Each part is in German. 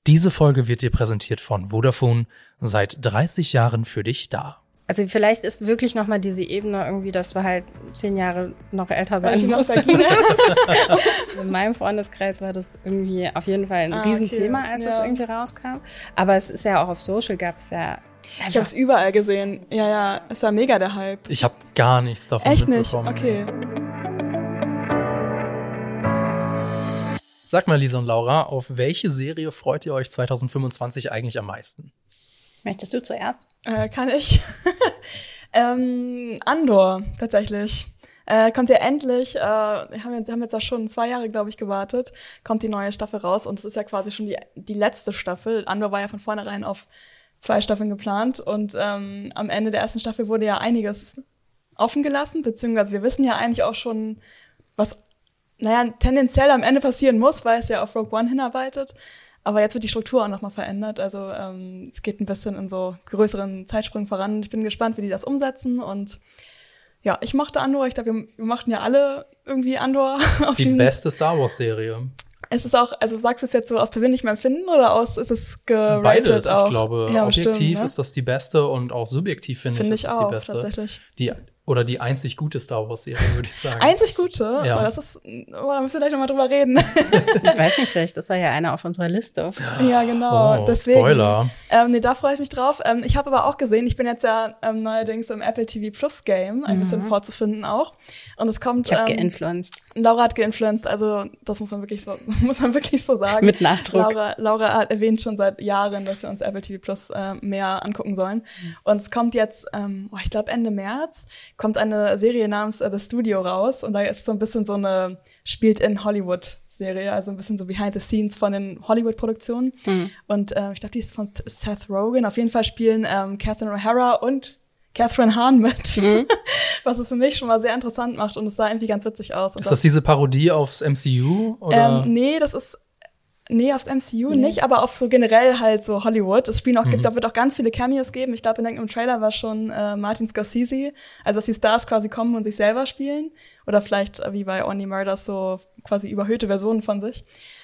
Diese Folge wird dir präsentiert von Vodafone, seit 30 Jahren für dich da. Also vielleicht ist wirklich nochmal diese Ebene irgendwie, dass du halt 10 Jahre noch älter sein musst. In meinem Freundeskreis war das irgendwie auf jeden Fall ein Riesenthema, als es irgendwie rauskam. Aber es ist ja auch auf Social, gab es ja... Ich habe es überall gesehen. Ja, es war mega der Hype. Ich habe gar nichts davon mitbekommen. Echt nicht? Okay. Sag mal, Lisa und Laura, auf welche Serie freut ihr euch 2025 eigentlich am meisten? Möchtest du zuerst? Kann ich. Andor, tatsächlich. Kommt ja endlich, wir haben jetzt ja schon 2 Jahre, glaube ich, gewartet, kommt die neue Staffel raus und es ist ja quasi schon die letzte Staffel. Andor war ja von vornherein auf 2 Staffeln geplant und am Ende der ersten Staffel wurde ja einiges offen gelassen, beziehungsweise wir wissen ja eigentlich auch schon, was, tendenziell am Ende passieren muss, weil es ja auf Rogue One hinarbeitet. Aber jetzt wird die Struktur auch nochmal verändert. Also es geht ein bisschen in so größeren Zeitsprüngen voran. Ich bin gespannt, wie die das umsetzen. Und ja, ich mochte Andor. Ich glaube, wir mochten ja alle irgendwie Andor. Das ist die beste Star Wars-Serie. Es ist auch, also sagst du es jetzt so aus persönlichem Empfinden oder ist es geratet? Beides, auch? Ich glaube, ja, objektiv bestimmt, ne? Ist das die beste und auch subjektiv finde ich, ist das die beste. Tatsächlich. Die einzig gute Star Wars-Serie, würde ich sagen. Einzig gute? Ja. Da müssen wir gleich nochmal drüber reden. Ich weiß nicht, vielleicht, das war ja einer auf unserer Liste. Ja, genau. Deswegen, Spoiler. Da freue ich mich drauf. Ich habe aber auch gesehen, ich bin jetzt ja neuerdings im Apple TV Plus Game ein bisschen vorzufinden auch. Und es kommt. Ich habe geinfluenced. Laura hat geinfluenced, also das muss man wirklich so sagen. Mit Nachdruck. Laura hat erwähnt schon seit Jahren, dass wir uns Apple TV Plus mehr angucken sollen. Und es kommt jetzt, ich glaube Ende März, kommt eine Serie namens The Studio raus und da ist so ein bisschen spielt in Hollywood-Serie, also ein bisschen so behind the scenes von den Hollywood-Produktionen. Und ich glaube, die ist von Seth Rogen. Auf jeden Fall spielen Catherine O'Hara und Catherine Hahn mit, was es für mich schon mal sehr interessant macht und es sah irgendwie ganz witzig aus. Und ist das diese Parodie aufs MCU? Oder? Nee, aufs MCU nicht, aber auf so generell halt so Hollywood. Es spielen da wird auch ganz viele Cameos geben. Ich glaube, in irgendeinem Trailer war schon Martin Scorsese, also dass die Stars quasi kommen und sich selber spielen. Oder vielleicht wie bei Only Murders so quasi überhöhte Versionen von sich.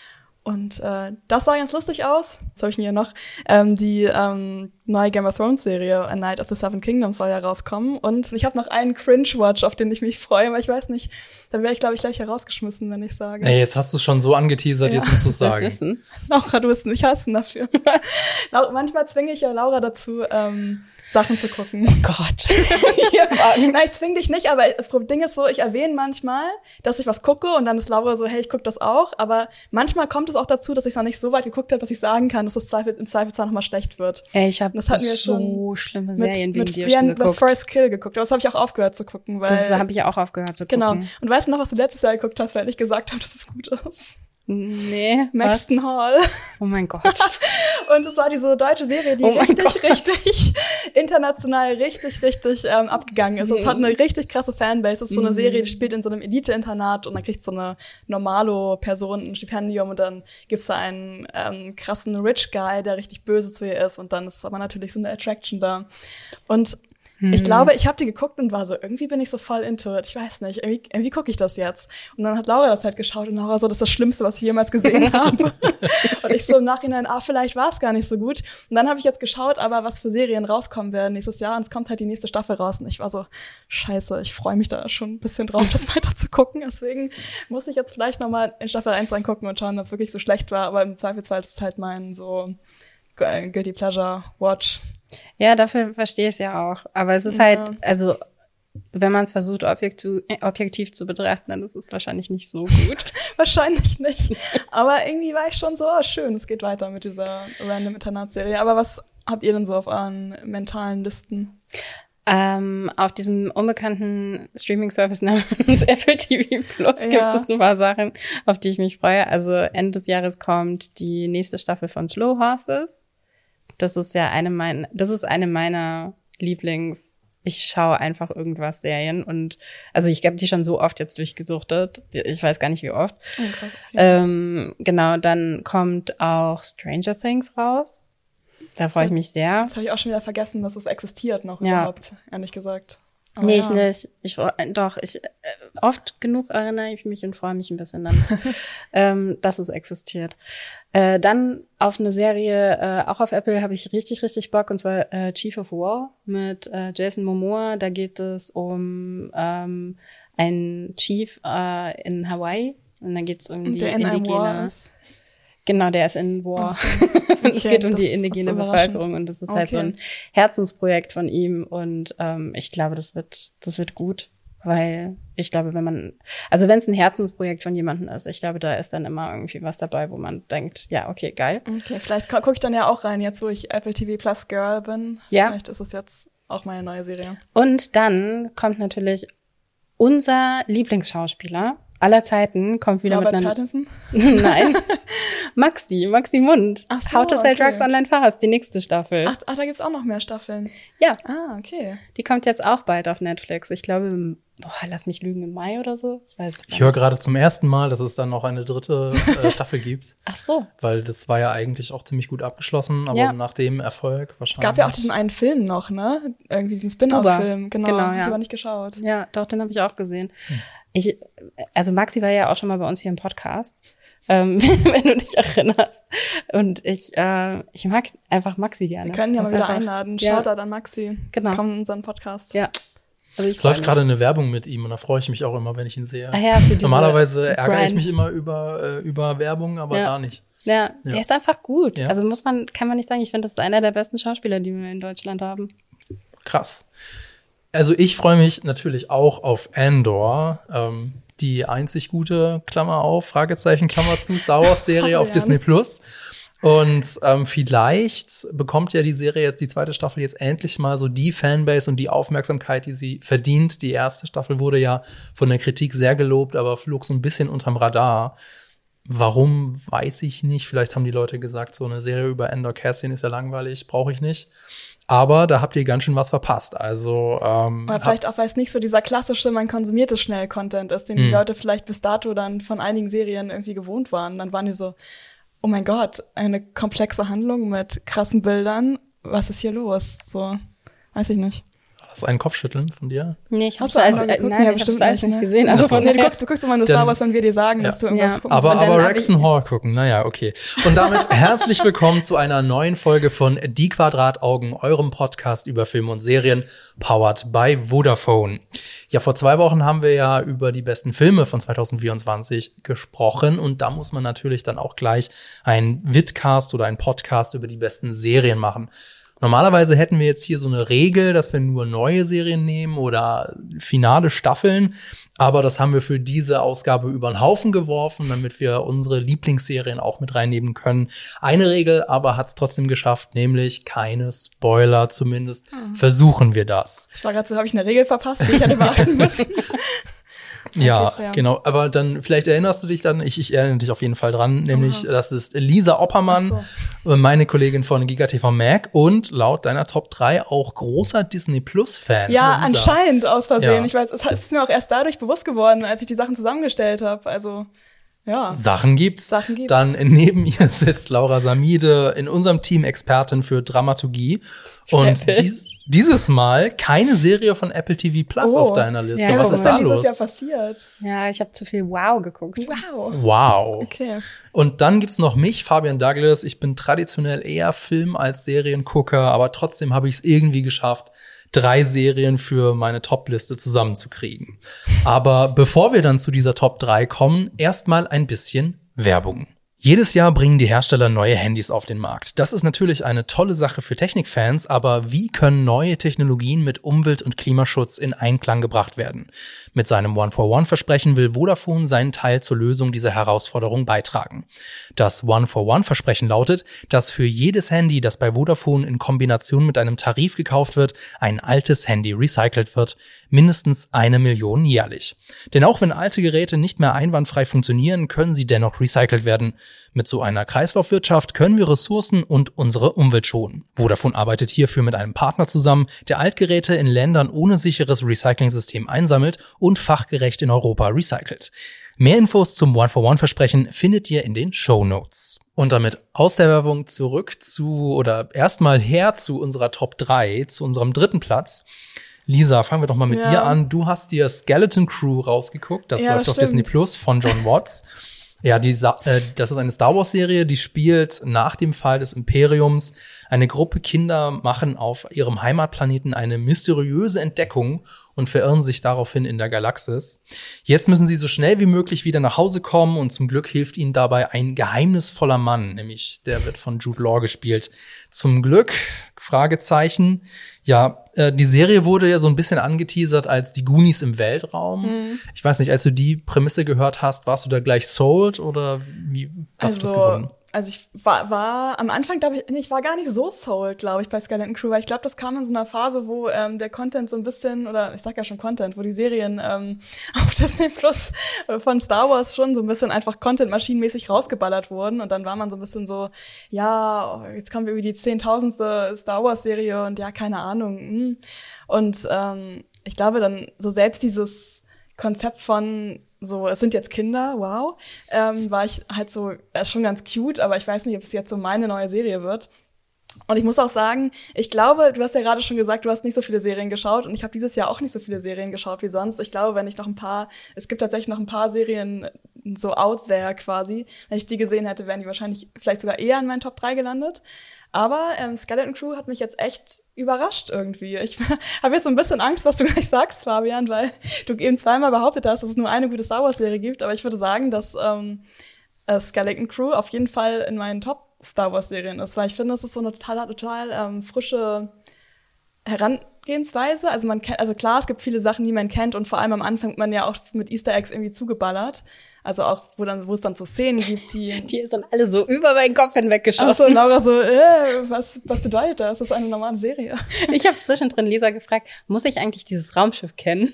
Und das sah ganz lustig aus. Was habe ich denn hier noch? Die neue Game of Thrones Serie, A Night of the Seven Kingdoms, soll ja rauskommen. Und ich habe noch einen Cringe-Watch, auf den ich mich freue, aber ich weiß nicht, dann werde ich, glaube ich, gleich herausgeschmissen, wenn ich sage. Ey, jetzt hast du es schon so angeteasert, jetzt musst du es sagen. Wissen. Laura, du wirst mich hassen dafür. Manchmal zwinge ich ja Laura dazu, Sachen zu gucken. Oh Gott. Nein, ich zwing dich nicht, aber das Ding ist so, ich erwähne manchmal, dass ich was gucke und dann ist Laura so, hey, ich gucke das auch, aber manchmal kommt es auch dazu, dass ich es noch nicht so weit geguckt habe, dass ich sagen kann, dass es im Zweifel zwar nochmal schlecht wird. Ey, ich habe so schlimme Serien wegen dir schon geguckt. First Kill geguckt, aber das habe ich auch aufgehört zu gucken. Weil das habe ich ja auch aufgehört zu gucken. Genau. Und weißt du noch, was du letztes Jahr geguckt hast, weil ich gesagt habe, dass es gut ist? Nee. Maxton Hall. Oh mein Gott. Und es war diese deutsche Serie, die richtig international richtig abgegangen ist. Es hat eine richtig krasse Fanbase. Es ist so eine Serie, die spielt in so einem Elite-Internat und dann kriegt so eine Normalo-Person ein Stipendium und dann gibt's da einen krassen Rich Guy, der richtig böse zu ihr ist und dann ist aber natürlich so eine Attraction da. Und ich glaube, ich habe die geguckt und war so, irgendwie bin ich so voll into it. Ich weiß nicht, irgendwie gucke ich das jetzt. Und dann hat Laura das halt geschaut und Laura so, das ist das Schlimmste, was ich jemals gesehen habe. Und ich so im Nachhinein, vielleicht war es gar nicht so gut. Und dann habe ich jetzt geschaut, aber was für Serien rauskommen werden nächstes Jahr. Und es kommt halt die nächste Staffel raus. Und ich war so, scheiße, ich freue mich da schon ein bisschen drauf, das weiter zu gucken. Deswegen muss ich jetzt vielleicht nochmal in Staffel 1 reingucken und schauen, ob es wirklich so schlecht war. Aber im Zweifelsfall ist es halt mein so Guilty Pleasure Watch. Ja, dafür verstehe ich es ja auch. Aber es ist halt, also wenn man es versucht, objektiv zu betrachten, dann ist es wahrscheinlich nicht so gut. Wahrscheinlich nicht. Aber irgendwie war ich schon so, schön, es geht weiter mit dieser random Internatsserie. Aber was habt ihr denn so auf euren mentalen Listen? Auf diesem unbekannten Streaming-Service namens Apple TV Plus gibt es ein paar Sachen, auf die ich mich freue. Also Ende des Jahres kommt die nächste Staffel von Slow Horses. Das ist ja eine meiner Lieblings, ich schaue einfach irgendwas Serien und also ich habe die schon so oft jetzt durchgesuchtet, ich weiß gar nicht wie oft. Oh, krass, genau, dann kommt auch Stranger Things raus. Da freue ich mich sehr. Das habe ich auch schon wieder vergessen, dass es existiert noch überhaupt, ehrlich gesagt. Oh, nee, ja. ich nicht. Ich oft genug erinnere ich mich und freue mich ein bisschen dann, dass es existiert. Dann auf eine Serie, auch auf Apple, habe ich richtig, richtig Bock, und zwar Chief of War mit Jason Momoa. Da geht es um einen Chief in Hawaii, und dann geht es um die indigene. Genau, der ist in War. Okay, es geht um die indigene Bevölkerung, und das ist halt so ein Herzensprojekt von ihm, und ich glaube, das wird gut, weil ich glaube, wenn es ein Herzensprojekt von jemandem ist, ich glaube, da ist dann immer irgendwie was dabei, wo man denkt, ja, okay, geil. Okay, vielleicht gucke ich dann ja auch rein, jetzt wo ich Apple TV Plus Girl bin. Ja. Vielleicht ist es jetzt auch meine neue Serie. Und dann kommt natürlich unser Lieblingsschauspieler aller Zeiten, kommt wieder Robert mit einer... Pattinson? Nein. Maxi Mund. Ach so, How to Sell Drugs Online Fast, die nächste Staffel. Ach, da gibt's auch noch mehr Staffeln. Ja. Ah, okay. Die kommt jetzt auch bald auf Netflix. Ich glaube, lass mich lügen, im Mai oder so. Ich höre gerade zum ersten Mal, dass es dann noch eine dritte Staffel gibt. Ach so. Weil das war ja eigentlich auch ziemlich gut abgeschlossen, aber nach dem Erfolg wahrscheinlich. Es gab ja auch diesen einen Film noch, ne? Irgendwie diesen Spin-off-Film. Genau, ja. Ich aber nicht geschaut. Ja, doch, den habe ich auch gesehen. Also Maxi war ja auch schon mal bei uns hier im Podcast, wenn du dich erinnerst. Und ich mag einfach Maxi gerne. Wir können ja mal wieder einladen. Ja. Shoutout an Maxi. Genau. Komm in unseren Podcast. Ja. Also es läuft gerade eine Werbung mit ihm, und da freue ich mich auch immer, wenn ich ihn sehe. Ach ja, für diese Normalerweise ärgere Brand. ich mich immer über Werbung, aber da nicht. Ja, der ist einfach gut. Ja. Also kann man nicht sagen, ich finde, das ist einer der besten Schauspieler, die wir in Deutschland haben. Krass. Also ich freue mich natürlich auch auf Andor, die einzig gute, Klammer auf, Fragezeichen, Klammer zu, Star Wars Serie auf Disney Plus. Und vielleicht bekommt ja die Serie, die zweite Staffel, jetzt endlich mal so die Fanbase und die Aufmerksamkeit, die sie verdient. Die erste Staffel wurde ja von der Kritik sehr gelobt, aber flog so ein bisschen unterm Radar. Warum, weiß ich nicht. Vielleicht haben die Leute gesagt, so eine Serie über Andor Cassian ist ja langweilig, brauche ich nicht. Aber da habt ihr ganz schön was verpasst. Also oder vielleicht auch, weil es nicht so dieser klassische, man konsumiert es schnell Content ist, den die Leute vielleicht bis dato dann von einigen Serien irgendwie gewohnt waren. Dann waren die so, oh mein Gott, eine komplexe Handlung mit krassen Bildern. Was ist hier los? So, weiß ich nicht. Das ist ein Kopfschütteln von dir? Nee, ich hab's alles nicht gesehen. Also du guckst immer nur Star Wars, wenn wir dir sagen, dass du irgendwas gucken Aber dann Rexon Hall gucken, naja, okay. Und damit herzlich willkommen zu einer neuen Folge von Die Quadrataugen, eurem Podcast über Filme und Serien, powered by Vodafone. Ja, vor 2 Wochen haben wir ja über die besten Filme von 2024 gesprochen, und da muss man natürlich dann auch gleich einen Vidcast oder einen Podcast über die besten Serien machen. Normalerweise hätten wir jetzt hier so eine Regel, dass wir nur neue Serien nehmen oder finale Staffeln. Aber das haben wir für diese Ausgabe über den Haufen geworfen, damit wir unsere Lieblingsserien auch mit reinnehmen können. Eine Regel aber hat es trotzdem geschafft, nämlich keine Spoiler. Zumindest versuchen wir das. Ich war gerade so, habe ich eine Regel verpasst, die ich hätte beachten müssen. Ja, genau. Aber dann, vielleicht erinnerst du dich dann, ich erinnere dich auf jeden Fall dran, nämlich, das ist Lisa Oppermann, meine Kollegin von GigaTV Mac und laut deiner Top 3 auch großer Disney-Plus-Fan. Ja, anscheinend aus Versehen. Ja. Ich weiß, es ist mir auch erst dadurch bewusst geworden, als ich die Sachen zusammengestellt habe. Also, ja. Sachen gibt's. Dann neben ihr sitzt Laura Samide, in unserem Team Expertin für Dramaturgie. Und dieses Mal keine Serie von Apple TV Plus auf deiner Liste. Ja, was ist da los? Was ist dieses Jahr passiert? Ja, ich habe zu viel Wow geguckt. Wow. Okay. Und dann gibt's noch mich, Fabian Douglas. Ich bin traditionell eher Film- als Seriengucker, aber trotzdem habe ich es irgendwie geschafft, 3 Serien für meine Top-Liste zusammenzukriegen. Aber bevor wir dann zu dieser Top 3 kommen, erstmal ein bisschen Werbung. Jedes Jahr bringen die Hersteller neue Handys auf den Markt. Das ist natürlich eine tolle Sache für Technikfans, aber wie können neue Technologien mit Umwelt- und Klimaschutz in Einklang gebracht werden? Mit seinem One-for-One-Versprechen will Vodafone seinen Teil zur Lösung dieser Herausforderung beitragen. Das One-for-One-Versprechen lautet, dass für jedes Handy, das bei Vodafone in Kombination mit einem Tarif gekauft wird, ein altes Handy recycelt wird, mindestens 1 Million jährlich. Denn auch wenn alte Geräte nicht mehr einwandfrei funktionieren, können sie dennoch recycelt werden. Mit so einer Kreislaufwirtschaft können wir Ressourcen und unsere Umwelt schonen. Vodafone arbeitet hierfür mit einem Partner zusammen, der Altgeräte in Ländern ohne sicheres Recycling-System einsammelt und fachgerecht in Europa recycelt. Mehr Infos zum One-for-One-Versprechen findet ihr in den Shownotes. Und damit aus der Werbung zurück zu unserer Top 3, zu unserem dritten Platz. Lisa, fangen wir doch mal mit dir an. Du hast dir Skeleton Crew rausgeguckt. Das läuft auf Disney Plus von John Watts. Ja, das ist eine Star-Wars-Serie, die spielt nach dem Fall des Imperiums. Eine Gruppe Kinder machen auf ihrem Heimatplaneten eine mysteriöse Entdeckung und verirren sich daraufhin in der Galaxis. Jetzt müssen sie so schnell wie möglich wieder nach Hause kommen und zum Glück hilft ihnen dabei ein geheimnisvoller Mann, nämlich der wird von Jude Law gespielt. Zum Glück, Fragezeichen. Ja, die Serie wurde ja so ein bisschen angeteasert als die Goonies im Weltraum. Ich weiß nicht, als du die Prämisse gehört hast, warst du da gleich sold oder wie hast du das gefunden? Also ich war am Anfang, glaube ich war gar nicht so sold, glaube ich, bei Skeleton Crew, weil ich glaube, das kam in so einer Phase, wo der Content so ein bisschen, oder ich sag ja schon Content, wo die Serien auf Disney Plus von Star Wars schon so ein bisschen einfach Content-maschinenmäßig rausgeballert wurden und dann war man so ein bisschen so, ja, jetzt kommt irgendwie die 10.000. Star Wars-Serie und ja, keine Ahnung. Und ich glaube dann so selbst dieses Konzept von so, es sind jetzt Kinder, wow, war ich halt so, ist schon ganz cute, aber ich weiß nicht, ob es jetzt so meine neue Serie wird. Und ich muss auch sagen, ich glaube, du hast ja gerade schon gesagt, du hast nicht so viele Serien geschaut und ich habe dieses Jahr auch nicht so viele Serien geschaut wie sonst. Ich glaube, es gibt tatsächlich noch ein paar Serien so out there quasi. Wenn ich die gesehen hätte, wären die wahrscheinlich vielleicht sogar eher in meinen Top 3 gelandet. Aber Skeleton Crew hat mich jetzt echt überrascht irgendwie. Ich habe jetzt so ein bisschen Angst, was du gleich sagst, Fabian, weil du eben zweimal behauptet hast, dass es nur eine gute Star Wars-Serie gibt. Aber ich würde sagen, dass Skeleton Crew auf jeden Fall in meinen Top-Star Wars-Serien ist. Weil ich finde, das ist so eine total frische Herangehensweise. Also klar, es gibt viele Sachen, die man kennt. Und vor allem am Anfang wird man ja auch mit Easter Eggs irgendwie zugeballert. Also auch, wo es dann so Szenen gibt, die sind alle so über meinen Kopf hinweggeschossen. Ach so, Laura so, was bedeutet das? Das ist eine normale Serie. Ich habe zwischendrin Lisa gefragt, muss ich eigentlich dieses Raumschiff kennen?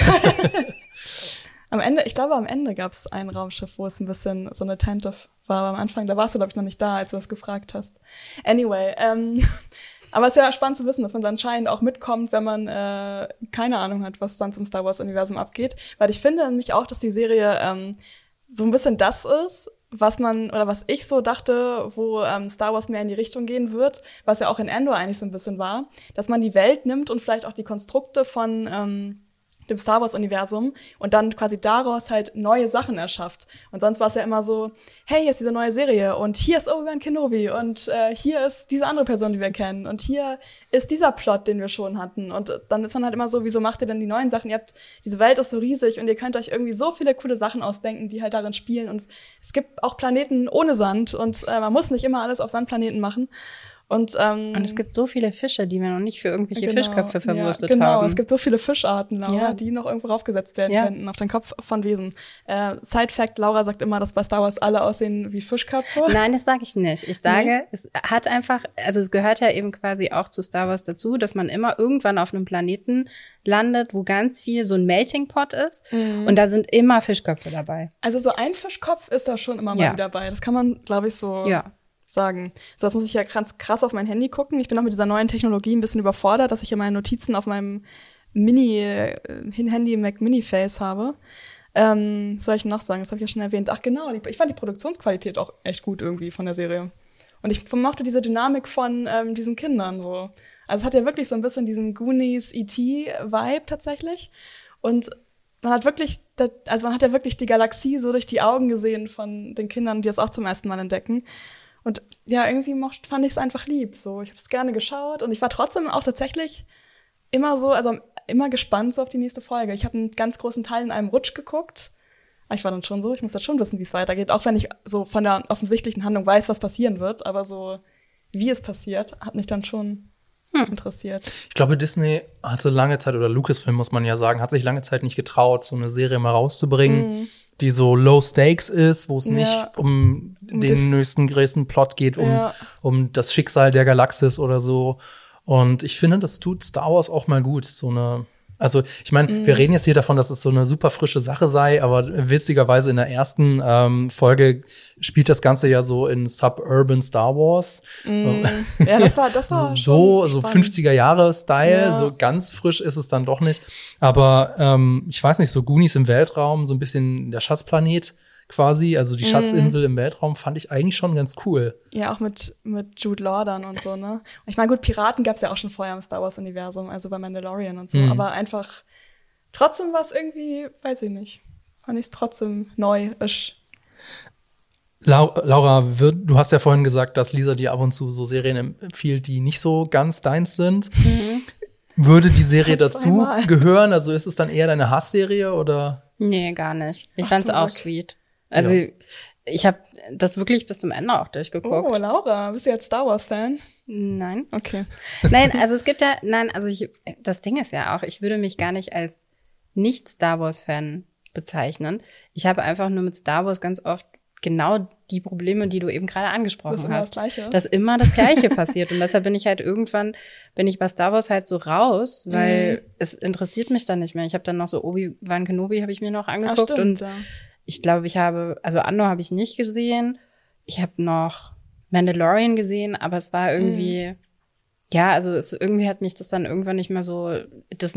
Am Ende gab es ein Raumschiff, wo es ein bisschen so eine attentive war. Aber am Anfang, da warst du, glaube ich, noch nicht da, als du das gefragt hast. Anyway, aber es ist ja spannend zu wissen, dass man dann anscheinend auch mitkommt, wenn man keine Ahnung hat, was dann zum Star Wars-Universum abgeht. Weil ich finde nämlich auch, dass die Serie so ein bisschen das ist, was ich so dachte, wo Star Wars mehr in die Richtung gehen wird, was ja auch in Andor eigentlich so ein bisschen war, dass man die Welt nimmt und vielleicht auch die Konstrukte von dem Star Wars-Universum und dann quasi daraus halt neue Sachen erschafft. Und sonst war es ja immer so, hey, hier ist diese neue Serie und hier ist Obi-Wan Kenobi und hier ist diese andere Person, die wir kennen und hier ist dieser Plot, den wir schon hatten. Und dann ist man halt immer so, wieso macht ihr denn die neuen Sachen? Diese Welt ist so riesig und ihr könnt euch irgendwie so viele coole Sachen ausdenken, die halt darin spielen. Und es gibt auch Planeten ohne Sand und man muss nicht immer alles auf Sandplaneten machen. Und es gibt so viele Fische, die wir noch nicht für irgendwelche Fischköpfe verwurstet haben. Genau, es gibt so viele Fischarten, Laura, die noch irgendwo raufgesetzt werden könnten auf den Kopf von Wesen. Side-Fact, Laura sagt immer, dass bei Star Wars alle aussehen wie Fischköpfe. Nein, das sage ich nicht. Ich sage, es hat einfach, also es gehört ja eben quasi auch zu Star Wars dazu, dass man immer irgendwann auf einem Planeten landet, wo ganz viel so ein Melting Pot ist und da sind immer Fischköpfe dabei. Also so ein Fischkopf ist da schon immer mal wieder dabei. Das kann man, glaube ich, so sagen. So, das muss ich ja ganz krass auf mein Handy gucken. Ich bin auch mit dieser neuen Technologie ein bisschen überfordert, dass ich ja meine Notizen auf meinem Handy Mac Mini Face habe. Soll ich noch sagen? Das habe ich ja schon erwähnt. Ach genau, ich fand die Produktionsqualität auch echt gut irgendwie von der Serie. Und ich mochte diese Dynamik von diesen Kindern so. Also es hat ja wirklich so ein bisschen diesen Goonies E.T.-Vibe tatsächlich. Und man hat ja wirklich die Galaxie so durch die Augen gesehen von den Kindern, die das auch zum ersten Mal entdecken. Und ja, irgendwie fand ich es einfach lieb. So, ich habe es gerne geschaut und ich war trotzdem auch tatsächlich immer gespannt so auf die nächste Folge. Ich habe einen ganz großen Teil in einem Rutsch geguckt. Aber ich war dann schon so, ich muss jetzt schon wissen, wie es weitergeht. Auch wenn ich so von der offensichtlichen Handlung weiß, was passieren wird. Aber so, wie es passiert, hat mich dann schon interessiert. Ich glaube, Disney hatte lange Zeit, oder Lucasfilm muss man ja sagen, hat sich lange Zeit nicht getraut, so eine Serie mal rauszubringen, die so low stakes ist, wo es nicht um den nächsten größten Plot geht, um das Schicksal der Galaxis oder so. Und ich finde, das tut Star Wars auch mal gut, also ich meine, wir reden jetzt hier davon, dass es so eine super frische Sache sei, aber witzigerweise in der ersten Folge spielt das Ganze ja so in Suburban Star Wars. Ja, das war so 50er-Jahre-Style, so ganz frisch ist es dann doch nicht. Aber ich weiß nicht, so Goonies im Weltraum, so ein bisschen der Schatzplanet quasi, also die Schatzinsel im Weltraum, fand ich eigentlich schon ganz cool. Ja, auch mit Jude Law dann und so, ne? Ich meine, gut, Piraten gab's ja auch schon vorher im Star Wars-Universum, also bei Mandalorian und so, aber einfach trotzdem war es irgendwie, weiß ich nicht, fand ich es trotzdem neu-isch. Laura, du hast ja vorhin gesagt, dass Lisa dir ab und zu so Serien empfiehlt, die nicht so ganz deins sind. Würde die Serie dazu gehören? Also ist es dann eher deine Hassserie oder? Nee, gar nicht. Ich fand's auch sweet. Also ich habe das wirklich bis zum Ende auch durchgeguckt. Oh, Laura, bist du jetzt Star Wars-Fan? Nein. Okay. Nein, also es gibt ja, das Ding ist ja auch, ich würde mich gar nicht als Nicht-Star Wars-Fan bezeichnen. Ich habe einfach nur mit Star Wars ganz oft genau die Probleme, die du eben gerade angesprochen hast. Das Gleiche. Dass immer das Gleiche passiert. Und deshalb bin ich halt irgendwann, bin ich bei Star Wars halt so raus, weil es interessiert mich dann nicht mehr. Ich habe dann noch so Obi-Wan Kenobi habe ich mir noch angeguckt. Stimmt, und ich glaube, also Andor habe ich nicht gesehen. Ich habe noch Mandalorian gesehen, aber es war irgendwie, irgendwie hat mich das dann irgendwann nicht mehr so, dieses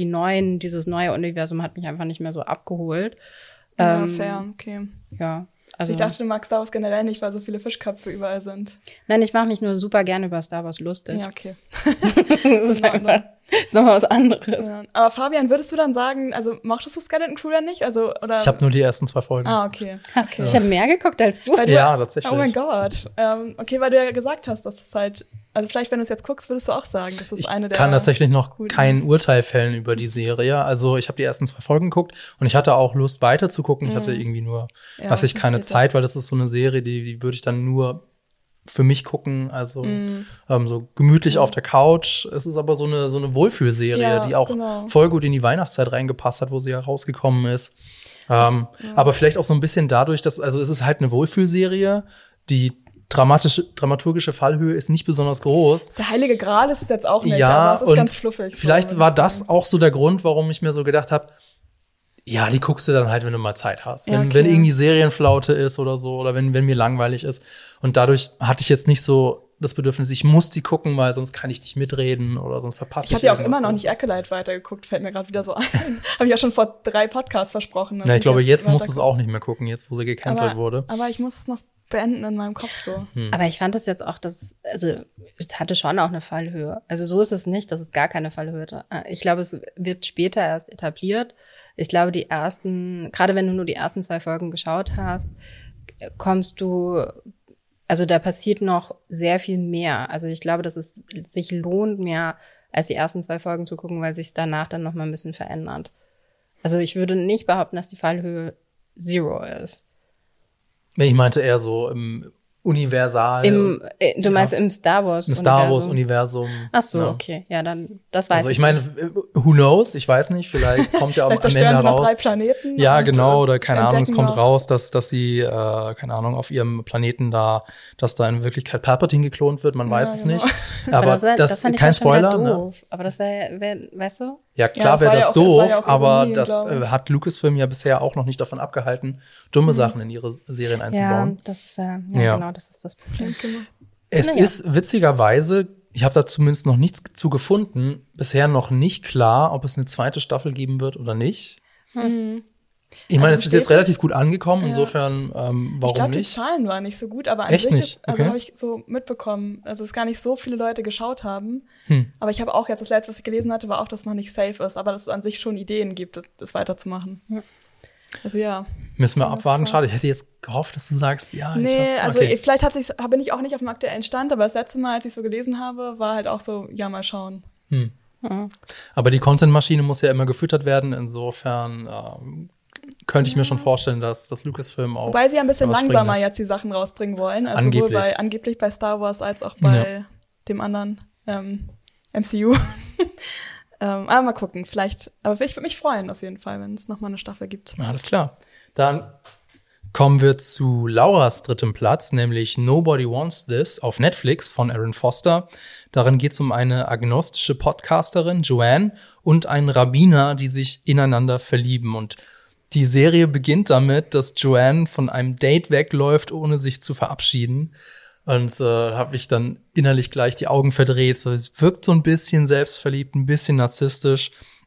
neue Universum hat mich einfach nicht mehr so abgeholt. Ja, fair, okay. Ja. Also ich dachte, du magst Star Wars generell nicht, weil so viele Fischköpfe überall sind. Nein, ich mache mich nur super gerne über Star Wars lustig. Ja, okay. Das ist nochmal was anderes. Ja. Aber Fabian, würdest du dann sagen, also mochtest du Skeleton Crew dann nicht? Also, oder? Ich habe nur die ersten 2 Folgen. Ah, okay. Ich habe mehr geguckt als du. Ja, tatsächlich. Oh mein Gott. Okay, weil du ja gesagt hast, dass es halt, also vielleicht, wenn du es jetzt guckst, würdest du auch sagen, das ist eine der. Ich kann tatsächlich noch kein Urteil fällen über die Serie. Also ich habe die ersten 2 Folgen geguckt und ich hatte auch Lust weiter zu gucken. Ich hatte irgendwie nur, keine Zeit, weil das ist so eine Serie, die würde ich dann nur für mich gucken, also so gemütlich auf der Couch. Es ist aber so eine Wohlfühlserie, die auch voll gut in die Weihnachtszeit reingepasst hat, wo sie ja rausgekommen ist. Aber vielleicht auch so ein bisschen dadurch, dass, also es ist halt eine Wohlfühlserie, die dramaturgische Fallhöhe ist nicht besonders groß. Der heilige Gral ist es jetzt auch nicht, aber es ist ganz fluffig. Vielleicht so, war das auch so der Grund, warum ich mir so gedacht habe, ja, die guckst du dann halt, wenn du mal Zeit hast. Wenn irgendwie Serienflaute ist oder so, oder wenn mir langweilig ist. Und dadurch hatte ich jetzt nicht so das Bedürfnis, ich muss die gucken, weil sonst kann ich nicht mitreden oder sonst verpasse ich. Ich habe ja auch immer noch nicht Acolyte weitergeguckt, fällt mir gerade wieder so ein. Habe ich ja schon vor 3 Podcasts versprochen. Ich glaube, jetzt musst du es auch nicht mehr gucken, jetzt wo sie gecancelt wurde. Aber ich muss es noch beenden in meinem Kopf so. Aber ich fand das jetzt auch, es hatte schon auch eine Fallhöhe. Also so ist es nicht, dass es gar keine Fallhöhe hat. Ich glaube, es wird später erst etabliert. Ich glaube, gerade wenn du nur die ersten 2 Folgen geschaut hast, da passiert noch sehr viel mehr. Also ich glaube, dass es sich lohnt, mehr als die ersten 2 Folgen zu gucken, weil sich danach dann noch mal ein bisschen verändert. Also ich würde nicht behaupten, dass die Fallhöhe 0 ist. Ich meinte eher so im Universal. Du meinst im Star Wars-Universum? Im Star Wars-Universum. Ach so, okay. Ja, dann, das weiß ich. Also ich meine, who knows? Ich weiß nicht, vielleicht kommt ja auch am Ende raus. Noch 3 Planeten. Ja, genau, oder keine Ahnung, es kommt raus, dass sie, keine Ahnung, auf ihrem Planeten dass da in Wirklichkeit Palpatine geklont wird, man weiß es nicht. Aber das fand ich kein Spoiler. Doof. Aber das wäre, weißt du? Ja, klar wäre das doof, aber das hat Lucasfilm ja bisher auch noch nicht davon abgehalten, dumme Sachen in ihre Serien einzubauen. Ja, das ist genau, das ist das Problem. Es ist witzigerweise, ich habe da zumindest noch nichts zu gefunden, bisher noch nicht klar, ob es eine 2. Staffel geben wird oder nicht. Ich meine, es ist jetzt relativ gut angekommen, insofern, warum nicht? Ich glaube, die Zahlen waren nicht so gut, aber an Echt sich nicht? also habe ich so mitbekommen, also es gar nicht so viele Leute geschaut haben. Aber ich habe auch jetzt, das letzte, was ich gelesen hatte, war auch, dass es noch nicht safe ist, aber dass es an sich schon Ideen gibt, das weiterzumachen. Also ja. Müssen wir abwarten. Schade, ich hätte jetzt gehofft, dass du sagst, ja. Vielleicht bin ich auch nicht auf dem aktuellen Stand, aber das letzte Mal, als ich so gelesen habe, war halt auch so, ja, mal schauen. Aber die Content-Maschine muss ja immer gefüttert werden, insofern könnte ich mir schon vorstellen, dass das Lucasfilm auch. Wobei sie ja ein bisschen langsamer jetzt die Sachen rausbringen wollen. Also angeblich bei Star Wars als auch bei dem anderen MCU. Aber mal gucken, vielleicht. Aber ich würde mich freuen auf jeden Fall, wenn es nochmal eine Staffel gibt. Alles klar. Dann kommen wir zu Lauras 3. Platz, nämlich Nobody Wants This auf Netflix von Aaron Foster. Darin geht es um eine agnostische Podcasterin, Joanne, und einen Rabbiner, die sich ineinander verlieben. Und die Serie beginnt damit, dass Joanne von einem Date wegläuft, ohne sich zu verabschieden. Und habe ich dann innerlich gleich die Augen verdreht. So, es wirkt so ein bisschen selbstverliebt, ein bisschen narzisstisch.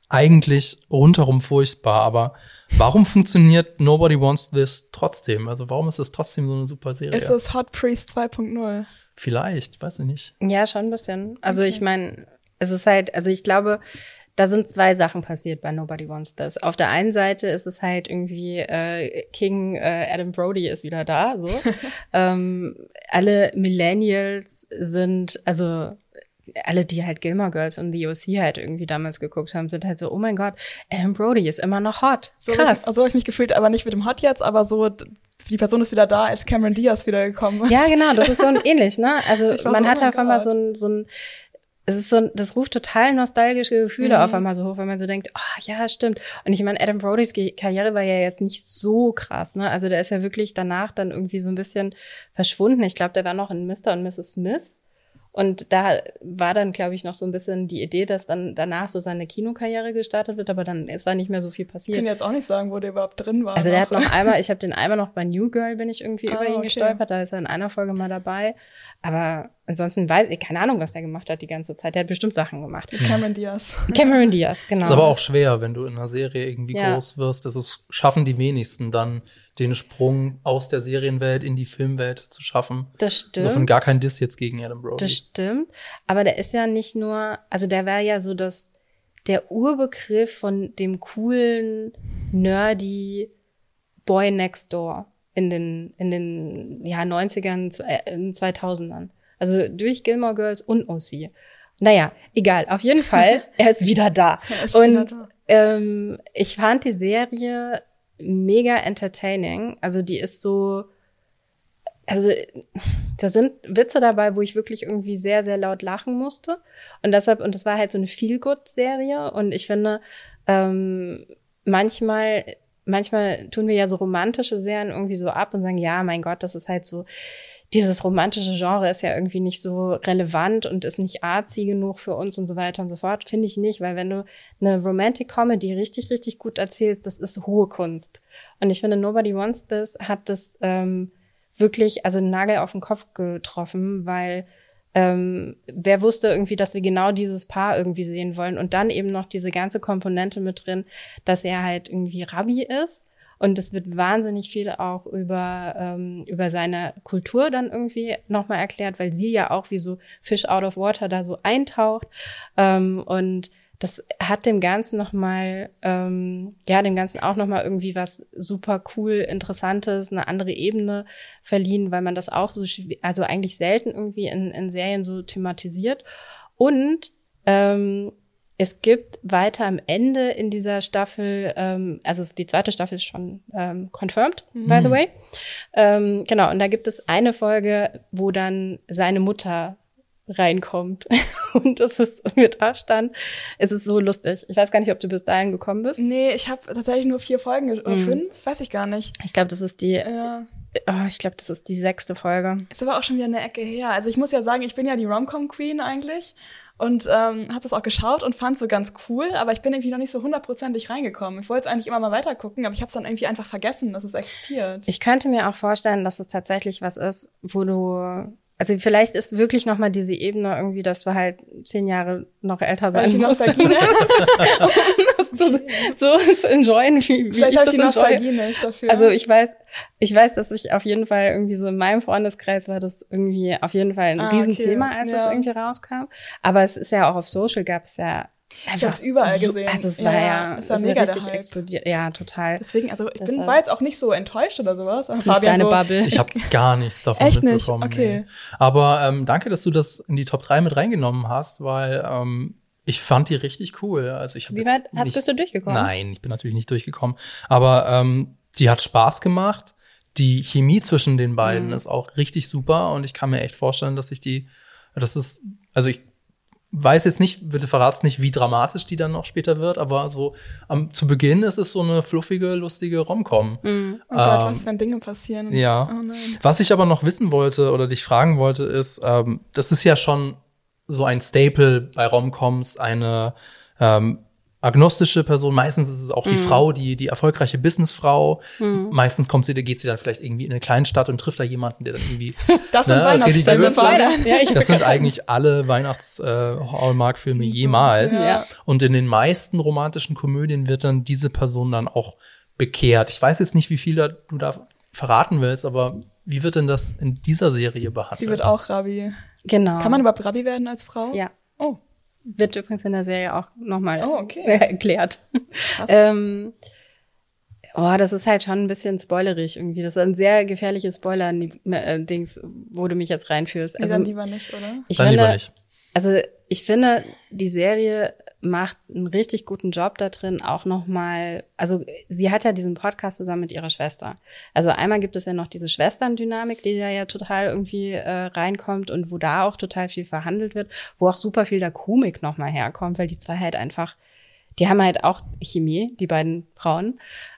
eigentlich rundherum furchtbar. Aber warum funktioniert Nobody Wants This trotzdem? Also warum ist es trotzdem so eine super Serie? Ist es Hot Priest 2.0? Vielleicht, weiß ich nicht. Ja, schon ein bisschen. Also ich meine, es ist halt, also ich glaube, da sind 2 Sachen passiert bei Nobody Wants This. Auf der einen Seite ist es halt irgendwie King Adam Brody ist wieder da. So. Alle Millennials sind, also alle, die halt Gilmore Girls und The O.C. halt irgendwie damals geguckt haben, sind halt so, oh mein Gott, Adam Brody ist immer noch hot. Krass. So hab ich mich gefühlt, aber nicht mit dem Hot jetzt, aber so, die Person ist wieder da, als Cameron Diaz wiedergekommen ist. Ja, genau, das ist so ähnlich, ne? Also man hat auf einmal so ein es ist so, das ruft total nostalgische Gefühle auf einmal so hoch, wenn man so denkt, oh ja, stimmt. Und ich meine, Adam Brodys Karriere war ja jetzt nicht so krass, ne? Also der ist ja wirklich danach dann irgendwie so ein bisschen verschwunden. Ich glaube, der war noch in Mr. und Mrs. Smith. Und da war dann, glaube ich, noch so ein bisschen die Idee, dass dann danach so seine Kinokarriere gestartet wird, aber dann ist da nicht mehr so viel passiert. Ich kann jetzt auch nicht sagen, wo der überhaupt drin war. Also der hat noch einmal, ich habe den einmal noch bei New Girl bin ich irgendwie über ihn gestolpert, da ist er in einer Folge mal dabei. Aber ansonsten weiß ich, keine Ahnung, was der gemacht hat die ganze Zeit. Der hat bestimmt Sachen gemacht. Cameron Diaz. Cameron Diaz, genau. Das ist aber auch schwer, wenn du in einer Serie irgendwie groß wirst. Das schaffen die wenigsten dann, den Sprung aus der Serienwelt in die Filmwelt zu schaffen. Das stimmt. Also von gar kein Diss jetzt gegen Adam Brody. Das stimmt. Aber der ist ja nicht nur, also der war ja so der Urbegriff von dem coolen, nerdy Boy Next Door in den 90ern, 2000ern. Also durch Gilmore Girls und O.C. Naja, egal. Auf jeden Fall, er ist wieder da. Ich fand die Serie mega entertaining. Also die ist so, also da sind Witze dabei, wo ich wirklich irgendwie sehr, sehr laut lachen musste. Und das war halt so eine Feel-Good-Serie. Und ich finde, manchmal tun wir ja so romantische Serien irgendwie so ab und sagen, ja, mein Gott, das ist halt so, dieses romantische Genre ist ja irgendwie nicht so relevant und ist nicht artsy genug für uns und so weiter und so fort. Finde ich nicht, weil wenn du eine Romantic Comedy richtig, richtig gut erzählst, das ist hohe Kunst. Und ich finde, Nobody Wants This hat das wirklich, also einen Nagel auf den Kopf getroffen, weil wer wusste irgendwie, dass wir genau dieses Paar irgendwie sehen wollen und dann eben noch diese ganze Komponente mit drin, dass er halt irgendwie Rabbi ist. Und es wird wahnsinnig viel auch über seine Kultur dann irgendwie nochmal erklärt, weil sie ja auch wie so Fish out of water da so eintaucht. Und das hat dem Ganzen nochmal, dem Ganzen auch nochmal irgendwie was super cool, Interessantes, eine andere Ebene verliehen, weil man das auch so, also eigentlich selten irgendwie in Serien so thematisiert. Und es gibt weiter am Ende in dieser Staffel, also die zweite Staffel ist schon confirmed, by the way. Genau, und da gibt es eine Folge, wo dann seine Mutter reinkommt. Und das ist mit Abstand, es ist so lustig. Ich weiß gar nicht, ob du bis dahin gekommen bist. Nee, ich habe tatsächlich nur 4 Folgen oder 5, weiß ich gar nicht. Ich glaube, das ist die das ist die 6. Folge. Ist aber auch schon wieder eine Ecke her. Also ich muss ja sagen, ich bin ja die Rom-Com-Queen eigentlich und habe das auch geschaut und fand es so ganz cool, aber ich bin irgendwie noch nicht so 100%ig reingekommen. Ich wollte es eigentlich immer mal weiter gucken, aber ich habe es dann irgendwie einfach vergessen, dass es existiert. Ich könnte mir auch vorstellen, dass es tatsächlich was ist, wo du, also vielleicht ist wirklich noch mal diese Ebene irgendwie, dass du halt 10 Jahre noch älter sein musst, um das zu enjoyen, wie vielleicht ich das die Nostalgie nicht dafür. Also ich weiß, dass ich auf jeden Fall irgendwie so in meinem Freundeskreis war das irgendwie auf jeden Fall ein Riesenthema, als das irgendwie rauskam. Aber es ist ja auch auf Social gab es ja ich habe es überall gesehen. Also es war es war mega richtig explodiert. Ja, total. Deswegen, also ich war jetzt auch nicht so enttäuscht oder sowas. Das ist nicht deine Bubble. Ich habe gar nichts davon echt mitbekommen. Nicht? Okay. Nee. Aber danke, dass du das in die Top 3 mit reingenommen hast, weil ich fand die richtig cool. Also ich Wie weit bist du durchgekommen? Nein, ich bin natürlich nicht durchgekommen. Aber sie hat Spaß gemacht. Die Chemie zwischen den beiden ist auch richtig super und ich kann mir echt vorstellen, dass ich weiß jetzt nicht, bitte verrat's nicht, wie dramatisch die dann noch später wird, aber so zu Beginn ist es so eine fluffige, lustige Rom-Com. Oh Gott, was, wenn Dinge passieren? Ja. Oh nein. Was ich aber noch wissen wollte oder dich fragen wollte, ist, das ist ja schon so ein Staple bei Rom-Coms, eine agnostische Person. Meistens ist es auch die Frau, die erfolgreiche Businessfrau. Meistens geht sie dann vielleicht irgendwie in eine Kleinstadt und trifft da jemanden, der dann irgendwie das sind religiös. Das sind eigentlich alle Weihnachts-Hallmark-Filme jemals. Ja. Und in den meisten romantischen Komödien wird dann diese Person dann auch bekehrt. Ich weiß jetzt nicht, wie viel du da verraten willst, aber wie wird denn das in dieser Serie behandelt? Sie wird auch Rabbi. Genau. Kann man überhaupt Rabbi werden als Frau? Ja. Oh. Wird übrigens in der Serie auch nochmal erklärt. Das ist halt schon ein bisschen spoilerig irgendwie. Das ist ein sehr gefährliches Spoiler-Dings, wo du mich jetzt reinführst. Also, dann lieber nicht, oder? Lieber nicht. Also ich finde, die Serie macht einen richtig guten Job da drin, auch nochmal, also sie hat ja diesen Podcast zusammen mit ihrer Schwester. Also einmal gibt es ja noch diese Schwesterndynamik, die da ja total irgendwie reinkommt und wo da auch total viel verhandelt wird, wo auch super viel der Komik nochmal herkommt, weil die zwei halt einfach, die haben halt auch Chemie, die beiden Frauen.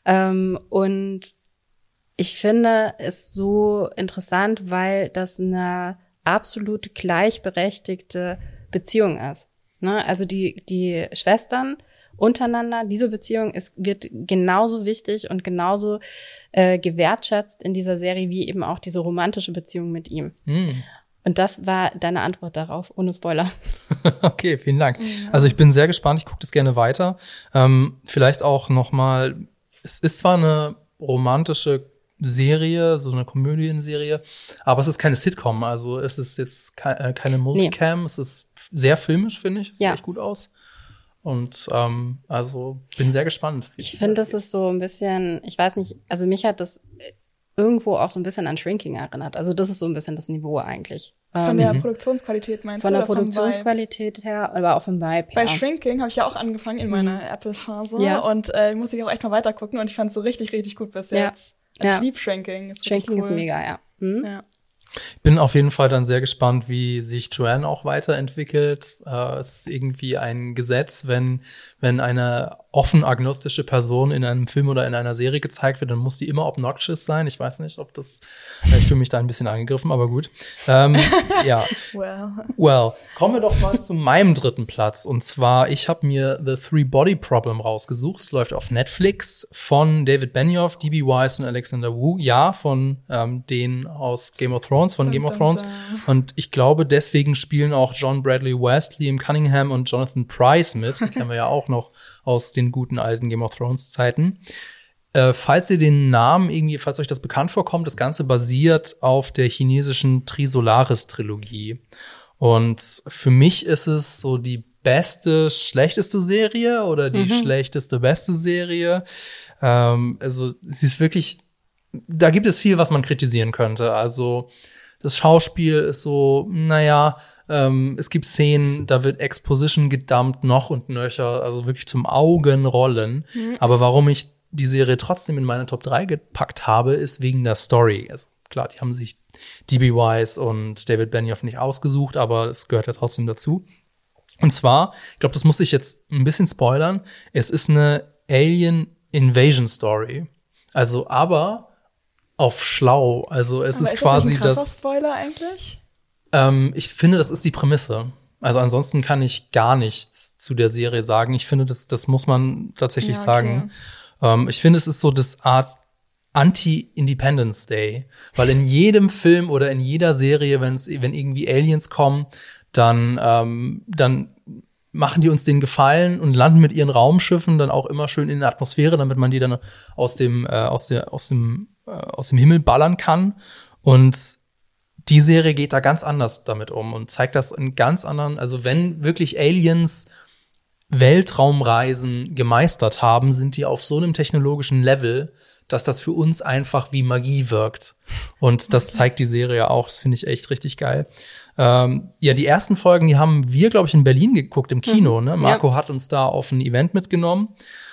Und ich finde es so interessant, weil das eine absolut gleichberechtigte Beziehung ist. Ne? Also die Schwestern untereinander, diese Beziehung wird genauso wichtig und genauso gewertschätzt in dieser Serie wie eben auch diese romantische Beziehung mit ihm. Und das war deine Antwort darauf, ohne Spoiler. Okay, vielen Dank. Also ich bin sehr gespannt, ich gucke das gerne weiter. Vielleicht auch noch mal, es ist zwar eine romantische Serie, so eine Komödienserie, aber es ist keine Sitcom, also es ist jetzt keine Multicam, es ist sehr filmisch, finde ich, es sieht echt gut aus. Und also bin sehr gespannt. Ich finde, das ist so ein bisschen, ich weiß nicht, also mich hat das irgendwo auch so ein bisschen an Shrinking erinnert. Also das ist so ein bisschen das Niveau eigentlich. Von der Produktionsqualität meinst du? Von der Produktionsqualität her, aber auch vom Vibe her. Bei Shrinking habe ich ja auch angefangen in meiner Apple-Phase und muss ich auch echt mal weiter gucken und ich fand es so richtig, richtig gut bis jetzt. Also ich liebe Shrinking. Shrinking ist mega, ja. Ja. Ich bin auf jeden Fall dann sehr gespannt, wie sich Joanne auch weiterentwickelt. Es ist irgendwie ein Gesetz, wenn eine offen agnostische Person in einem Film oder in einer Serie gezeigt wird, dann muss sie immer obnoxious sein. Ich weiß nicht, ob das, ich fühle mich da ein bisschen angegriffen, aber gut. Ja. Well. Kommen wir doch mal zu meinem dritten Platz. Und zwar, ich habe mir The Three Body Problem rausgesucht. Es läuft auf Netflix von David Benioff, D.B. Weiss und Alexander Woo. Ja, von denen aus Game of Thrones, Game of Thrones. Und ich glaube, deswegen spielen auch John Bradley West, Liam Cunningham und Jonathan Pryce mit. Die kennen wir ja auch noch aus den guten alten Game of Thrones Zeiten. Falls ihr den Namen falls euch das bekannt vorkommt, das Ganze basiert auf der chinesischen Trisolaris-Trilogie. Und für mich ist es so die beste, schlechteste Serie oder die schlechteste, beste Serie. Also sie ist wirklich, da gibt es viel, was man kritisieren könnte. Also das Schauspiel ist so, es gibt Szenen, da wird Exposition gedumpt, noch und nöcher, also wirklich zum Augenrollen. Aber warum ich die Serie trotzdem in meine Top 3 gepackt habe, ist wegen der Story. Also klar, die haben sich D.B. Weiss und David Benioff nicht ausgesucht, aber es gehört ja trotzdem dazu. Und zwar, ich glaube, das muss ich jetzt ein bisschen spoilern, es ist eine Alien-Invasion-Story. Also, aber auf schlau. Also es ist quasi das. Ist das ein krasser Spoiler eigentlich? Ich finde, das ist die Prämisse. Also ansonsten kann ich gar nichts zu der Serie sagen. Ich finde, das muss man tatsächlich sagen. Ich finde, es ist so das Art Anti-Independence Day. Weil in jedem Film oder in jeder Serie, wenn irgendwie Aliens kommen, dann machen die uns den Gefallen und landen mit ihren Raumschiffen dann auch immer schön in der Atmosphäre, damit man die dann aus dem Himmel ballern kann. Und die Serie geht da ganz anders damit um und zeigt das in ganz anderen, also wenn wirklich Aliens Weltraumreisen gemeistert haben, sind die auf so einem technologischen Level, dass das für uns einfach wie Magie wirkt. Und das zeigt die Serie auch. Das finde ich echt richtig geil. Die ersten Folgen, die haben wir, glaube ich, in Berlin geguckt, im Kino. Ne? Marco hat uns da auf ein Event mitgenommen.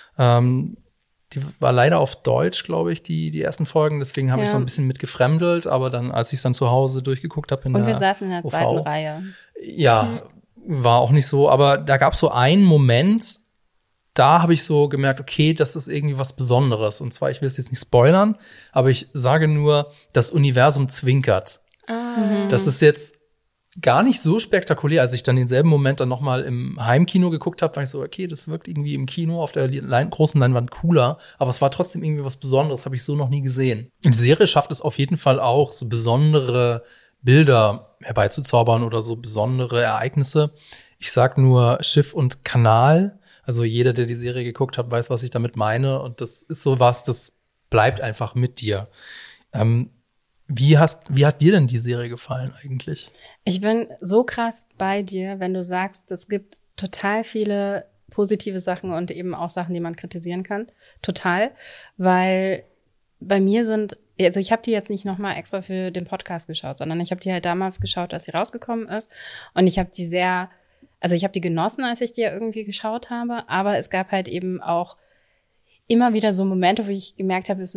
Die war leider auf Deutsch, glaube ich, die ersten Folgen. Deswegen habe ich so ein bisschen mitgefremdelt. Aber dann, als ich es dann zu Hause durchgeguckt habe und wir saßen in der zweiten Reihe. Ja, war auch nicht so. Aber da gab es so einen Moment, da habe ich so gemerkt, okay, das ist irgendwie was Besonderes. Und zwar, ich will es jetzt nicht spoilern, aber ich sage nur, das Universum zwinkert. Das ist jetzt gar nicht so spektakulär. Als ich dann denselben Moment dann nochmal im Heimkino geguckt habe, war ich so, okay, das wirkt irgendwie im Kino auf der großen Leinwand cooler. Aber es war trotzdem irgendwie was Besonderes, habe ich so noch nie gesehen. Und die Serie schafft es auf jeden Fall auch, so besondere Bilder herbeizuzaubern oder so besondere Ereignisse. Ich sag nur Schiff und Kanal. Also jeder, der die Serie geguckt hat, weiß, was ich damit meine. Und das ist so was, das bleibt einfach mit dir. Wie hat dir denn die Serie gefallen eigentlich? Ich bin so krass bei dir, wenn du sagst, es gibt total viele positive Sachen und eben auch Sachen, die man kritisieren kann. Total. Weil bei mir also ich habe die jetzt nicht nochmal extra für den Podcast geschaut, sondern ich habe die halt damals geschaut, als sie rausgekommen ist. Und ich habe ich habe die genossen, als ich die ja irgendwie geschaut habe. Aber es gab halt eben auch immer wieder so Momente, wo ich gemerkt habe,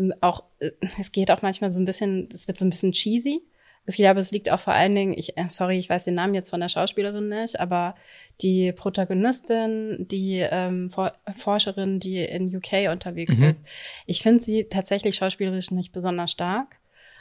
es geht auch manchmal so ein bisschen, es wird so ein bisschen cheesy. Ich glaube, es liegt auch vor allen Dingen, ich weiß den Namen jetzt von der Schauspielerin nicht, aber die Protagonistin, die Forscherin, die in UK unterwegs ist, ich finde sie tatsächlich schauspielerisch nicht besonders stark.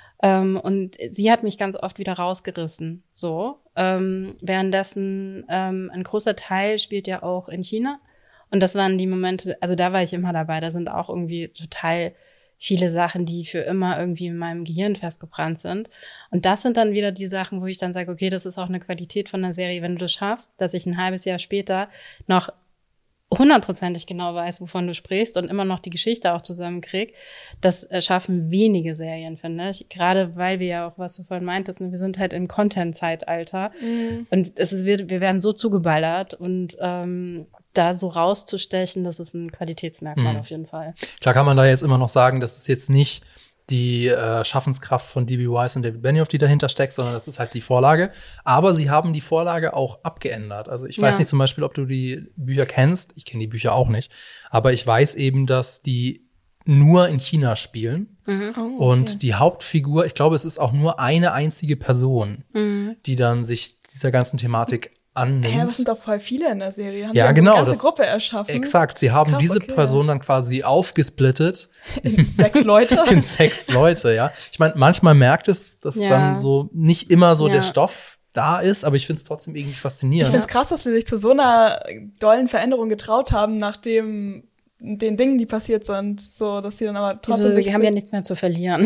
Und sie hat mich ganz oft wieder rausgerissen, so. Währenddessen ein großer Teil spielt ja auch in China. Und das waren die Momente, also da war ich immer dabei. Da sind auch irgendwie total viele Sachen, die für immer irgendwie in meinem Gehirn festgebrannt sind. Und das sind dann wieder die Sachen, wo ich dann sage, okay, das ist auch eine Qualität von der Serie, wenn du das schaffst, dass ich ein halbes Jahr später noch 100%ig genau weiß, wovon du sprichst und immer noch die Geschichte auch zusammenkrieg. Das schaffen wenige Serien, finde ich. Gerade weil wir ja auch, was du vorhin meintest, wir sind halt im Content-Zeitalter. Und wir werden so zugeballert und da so rauszustechen, das ist ein Qualitätsmerkmal auf jeden Fall. Klar kann man da jetzt immer noch sagen, das ist jetzt nicht die Schaffenskraft von D.B. Weiss und David Benioff, die dahinter steckt, sondern das ist halt die Vorlage. Aber sie haben die Vorlage auch abgeändert. Also ich weiß nicht zum Beispiel, ob du die Bücher kennst. Ich kenne die Bücher auch nicht. Aber ich weiß eben, dass die nur in China spielen. Und die Hauptfigur, ich glaube, es ist auch nur eine einzige Person, die dann sich dieser ganzen Thematik annimmt. Ja, das sind doch voll viele in der Serie. Haben ja, die genau. Eine ganze Gruppe erschaffen. Exakt. Sie haben diese Person dann quasi aufgesplittet. In 6 Leute. In 6 Leute, ja. Ich meine, manchmal merkt es, dass dann so nicht immer so der Stoff da ist, aber ich finde es trotzdem irgendwie faszinierend. Ich finde es krass, dass sie sich zu so einer dollen Veränderung getraut haben, nachdem den Dingen, die passiert sind, so, dass sie dann aber trotzdem sie haben ja nichts mehr zu verlieren.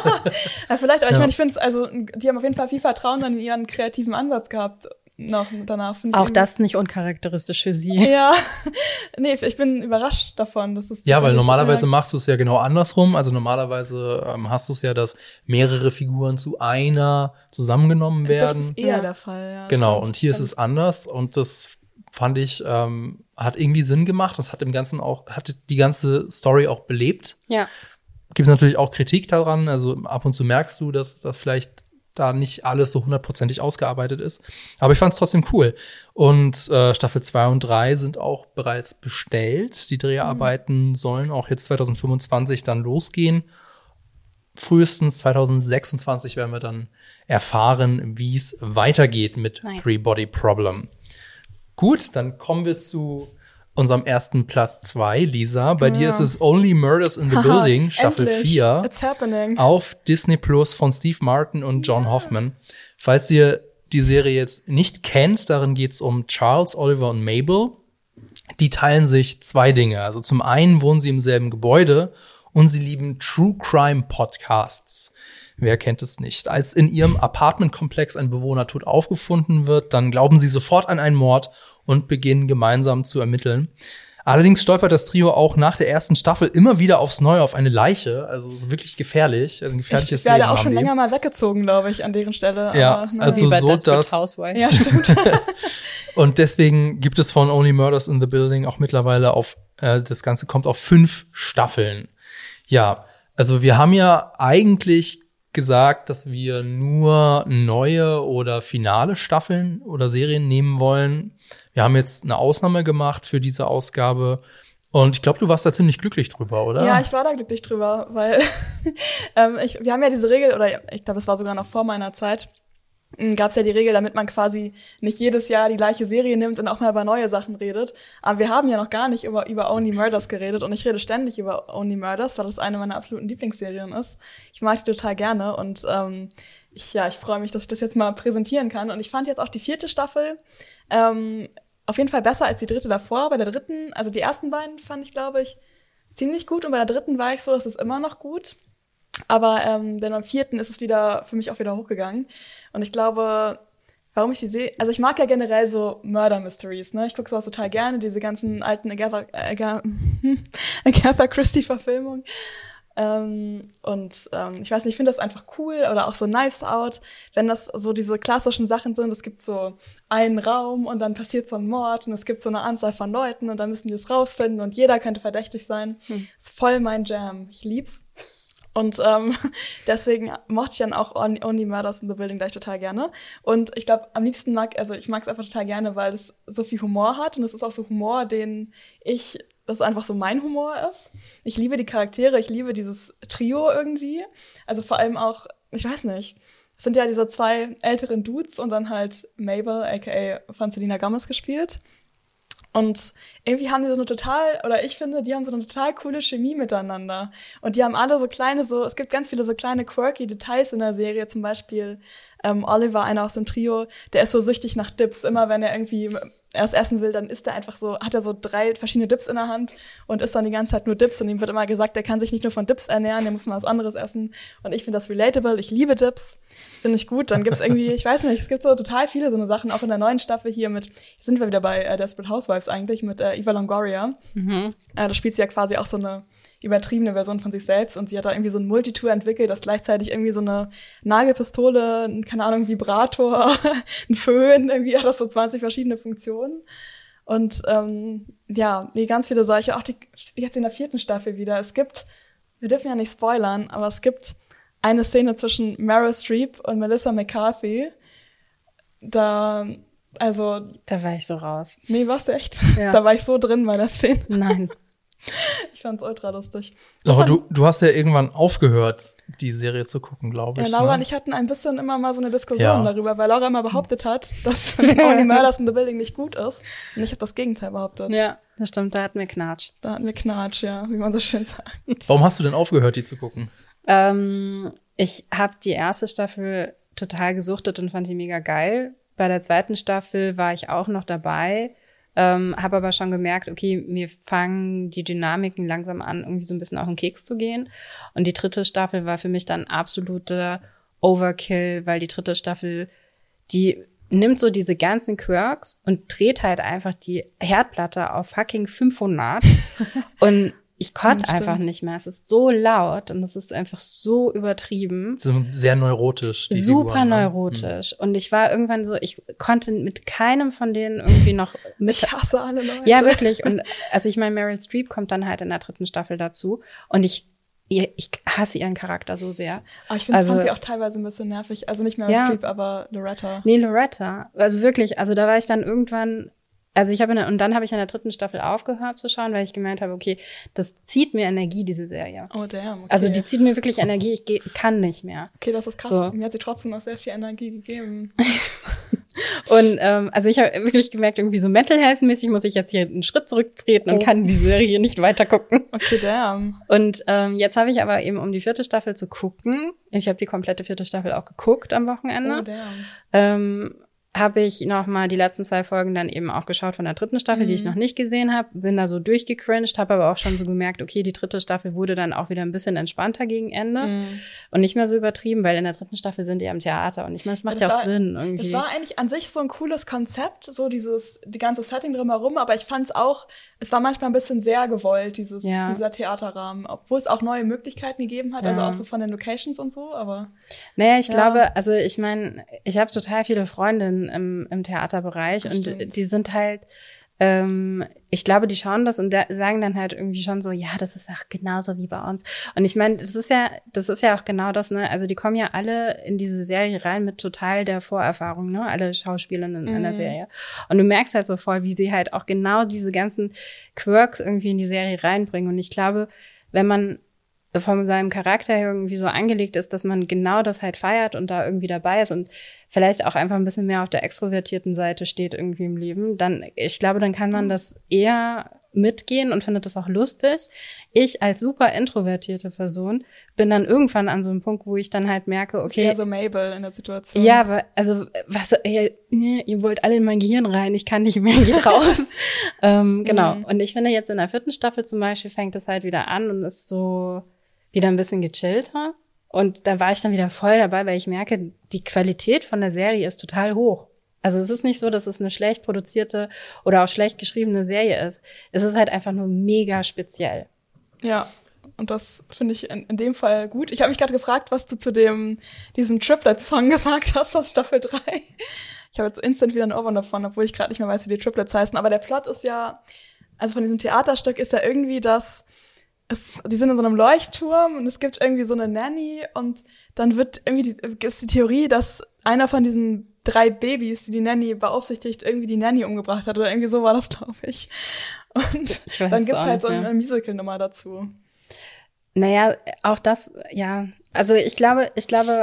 Ja, vielleicht, aber ich meine, ich finde es, also, die haben auf jeden Fall viel Vertrauen dann in ihren kreativen Ansatz gehabt. Noch danach. Auch das nicht uncharakteristisch für sie. Ja, nee, ich bin überrascht davon. Dass es ja, weil normalerweise machst du es ja genau andersrum. Also normalerweise hast du es ja, dass mehrere Figuren zu einer zusammengenommen werden. Das ist eher der Fall, ja. Genau, stimmt, und hier ist es anders. Und das fand ich, hat irgendwie Sinn gemacht. Das hat hat die ganze Story auch belebt. Ja. Gibt es natürlich auch Kritik daran. Also ab und zu merkst du, dass das vielleicht da nicht alles so 100%ig ausgearbeitet ist. Aber ich fand es trotzdem cool. Und Staffel 2 und 3 sind auch bereits bestellt. Die Dreharbeiten sollen auch jetzt 2025 dann losgehen. Frühestens 2026 werden wir dann erfahren, wie es weitergeht mit Three Body Problem. Gut, dann kommen wir zu unserem ersten Platz 2, Lisa. Bei dir ist es Only Murders in the Building, Staffel 4. It's happening. Auf Disney Plus von Steve Martin und John Hoffman. Falls ihr die Serie jetzt nicht kennt, darin geht es um Charles, Oliver und Mabel. Die teilen sich 2 Dinge. Also zum einen wohnen sie im selben Gebäude und sie lieben True Crime Podcasts. Wer kennt es nicht? Als in ihrem Apartmentkomplex ein Bewohner tot aufgefunden wird, dann glauben sie sofort an einen Mord und beginnen gemeinsam zu ermitteln. Allerdings stolpert das Trio auch nach der ersten Staffel immer wieder aufs Neue auf eine Leiche. Also wirklich gefährlich. Ein gefährliches Leben. Ich werde auch schon länger mal weggezogen, glaube ich, an deren Stelle. Ja, aber, also so das. Housewives. Ja, stimmt. Und deswegen gibt es von Only Murders in the Building auch mittlerweile das Ganze kommt auf 5 Staffeln. Ja, also wir haben ja eigentlich gesagt, dass wir nur neue oder finale Staffeln oder Serien nehmen wollen. Wir haben jetzt eine Ausnahme gemacht für diese Ausgabe. Und ich glaube, du warst da ziemlich glücklich drüber, oder? Ja, ich war da glücklich drüber, weil wir haben ja diese Regel, oder ich glaube, das war sogar noch vor meiner Zeit, gab es ja die Regel, damit man quasi nicht jedes Jahr die gleiche Serie nimmt und auch mal über neue Sachen redet. Aber wir haben ja noch gar nicht über Only Murders geredet und ich rede ständig über Only Murders, weil das eine meiner absoluten Lieblingsserien ist. Ich mag die total gerne und ich freue mich, dass ich das jetzt mal präsentieren kann. Und ich fand jetzt auch die 4. Staffel auf jeden Fall besser als die 3. davor. Bei der 3., also die ersten beiden fand ich, glaube ich, ziemlich gut. Und bei der 3. war ich so, es ist immer noch gut. Aber dann am 4. ist es für mich auch wieder hochgegangen. Und ich glaube, warum ich die sehe, also ich mag ja generell so Murder Mysteries, ne? Ich gucke sowas total gerne, diese ganzen alten Agatha Christie-Verfilmungen. Ich weiß nicht, ich finde das einfach cool, oder auch so Knives Out, wenn das so diese klassischen Sachen sind, es gibt so einen Raum und dann passiert so ein Mord und es gibt so eine Anzahl von Leuten und dann müssen die es rausfinden und jeder könnte verdächtig sein. Ist voll mein Jam. Ich lieb's. Und deswegen mochte ich dann auch Only Murders in the Building gleich total gerne. Und ich glaube, am liebsten ich mag es einfach total gerne, weil es so viel Humor hat. Und es ist auch so Humor, das einfach so mein Humor ist. Ich liebe die Charaktere, ich liebe dieses Trio irgendwie. Also vor allem auch, ich weiß nicht, es sind ja diese 2 älteren Dudes und dann halt Mabel, aka von Selena Gomez gespielt. Und irgendwie haben die ich finde, die haben so eine total coole Chemie miteinander. Und die haben alle es gibt ganz viele so kleine quirky Details in der Serie, zum Beispiel Oliver, einer aus dem Trio, der ist so süchtig nach Dips. Immer wenn er irgendwie erst essen will, dann isst er einfach so, hat er so 3 verschiedene Dips in der Hand und isst dann die ganze Zeit nur Dips. Und ihm wird immer gesagt, er kann sich nicht nur von Dips ernähren, der muss mal was anderes essen. Und ich finde das relatable, ich liebe Dips, finde ich gut. Dann gibt's irgendwie, ich weiß nicht, es gibt so total viele so eine Sachen, auch in der neuen Staffel hier sind wir wieder bei Desperate Housewives eigentlich, mit Eva Longoria. Da spielt sie ja quasi auch so eine übertriebene Version von sich selbst und sie hat da irgendwie so ein Multitool entwickelt, das gleichzeitig irgendwie so eine Nagelpistole, keine Ahnung, Vibrator, ein Föhn, irgendwie hat das so 20 verschiedene Funktionen. Und ganz viele solche, auch jetzt in der 4. Staffel wieder. Wir dürfen ja nicht spoilern, aber es gibt eine Szene zwischen Meryl Streep und Melissa McCarthy. Da war ich so raus. Nee, warst du echt? Ja. Da war ich so drin bei der Szene. Nein. Ich fand's ultra lustig. Laura, du hast ja irgendwann aufgehört, die Serie zu gucken, glaube ich. Ja, Laura ne? und ich hatten ein bisschen immer mal so eine Diskussion darüber, weil Laura immer behauptet hat, dass Only Murders in the Building nicht gut ist. Und ich habe das Gegenteil behauptet. Ja, das stimmt, da hatten wir Knatsch. Ja, wie man so schön sagt. Warum hast du denn aufgehört, die zu gucken? Ich habe die 1. Staffel total gesuchtet und fand die mega geil. Bei der 2. Staffel war ich auch noch dabei. Habe aber schon gemerkt, okay, mir fangen die Dynamiken langsam an, irgendwie so ein bisschen auf den Keks zu gehen. Und die 3. Staffel war für mich dann absoluter Overkill, weil die 3. Staffel, die nimmt so diese ganzen Quirks und dreht halt einfach die Herdplatte auf fucking 500. Und ich konnte einfach nicht mehr. Es ist so laut und es ist einfach so übertrieben. So sehr neurotisch. Super neurotisch. Und ich war irgendwann so, ich konnte mit keinem von denen irgendwie noch mit. Ich hasse alle Leute. Ja, wirklich. Und also ich meine, Meryl Streep kommt dann halt in der 3. Staffel dazu. Und ich hasse ihren Charakter so sehr. Aber ich fand sie auch teilweise ein bisschen nervig. Also nicht Meryl Streep, aber Loretta. Nee, Loretta. Also wirklich, also da war ich dann irgendwann. Also und dann habe ich in der 3. Staffel aufgehört zu schauen, weil ich gemeint habe, okay, das zieht mir Energie, diese Serie. Oh damn, okay. Also die zieht mir wirklich Energie, ich kann nicht mehr. Okay, das ist krass. So. Mir hat sie trotzdem noch sehr viel Energie gegeben. Und also ich habe wirklich gemerkt, irgendwie so Mental Health-mäßig muss ich jetzt hier einen Schritt zurücktreten und kann die Serie nicht weiter gucken. Okay, damn. Und jetzt habe ich aber eben, um die 4. Staffel zu gucken, ich habe die komplette 4. Staffel auch geguckt am Wochenende. Oh damn. Habe ich noch mal die letzten 2 Folgen dann eben auch geschaut von der 3. Staffel, die ich noch nicht gesehen habe. Bin da so durchgecringed, habe aber auch schon so gemerkt, okay, die 3. Staffel wurde dann auch wieder ein bisschen entspannter gegen Ende und nicht mehr so übertrieben, weil in der 3. Staffel sind die am Theater und ich meine, es macht ja auch Sinn irgendwie. Es war eigentlich an sich so ein cooles Konzept, so die ganze Setting drumherum, aber ich fand es war manchmal ein bisschen sehr gewollt, dieser Theaterrahmen, obwohl es auch neue Möglichkeiten gegeben hat, also auch so von den Locations und so, aber. Naja, ich glaube, also ich meine, ich habe total viele Freundinnen im Theaterbereich und die sind halt, ich glaube, die schauen das und sagen dann halt irgendwie schon so, ja, das ist auch genauso wie bei uns. Und ich meine, das ist ja auch genau das, ne? Also die kommen ja alle in diese Serie rein mit total der Vorerfahrung, ne? Alle Schauspielerinnen in der Serie. Und du merkst halt so voll, wie sie halt auch genau diese ganzen Quirks irgendwie in die Serie reinbringen. Und ich glaube, wenn man von seinem Charakter her irgendwie so angelegt ist, dass man genau das halt feiert und da irgendwie dabei ist und vielleicht auch einfach ein bisschen mehr auf der extrovertierten Seite steht irgendwie im Leben, dann, ich glaube, dann kann man das eher mitgehen und findet das auch lustig. Ich als super introvertierte Person bin dann irgendwann an so einem Punkt, wo ich dann halt merke, okay. Das ist eher so Mabel in der Situation. Ja, aber also ihr wollt alle in mein Gehirn rein, ich kann nicht mehr, geht raus. Genau. Und ich finde jetzt in der 4. Staffel zum Beispiel fängt es halt wieder an und ist so wieder ein bisschen gechillter. Und da war ich dann wieder voll dabei, weil ich merke, die Qualität von der Serie ist total hoch. Also es ist nicht so, dass es eine schlecht produzierte oder auch schlecht geschriebene Serie ist. Es ist halt einfach nur mega speziell. Ja, und das finde ich in dem Fall gut. Ich habe mich gerade gefragt, was du zu diesem Triplet-Song gesagt hast aus Staffel 3. Ich habe jetzt instant wieder ein Ohrwurm davon, obwohl ich gerade nicht mehr weiß, wie die Triplets heißen. Aber der Plot ist ja, also von diesem Theaterstück ist ja irgendwie, die sind in so einem Leuchtturm und es gibt irgendwie so eine Nanny und dann wird irgendwie ist die Theorie, dass einer von diesen 3 Babys, die Nanny beaufsichtigt, irgendwie die Nanny umgebracht hat oder irgendwie so war das, glaube ich. Und dann gibt's halt so eine Musical-Nummer dazu. Naja, auch das, ja. Also ich glaube,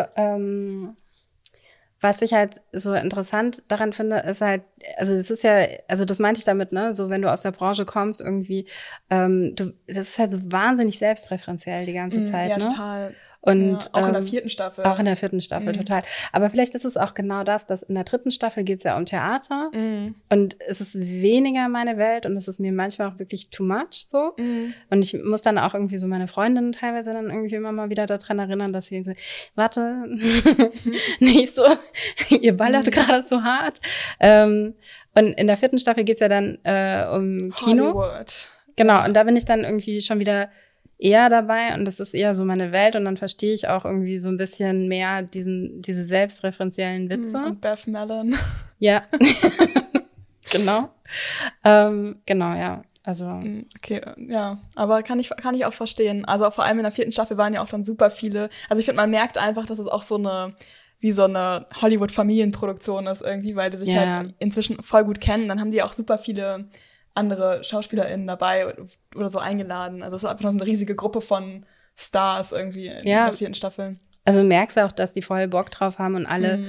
was ich halt so interessant daran finde, ist halt, also das ist ja, also das meinte ich damit, ne, so wenn du aus der Branche kommst irgendwie, das ist halt so wahnsinnig selbstreferenziell die ganze Zeit, ja, ne? Ja, total. Und ja, auch in der 4. Staffel. Auch in der 4. Staffel, total. Aber vielleicht ist es auch genau das, dass in der 3. Staffel geht's ja um Theater und es ist weniger meine Welt und es ist mir manchmal auch wirklich too much so. Und ich muss dann auch irgendwie so meine Freundinnen teilweise dann irgendwie immer mal wieder daran erinnern, dass sie so, warte, nicht so, ihr ballert gerade so hart. Und in der 4. Staffel geht's ja dann um Kino. Hollywood. Genau, und da bin ich dann irgendwie schon wieder eher dabei und das ist eher so meine Welt und dann verstehe ich auch irgendwie so ein bisschen mehr diese selbstreferenziellen Witze. Und Beth Mellon. Ja, genau. Genau, ja. Also okay, ja, aber kann ich auch verstehen. Also vor allem in der 4. Staffel waren ja auch dann super viele. Also ich finde, man merkt einfach, dass es auch so eine Hollywood-Familienproduktion ist irgendwie, weil die sich halt inzwischen voll gut kennen. Dann haben die auch super viele andere SchauspielerInnen dabei oder so eingeladen. Also es ist einfach noch so eine riesige Gruppe von Stars irgendwie in der 4. Staffel. Also du merkst auch, dass die voll Bock drauf haben und alle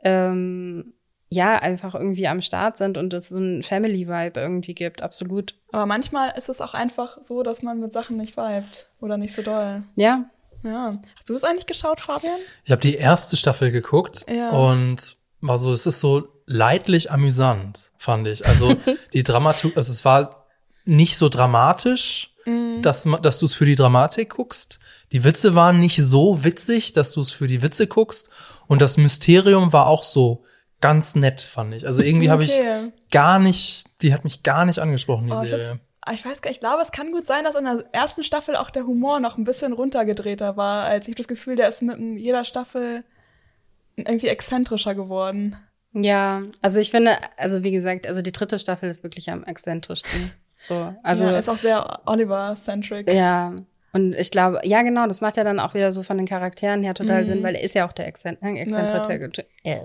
einfach irgendwie am Start sind und es so einen Family-Vibe irgendwie gibt, absolut. Aber manchmal ist es auch einfach so, dass man mit Sachen nicht vibet oder nicht so doll. Ja. Ja. Hast du es eigentlich geschaut, Fabian? Ich habe die 1. Staffel geguckt und war so, es ist so leidlich amüsant, fand ich. Also die Dramaturgie, also es war nicht so dramatisch, dass du es für die Dramatik guckst. Die Witze waren nicht so witzig, dass du es für die Witze guckst. Und das Mysterium war auch so ganz nett, fand ich. Also irgendwie habe ich die hat mich gar nicht angesprochen, die Serie. Ich weiß gar nicht, ich glaube, es kann gut sein, dass in der 1. Staffel auch der Humor noch ein bisschen runtergedrehter war. Als ich habe das Gefühl, der ist mit jeder Staffel irgendwie exzentrischer geworden. Ja, also ich finde, also wie gesagt, also die 3. Staffel ist wirklich am exzentrischsten. So, also ist auch sehr Oliver-centric. Ja, und ich glaube, ja genau, das macht ja dann auch wieder so von den Charakteren her total Sinn, weil er ist ja auch der Exzentriker.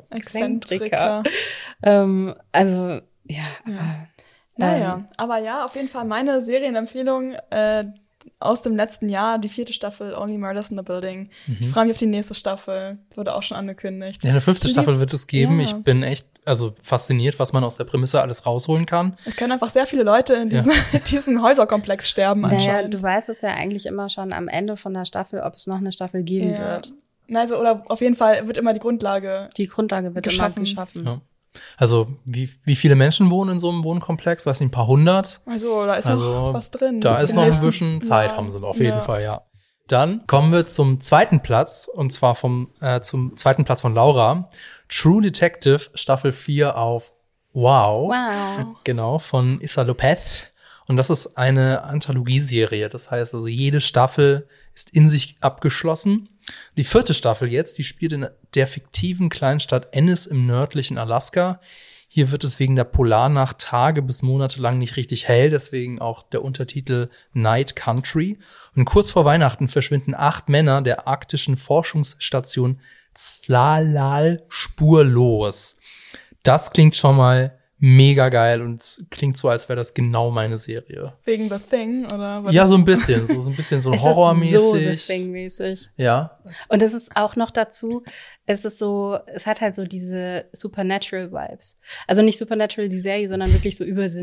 Also, ja. Aber ja, auf jeden Fall meine Serienempfehlung aus dem letzten Jahr, die 4. Staffel, Only Murders in the Building. Ich freue mich auf die nächste Staffel. Wurde auch schon angekündigt. Ja, eine 5. Staffel wird es geben. Ja. Ich bin echt fasziniert, was man aus der Prämisse alles rausholen kann. Es können einfach sehr viele Leute in diesem Häuserkomplex sterben anscheinend. Naja, du weißt es ja eigentlich immer schon am Ende von der Staffel, ob es noch eine Staffel geben wird. Also, oder auf jeden Fall wird immer die Grundlage wird geschaffen. immer geschaffen. Ja. Also, wie viele Menschen wohnen in so einem Wohnkomplex? Weiß nicht, ein paar hundert? Also, da ist noch was drin. Da ist noch ein bisschen Zeit, haben sie auf jeden Fall, ja. Dann kommen wir zum 2. Platz, und zwar zum 2. Platz von Laura. True Detective, Staffel 4 auf Wow. Genau, von Issa Lopez. Und das ist eine Anthologieserie. Das heißt also, jede Staffel ist in sich abgeschlossen. Die 4. Staffel jetzt, die spielt in der fiktiven Kleinstadt Ennis im nördlichen Alaska. Hier wird es wegen der Polarnacht Tage bis Monate lang nicht richtig hell, deswegen auch der Untertitel Night Country. Und kurz vor Weihnachten verschwinden 8 Männer der arktischen Forschungsstation Tsalal spurlos. Das klingt schon mal mega geil und klingt so, als wäre das genau meine Serie. Wegen The Thing, oder? Ja, so ein bisschen, so horrormäßig. So The Thing-mäßig. Ja. Und es ist auch noch dazu, es hat halt so diese Supernatural-Vibes. Also nicht Supernatural die Serie, sondern wirklich so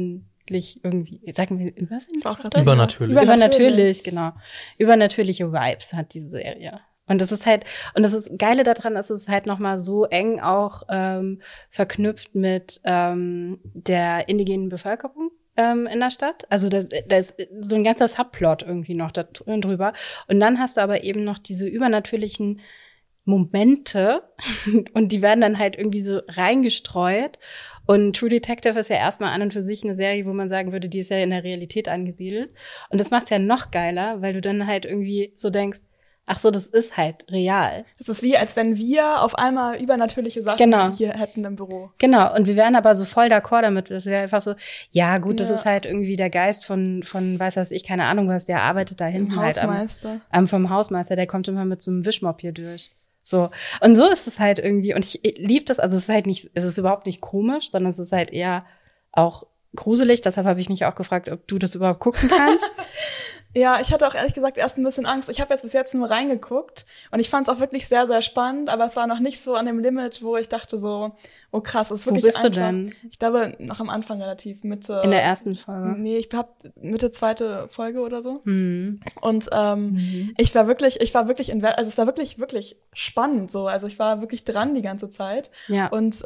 übersinnlich irgendwie, sagen wir übersinnlich? Übernatürlich, genau. Übernatürliche Vibes hat diese Serie. Und das ist halt, und das ist Geile daran, ist es halt nochmal so eng auch verknüpft mit der indigenen Bevölkerung in der Stadt. Also da ist so ein ganzer Subplot irgendwie noch da drüber. Und dann hast du aber eben noch diese übernatürlichen Momente und die werden dann halt irgendwie so reingestreut. Und True Detective ist ja erstmal an und für sich eine Serie, wo man sagen würde, die ist ja in der Realität angesiedelt. Und das macht's ja noch geiler, weil du dann halt irgendwie so denkst, ach so, das ist halt real. Das ist wie, als wenn wir auf einmal übernatürliche Sachen hier hätten im Büro. Genau, und wir wären aber so voll d'accord damit. Das wäre einfach so, ja gut, das ist halt irgendwie der Geist von weiß was ich, keine Ahnung was, der arbeitet da hinten halt vom Hausmeister, der kommt immer mit so einem Wischmopp hier durch. So. Und so ist es halt irgendwie, und ich liebe das, also es ist halt nicht, es ist überhaupt nicht komisch, sondern es ist halt eher auch gruselig. Deshalb habe ich mich auch gefragt, ob du das überhaupt gucken kannst. Ja, ich hatte auch ehrlich gesagt erst ein bisschen Angst. Ich habe jetzt bis jetzt nur reingeguckt und ich fand es auch wirklich sehr, sehr spannend, aber es war noch nicht so an dem Limit, wo ich dachte so, oh krass, es ist wirklich einfach. Wo bist du denn? Ich glaube, noch am Anfang relativ, Mitte. In der ersten Folge? Nee, ich hab Mitte zweite Folge oder so. Und ich war wirklich es war wirklich, wirklich spannend so. Also ich war wirklich dran die ganze Zeit. Ja. Und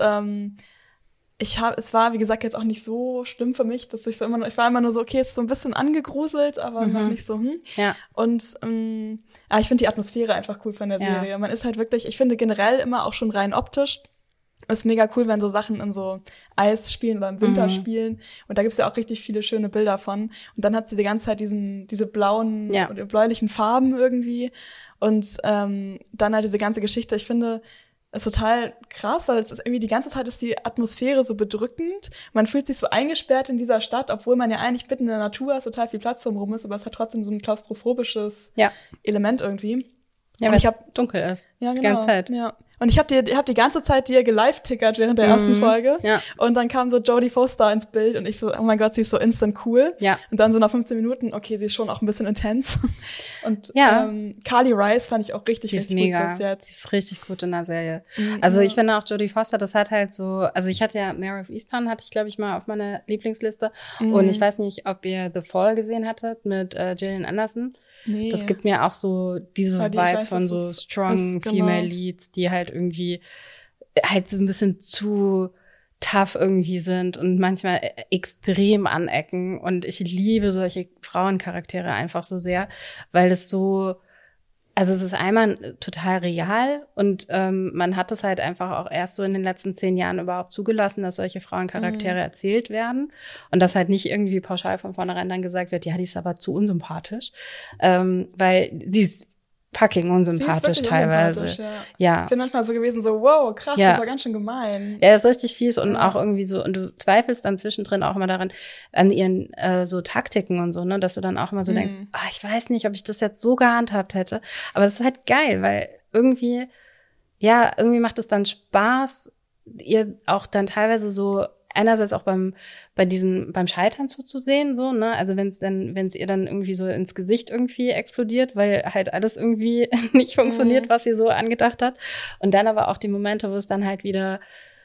es war, wie gesagt, jetzt auch nicht so schlimm für mich, dass ich war immer nur so, okay, es ist so ein bisschen angegruselt, aber noch nicht so, Ja. Und ich finde die Atmosphäre einfach cool von der Serie. Ja. Man ist halt wirklich, ich finde generell immer auch schon rein optisch, ist mega cool, wenn so Sachen in so Eis spielen oder im Winter spielen. Und da gibt's ja auch richtig viele schöne Bilder von. Und dann hat sie die ganze Zeit diese blauen oder bläulichen Farben irgendwie. Und dann halt diese ganze Geschichte, ich finde, ist total krass, weil es ist irgendwie die ganze Zeit ist die Atmosphäre so bedrückend. Man fühlt sich so eingesperrt in dieser Stadt, obwohl man ja eigentlich mitten in der Natur ist, total viel Platz drumherum ist, aber es hat trotzdem so ein klaustrophobisches Element irgendwie. Ja, weil es dunkel ist. Ja, genau. Die ganze Zeit. Ja. Und ich hab die ganze Zeit dir gelive-tickert während der ersten Folge. Ja. Und dann kam so Jodie Foster ins Bild und ich so, oh mein Gott, sie ist so instant cool. Ja. Und dann so nach 15 Minuten, okay, sie ist schon auch ein bisschen intens. Und Carly Rice fand ich auch richtig mega. Gut bis jetzt. Die ist richtig gut in der Serie. Also ich finde auch Jodie Foster, das hat halt so, also ich hatte ja Mare of Easttown, hatte ich glaube ich mal auf meiner Lieblingsliste. Und ich weiß nicht, ob ihr The Fall gesehen hattet mit Gillian Anderson. Nee. Das gibt mir auch so diese Vibes von so strong Female Leads, die halt irgendwie halt so ein bisschen zu tough irgendwie sind und manchmal extrem anecken. Und ich liebe solche Frauencharaktere einfach so sehr, weil es so, also es ist einmal total real und man hat es halt einfach auch erst so in den letzten 10 Jahren überhaupt zugelassen, dass solche Frauencharaktere erzählt werden und dass halt nicht irgendwie pauschal von vornherein dann gesagt wird, ja, die ist aber zu unsympathisch, weil sie ist fucking unsympathisch teilweise. Ja. Ich bin manchmal so gewesen, so wow, krass, das war ganz schön gemein. Ja, das ist richtig fies und auch irgendwie so, und du zweifelst dann zwischendrin auch immer daran, an ihren so Taktiken und so, ne, dass du dann auch immer so denkst, ich weiß nicht, ob ich das jetzt so gehandhabt hätte. Aber das ist halt geil, weil irgendwie macht es dann Spaß, ihr auch dann teilweise so einerseits auch beim Scheitern zuzusehen, so, ne, also wenn es ihr dann irgendwie so ins Gesicht irgendwie explodiert, weil halt alles irgendwie nicht funktioniert, was sie so angedacht hat. Und dann aber auch die Momente, wo es dann halt wieder,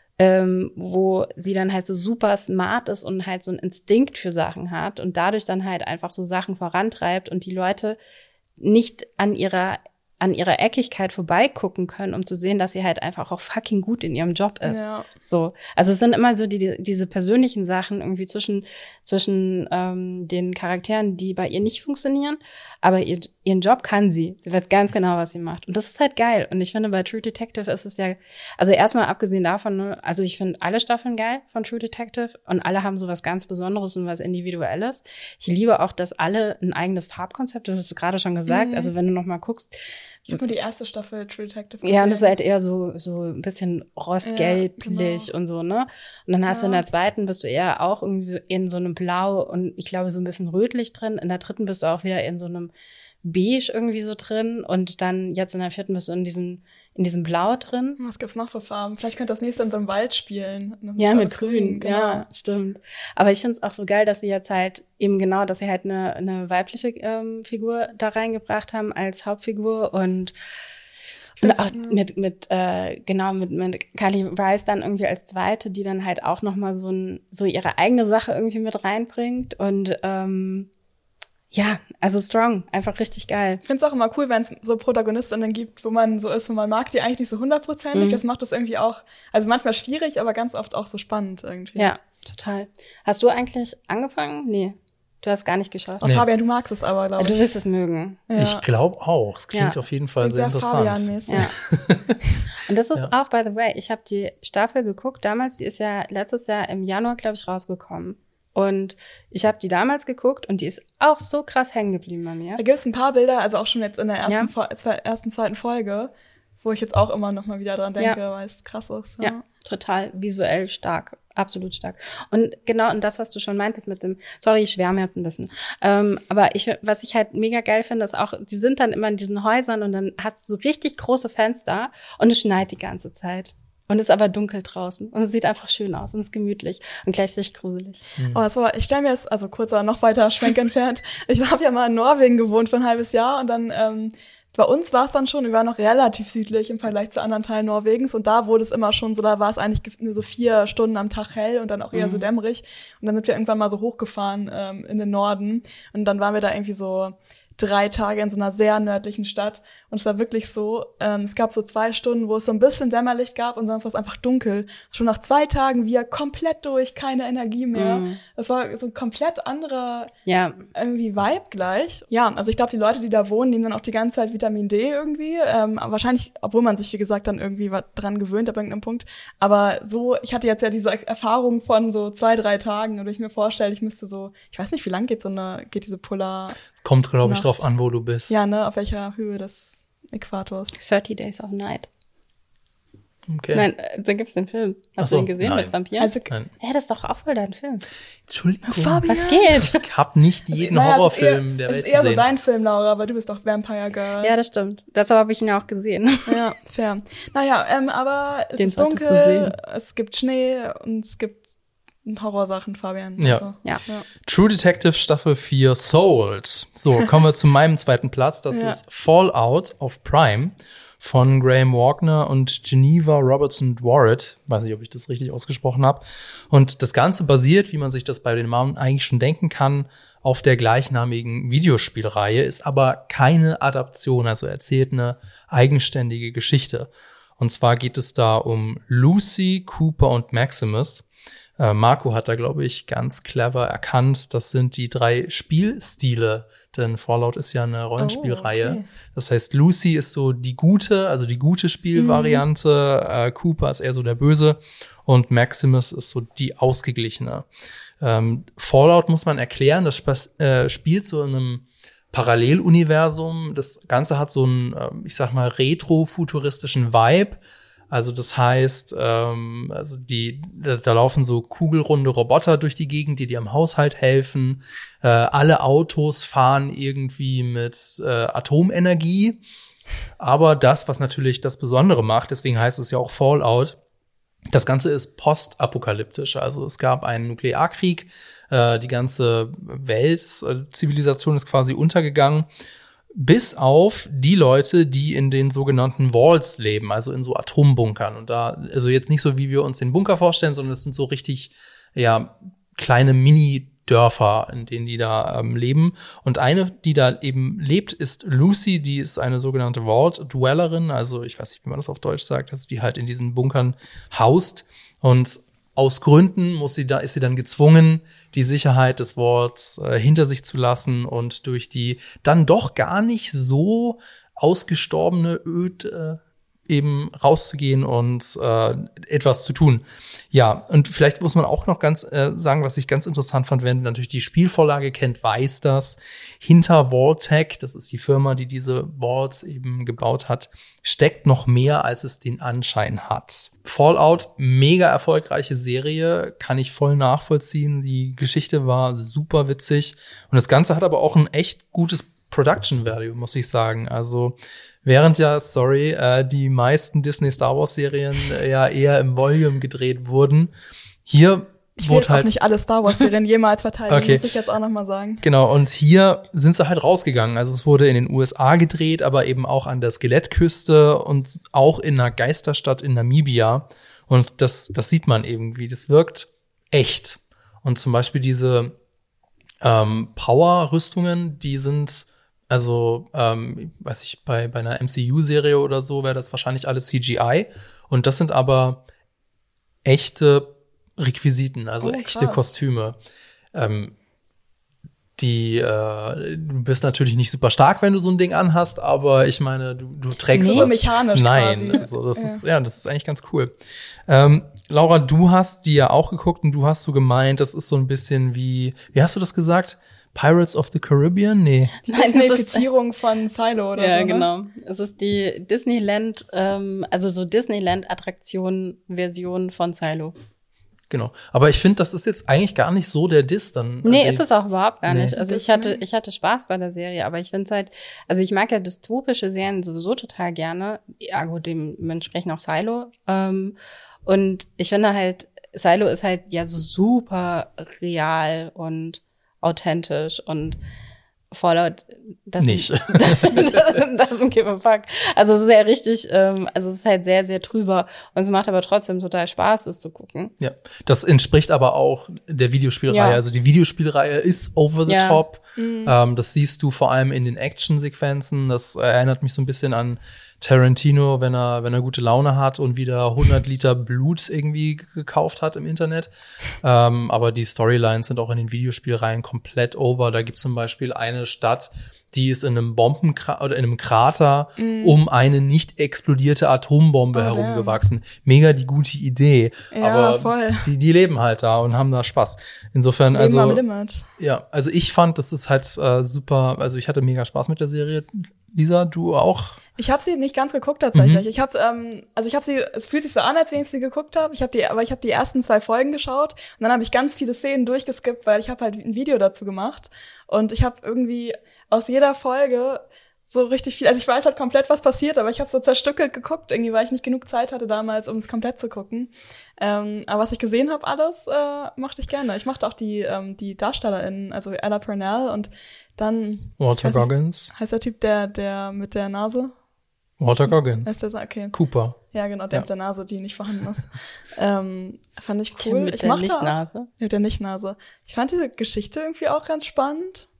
wo sie dann halt so super smart ist und halt so einen Instinkt für Sachen hat und dadurch dann halt einfach so Sachen vorantreibt und die Leute nicht an ihrer Eckigkeit vorbeigucken können, um zu sehen, dass sie halt einfach auch fucking gut in ihrem Job ist. Ja. So. Also es sind immer so diese persönlichen Sachen irgendwie zwischen den Charakteren, die bei ihr nicht funktionieren, aber ihren Job kann sie. Sie weiß ganz genau, was sie macht. Und das ist halt geil. Und ich finde, bei True Detective ist es ja, also erstmal abgesehen davon, ne, also ich finde alle Staffeln geil von True Detective und alle haben so was ganz Besonderes und was Individuelles. Ich liebe auch, dass alle ein eigenes Farbkonzept, das hast du gerade schon gesagt, also wenn du noch mal guckst, ich habe nur die erste Staffel True Detective gesehen. Ja, und das ist halt eher so ein bisschen rostgelblich und so, ne? Und dann hast du in der zweiten bist du eher auch irgendwie in so einem Blau und ich glaube so ein bisschen rötlich drin. In der dritten bist du auch wieder in so einem Beige irgendwie so drin und dann jetzt in der vierten bist du in diesem Blau drin. Was gibt's noch für Farben? Vielleicht könnte das nächste in so einem Wald spielen. Ja, mit Grün. Genau. Ja, stimmt. Aber ich finde es auch so geil, dass sie jetzt halt eben genau, dass sie halt eine weibliche Figur da reingebracht haben als Hauptfigur und Und auch mit Kylie Rice dann irgendwie als Zweite, die dann halt auch nochmal so ihre eigene Sache irgendwie mit reinbringt. Und ja, also strong, einfach richtig geil. Ich finde es auch immer cool, wenn es so Protagonistinnen gibt, wo man so ist und man mag die eigentlich nicht so 100%. Das macht das irgendwie auch, also manchmal schwierig, aber ganz oft auch so spannend irgendwie. Ja, total. Hast du eigentlich angefangen? Nee, du hast gar nicht geschaut. Nee. Fabian, du magst es aber, glaube ich. Du wirst es mögen. Ja. Ich glaube auch. Es klingt auf jeden Fall sehr interessant. Fabian-mäßig. Ja. Und das ist auch, by the way, ich habe die Staffel geguckt damals, die ist ja letztes Jahr im Januar, glaube ich, rausgekommen. Und ich habe die damals geguckt und die ist auch so krass hängen geblieben bei mir. Da gibt es ein paar Bilder, also auch schon jetzt in der zweiten Folge, wo ich jetzt auch immer noch mal wieder dran denke, weil es krass ist. Ja, total visuell stark, absolut stark. Und genau, und das, was du schon meintest mit dem, sorry, ich schwärme jetzt ein bisschen, aber was ich halt mega geil finde, ist auch, die sind dann immer in diesen Häusern und dann hast du so richtig große Fenster und es schneit die ganze Zeit. Und es ist aber dunkel draußen. Und es sieht einfach schön aus und es ist gemütlich und gleichzeitig gruselig. Oh, ich stelle mir das, also kurzer, noch weiter Schwenk entfernt. Ich habe ja mal in Norwegen gewohnt für ein halbes Jahr und dann, bei uns war es dann schon, wir waren noch relativ südlich im Vergleich zu anderen Teilen Norwegens und da wurde es immer schon so, da war es eigentlich nur so 4 Stunden am Tag hell und dann auch eher so dämmerig. Und dann sind wir irgendwann mal so hochgefahren in den Norden und dann waren wir da irgendwie so 3 Tage in so einer sehr nördlichen Stadt. Und es war wirklich so, es gab so 2 Stunden, wo es so ein bisschen Dämmerlicht gab und sonst war es einfach dunkel. Schon nach 2 Tagen wir komplett durch, keine Energie mehr. Das war so ein komplett anderer irgendwie Vibe gleich. Ja, also ich glaube, die Leute, die da wohnen, nehmen dann auch die ganze Zeit Vitamin D irgendwie. Wahrscheinlich, obwohl man sich, wie gesagt, dann irgendwie dran gewöhnt ab irgendeinem Punkt. Aber so, ich hatte jetzt ja diese Erfahrung von so 2, 3 Tagen und ich mir vorstelle, ich müsste so, ich weiß nicht, wie lang geht diese Polar... Kommt, glaube ich, drauf an, wo du bist. Ja, ne, auf welcher Höhe des Äquators. 30 Days of Night. Okay. Nein, da gibt's den Film. Hast du ihn gesehen mit Vampiren? Also, ja, das ist doch auch voll dein Film. Entschuldigung. Fabian. Was geht? Ich hab nicht jeden Horrorfilm der Welt gesehen. Das ist eher so dein Film, Laura, aber du bist doch Vampire Girl. Ja, das stimmt. Deshalb habe ich ihn ja auch gesehen. Ja, fair. Naja, aber es ist dunkel, es gibt Schnee und es gibt Horrorsachen, Fabian. Ja. Also, ja. True Detective Staffel 4 Souls. So, kommen wir zu meinem zweiten Platz. Das ist Fallout auf Prime von Graham Wagner und Geneva Robertson Dworet. Weiß nicht, ob ich das richtig ausgesprochen habe. Und das Ganze basiert, wie man sich das bei den Namen eigentlich schon denken kann, auf der gleichnamigen Videospielreihe, ist aber keine Adaption, also erzählt eine eigenständige Geschichte. Und zwar geht es da um Lucy, Cooper und Maximus. Marco hat da, glaube ich, ganz clever erkannt, das sind die 3 Spielstile, denn Fallout ist ja eine Rollenspielreihe. Okay. Das heißt, Lucy ist so die gute Spielvariante, Cooper ist eher so der Böse und Maximus ist so die ausgeglichene. Fallout muss man erklären, das spielt so in einem Paralleluniversum. Das Ganze hat so einen, ich sag mal, retro-futuristischen Vibe. Also das heißt, da laufen so kugelrunde Roboter durch die Gegend, die dir im Haushalt helfen. Alle Autos fahren irgendwie mit Atomenergie. Aber das, was natürlich das Besondere macht, deswegen heißt es ja auch Fallout, das Ganze ist postapokalyptisch. Also es gab einen Nuklearkrieg, die ganze Zivilisation ist quasi untergegangen. Bis auf die Leute, die in den sogenannten Vaults leben, also in so Atombunkern. Und da, also jetzt nicht so, wie wir uns den Bunker vorstellen, sondern es sind so richtig, kleine Mini-Dörfer, in denen die da leben. Und eine, die da eben lebt, ist Lucy, die ist eine sogenannte Vault-Dwellerin, also ich weiß nicht, wie man das auf Deutsch sagt, also die halt in diesen Bunkern haust. Und aus Gründen ist sie dann gezwungen, die Sicherheit des Vaults hinter sich zu lassen und durch die dann doch gar nicht so ausgestorbene Öd eben rauszugehen und etwas zu tun. Ja, und vielleicht muss man auch noch ganz sagen, was ich ganz interessant fand, wenn natürlich die Spielvorlage kennt, weiß das. Hinter Vault-Tec, das ist die Firma, die diese Vaults eben gebaut hat, steckt noch mehr, als es den Anschein hat. Fallout, mega erfolgreiche Serie, kann ich voll nachvollziehen. Die Geschichte war super witzig und das Ganze hat aber auch ein echt gutes Production Value, muss ich sagen. Also während die meisten Disney Star Wars Serien ja eher im Volume gedreht wurden, hier Ich will jetzt auch nicht alle Star Wars-Serien jemals verteidigen, muss ich jetzt auch noch mal sagen. Genau, und hier sind sie halt rausgegangen. Also es wurde in den USA gedreht, aber eben auch an der Skelettküste und auch in einer Geisterstadt in Namibia. Und das sieht man irgendwie, das wirkt echt. Und zum Beispiel diese Power-Rüstungen, die sind, also, weiß ich, bei einer MCU-Serie oder so wäre das wahrscheinlich alles CGI. Und das sind aber echte Requisiten, also echte Kostüme. Du bist natürlich nicht super stark, wenn du so ein Ding anhast, aber ich meine, du trägst so mechanisch Nein, quasi. also das ist eigentlich ganz cool. Laura, du hast die ja auch geguckt und du hast so gemeint, das ist so ein bisschen wie hast du das gesagt? Pirates of the Caribbean? Nee. Nein, das ist eine Infizierung von Silo oder so. Ja, genau. Es ist die Disneyland, also so Disneyland-Attraktion-Version von Silo. Genau. Aber ich finde, das ist jetzt eigentlich gar nicht so der Diss dann. Nee, ist es auch überhaupt gar nicht. Also ich Disney. hatte Spaß bei der Serie, aber ich finde es halt, also ich mag ja dystopische Serien sowieso total gerne. Ja gut, dementsprechend auch Silo. Und ich finde halt, Silo ist halt ja so super real und authentisch und Fallout, das nicht. doesn't give a fuck. Also es ist ja richtig, also es ist halt sehr, sehr trüber und es macht aber trotzdem total Spaß, es zu gucken. Ja, das entspricht aber auch der Videospielreihe. Ja. Also die Videospielreihe ist over the Ja. top. Das siehst du vor allem in den Actionsequenzen. Das erinnert mich so ein bisschen an Tarantino, wenn er gute Laune hat und wieder 100 Liter Blut irgendwie gekauft hat im Internet. Aber die Storylines sind auch in den Videospielreihen komplett over. Da gibt es zum Beispiel eine Stadt, die ist in einem oder in einem Krater um eine nicht explodierte Atombombe herumgewachsen. Mega die gute Idee. Ja, aber voll. die leben halt da und haben da Spaß. Insofern, Leben also am Limit. ja, also ich fand, das ist halt super. Also ich hatte mega Spaß mit der Serie. Lisa, du auch? Ich habe sie nicht ganz geguckt tatsächlich. Ich habe sie, es fühlt sich so an, als wenn ich sie geguckt habe. Ich habe die ersten 2 Folgen geschaut und dann habe ich ganz viele Szenen durchgeskippt, weil ich habe halt ein Video dazu gemacht und ich habe irgendwie aus jeder Folge so richtig viel, also ich weiß halt komplett, was passiert, aber ich habe so zerstückelt geguckt, irgendwie, weil ich nicht genug Zeit hatte damals, um es komplett zu gucken. Aber was ich gesehen habe, alles mochte ich gerne. Ich mochte auch die DarstellerInnen, also Ella Purnell und dann Walter Goggins. Heißt der Typ, der mit der Nase? Walter Goggins. Heißt der, okay. Cooper. Ja, genau, der mit der Nase, die nicht vorhanden ist. Fand ich cool. Mit der Lichtnase. Mit der Nichtnase. Ich fand diese Geschichte irgendwie auch ganz spannend.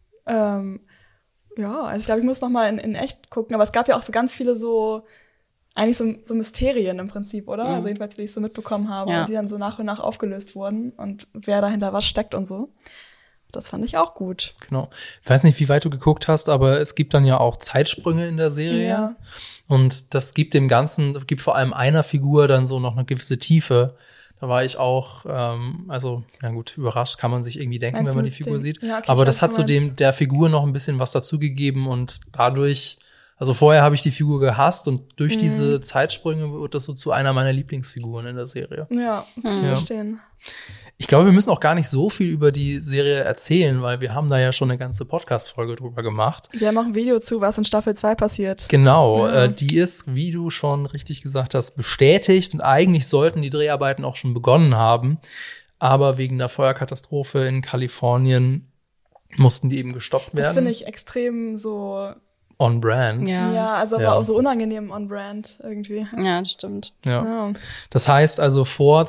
Ja, also ich glaube, ich muss noch mal in echt gucken. Aber es gab ja auch so ganz viele eigentlich so Mysterien im Prinzip, oder? Also jedenfalls, wie ich es so mitbekommen habe, die dann so nach und nach aufgelöst wurden und wer dahinter was steckt und so. Das fand ich auch gut. Genau. Ich weiß nicht, wie weit du geguckt hast, aber es gibt dann ja auch Zeitsprünge in der Serie. Ja. Und das gibt dem Ganzen, gibt vor allem einer Figur dann so noch eine gewisse Tiefe. Da war ich auch, also, ja gut, überrascht kann man sich irgendwie denken, wenn man die Figur sieht. Ja, okay, aber das hat so der Figur noch ein bisschen was dazugegeben und dadurch, also vorher habe ich die Figur gehasst und durch diese Zeitsprünge wird das so zu einer meiner Lieblingsfiguren in der Serie. Ja, das kann ich verstehen. Ich glaube, wir müssen auch gar nicht so viel über die Serie erzählen, weil wir haben da ja schon eine ganze Podcast-Folge drüber gemacht. Wir haben auch ein Video zu, was in Staffel 2 passiert. Genau, die ist, wie du schon richtig gesagt hast, bestätigt und eigentlich sollten die Dreharbeiten auch schon begonnen haben. Aber wegen der Feuerkatastrophe in Kalifornien mussten die eben gestoppt werden. Das finde ich extrem so on brand. Ja, also aber auch so unangenehm on brand irgendwie. Ja, das stimmt. Ja. Das heißt also, vor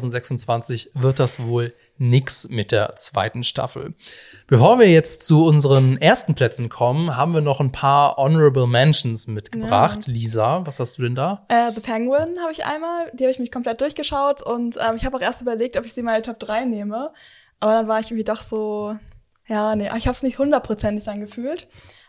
2026 wird das wohl nix mit der 2. Staffel. Bevor wir jetzt zu unseren ersten Plätzen kommen, haben wir noch ein paar Honorable Mentions mitgebracht. Ja. Lisa, was hast du denn da? The Penguin habe ich einmal, die habe ich mich komplett durchgeschaut und ich habe auch erst überlegt, ob ich sie mal in die Top 3 nehme. Aber dann war ich irgendwie doch so, ich habe es nicht 100%ig dann gefühlt.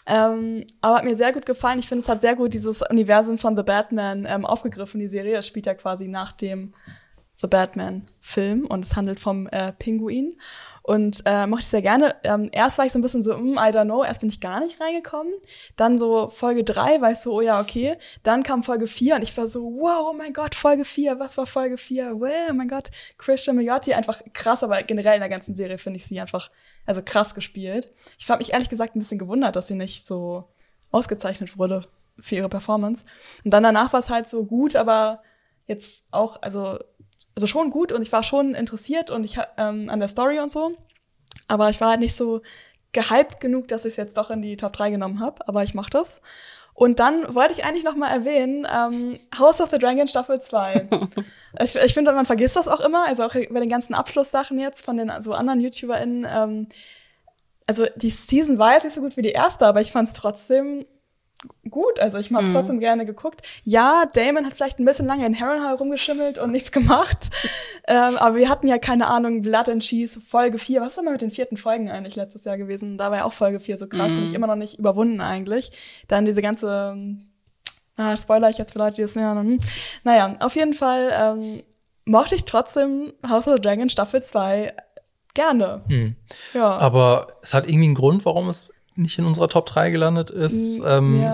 Aber hat mir sehr gut gefallen. Ich finde, es hat sehr gut dieses Universum von The Batman aufgegriffen, die Serie. Es spielt ja quasi nach dem The Batman-Film und es handelt vom Pinguin. Und mochte ich sehr gerne. Erst war ich so ein bisschen so, I don't know, erst bin ich gar nicht reingekommen. Dann so Folge 3 war ich so, oh ja, okay. Dann kam Folge 4 und ich war so, wow, oh mein Gott, Folge 4, was war Folge 4? Well, oh mein Gott, Christian Milioti, einfach krass, aber generell in der ganzen Serie finde ich sie einfach, also krass gespielt. Ich habe mich ehrlich gesagt ein bisschen gewundert, dass sie nicht so ausgezeichnet wurde für ihre Performance. Und dann danach war es halt so gut, aber jetzt auch, also also schon gut und ich war schon interessiert und ich an der Story und so. Aber ich war halt nicht so gehypt genug, dass ich es jetzt doch in die Top 3 genommen habe. Aber ich mochte es. Und dann wollte ich eigentlich noch mal erwähnen, House of the Dragon Staffel 2. Ich finde, man vergisst das auch immer, also auch bei den ganzen Abschlusssachen jetzt von den so anderen YouTuberInnen. Also die Season war jetzt nicht so gut wie die erste, aber ich fand es trotzdem gut. Also ich habe es trotzdem gerne geguckt. Ja, Damon hat vielleicht ein bisschen lange in Harrenhal rumgeschimmelt und nichts gemacht. Aber wir hatten ja, keine Ahnung, Blood and Cheese, Folge 4. Was ist denn mal mit den 4. Folgen eigentlich letztes Jahr gewesen? Da war ja auch Folge 4 so krass und ich immer noch nicht überwunden eigentlich. Dann diese ganze, Spoiler ich jetzt für Leute, die das naja, auf jeden Fall mochte ich trotzdem House of the Dragon Staffel 2 gerne. Ja. Aber es hat irgendwie einen Grund, warum es nicht in unserer Top 3 gelandet ist.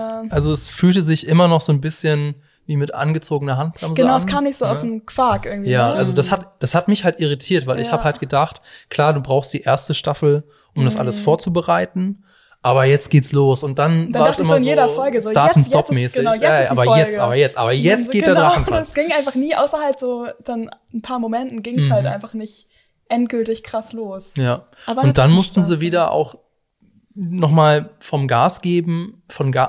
Es fühlte sich immer noch so ein bisschen wie mit angezogener Handbremse an. Genau, es kam nicht so aus dem Quark irgendwie. Ja, ne? also das hat mich halt irritiert, weil ich habe halt gedacht, klar, du brauchst die erste Staffel, um das alles vorzubereiten, aber jetzt geht's los und dann war es immer so in jeder Folge so Start- und Stop-mäßig. Aber jetzt geht der Drachentanz. Das ging einfach nie, außer halt so dann ein paar Momenten ging es halt einfach nicht endgültig krass los. Ja, aber und dann mussten sie wieder auch nochmal vom Gas gehen,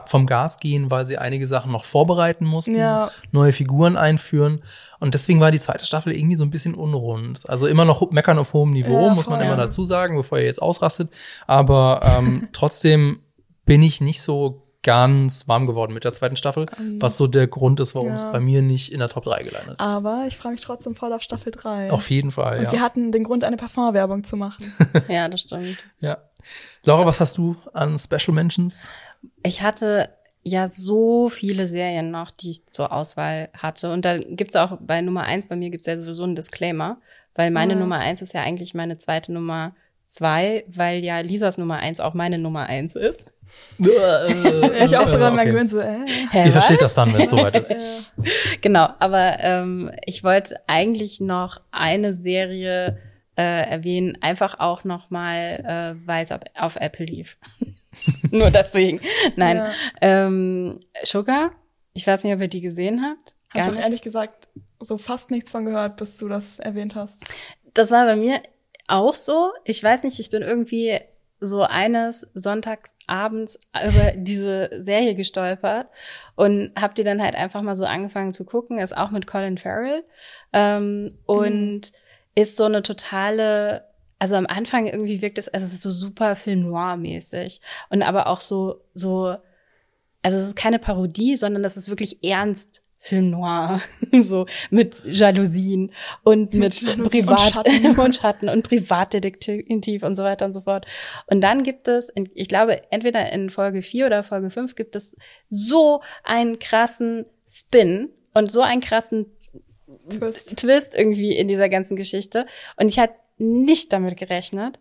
weil sie einige Sachen noch vorbereiten mussten, neue Figuren einführen. Und deswegen war die zweite Staffel irgendwie so ein bisschen unrund. Also immer noch meckern auf hohem Niveau, muss man immer dazu sagen, bevor ihr jetzt ausrastet. Aber trotzdem bin ich nicht so ganz warm geworden mit der zweiten Staffel, was so der Grund ist, warum es bei mir nicht in der Top 3 gelandet ist. Aber ich freue mich trotzdem voll auf Staffel 3. Auf jeden Fall, Und wir hatten den Grund, eine Parfum-Werbung zu machen. Ja, das stimmt. Ja. Laura, was hast du an Special Mentions? Ich hatte ja so viele Serien noch, die ich zur Auswahl hatte. Und da gibt's auch bei Nummer 1, bei mir gibt's ja sowieso einen Disclaimer, weil meine Nummer 1 ist ja eigentlich meine zweite Nummer 2, weil ja Lisas Nummer 1 auch meine Nummer 1 ist. Ich auch sogar mal gewöhnt so, Ihr versteht das dann, wenn es soweit ist. Genau, aber ich wollte eigentlich noch eine Serie erwähnen, einfach auch noch mal, weil es auf Apple lief. Nur deswegen. Nein. Ja. Sugar, ich weiß nicht, ob ihr die gesehen habt. Habe ich auch ehrlich gesagt so fast nichts von gehört, bis du das erwähnt hast. Das war bei mir auch so. Ich weiß nicht, ich bin irgendwie so eines Sonntagsabends über diese Serie gestolpert und hab die dann halt einfach mal so angefangen zu gucken. Ist auch mit Colin Farrell. Und ist so eine totale, also am Anfang irgendwie wirkt es, also es ist so super Film Noir-mäßig und aber auch so, also es ist keine Parodie, sondern das ist wirklich ernst Film Noir, so mit Jalousien und mit Privatschatten und Privatdetektiv und so weiter und so fort. Und dann gibt es, ich glaube, entweder in Folge 4 oder Folge 5 gibt es so einen krassen Spin und so einen krassen Twist irgendwie in dieser ganzen Geschichte. Und ich hatte nicht damit gerechnet.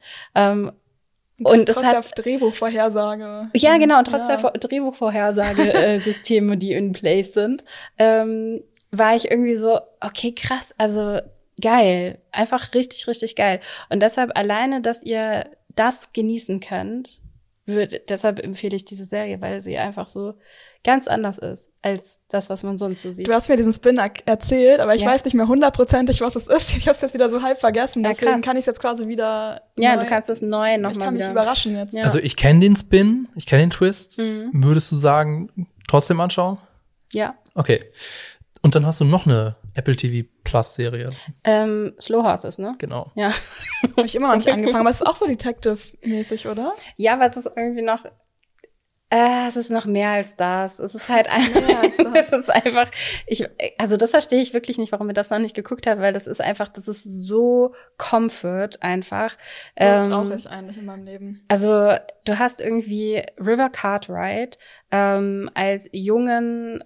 Und es hat Drehbuchvorhersage. Ja, genau, und trotz der Drehbuchvorhersagesysteme, die in place sind, war ich irgendwie so, okay, krass, also geil. Einfach richtig, richtig geil. Und deshalb alleine, dass ihr das genießen könnt, deshalb empfehle ich diese Serie, weil sie einfach so ganz anders ist als das, was man sonst so sieht. Du hast mir diesen Spin erzählt, aber ich weiß nicht mehr hundertprozentig, was es ist. Ich habe es jetzt wieder so halb vergessen, deswegen kann ich es jetzt quasi wieder du kannst es neu nochmal wieder. Ich kann mich überraschen jetzt. Ja. Also ich kenne den Spin, ich kenne den Twist. Würdest du sagen, trotzdem anschauen? Ja. Okay. Und dann hast du noch eine Apple TV Plus Serie. Slow Horses, ne? Genau. Ja. Habe ich immer noch nicht angefangen, aber es ist auch so Detective-mäßig, oder? Ja, aber es ist irgendwie noch, es ist noch mehr als das. Es ist halt einfach, es ist einfach, also das verstehe ich wirklich nicht, warum wir das noch nicht geguckt haben, weil das ist so Comfort einfach. Das brauche ich eigentlich in meinem Leben. Also du hast irgendwie River Cartwright als jungen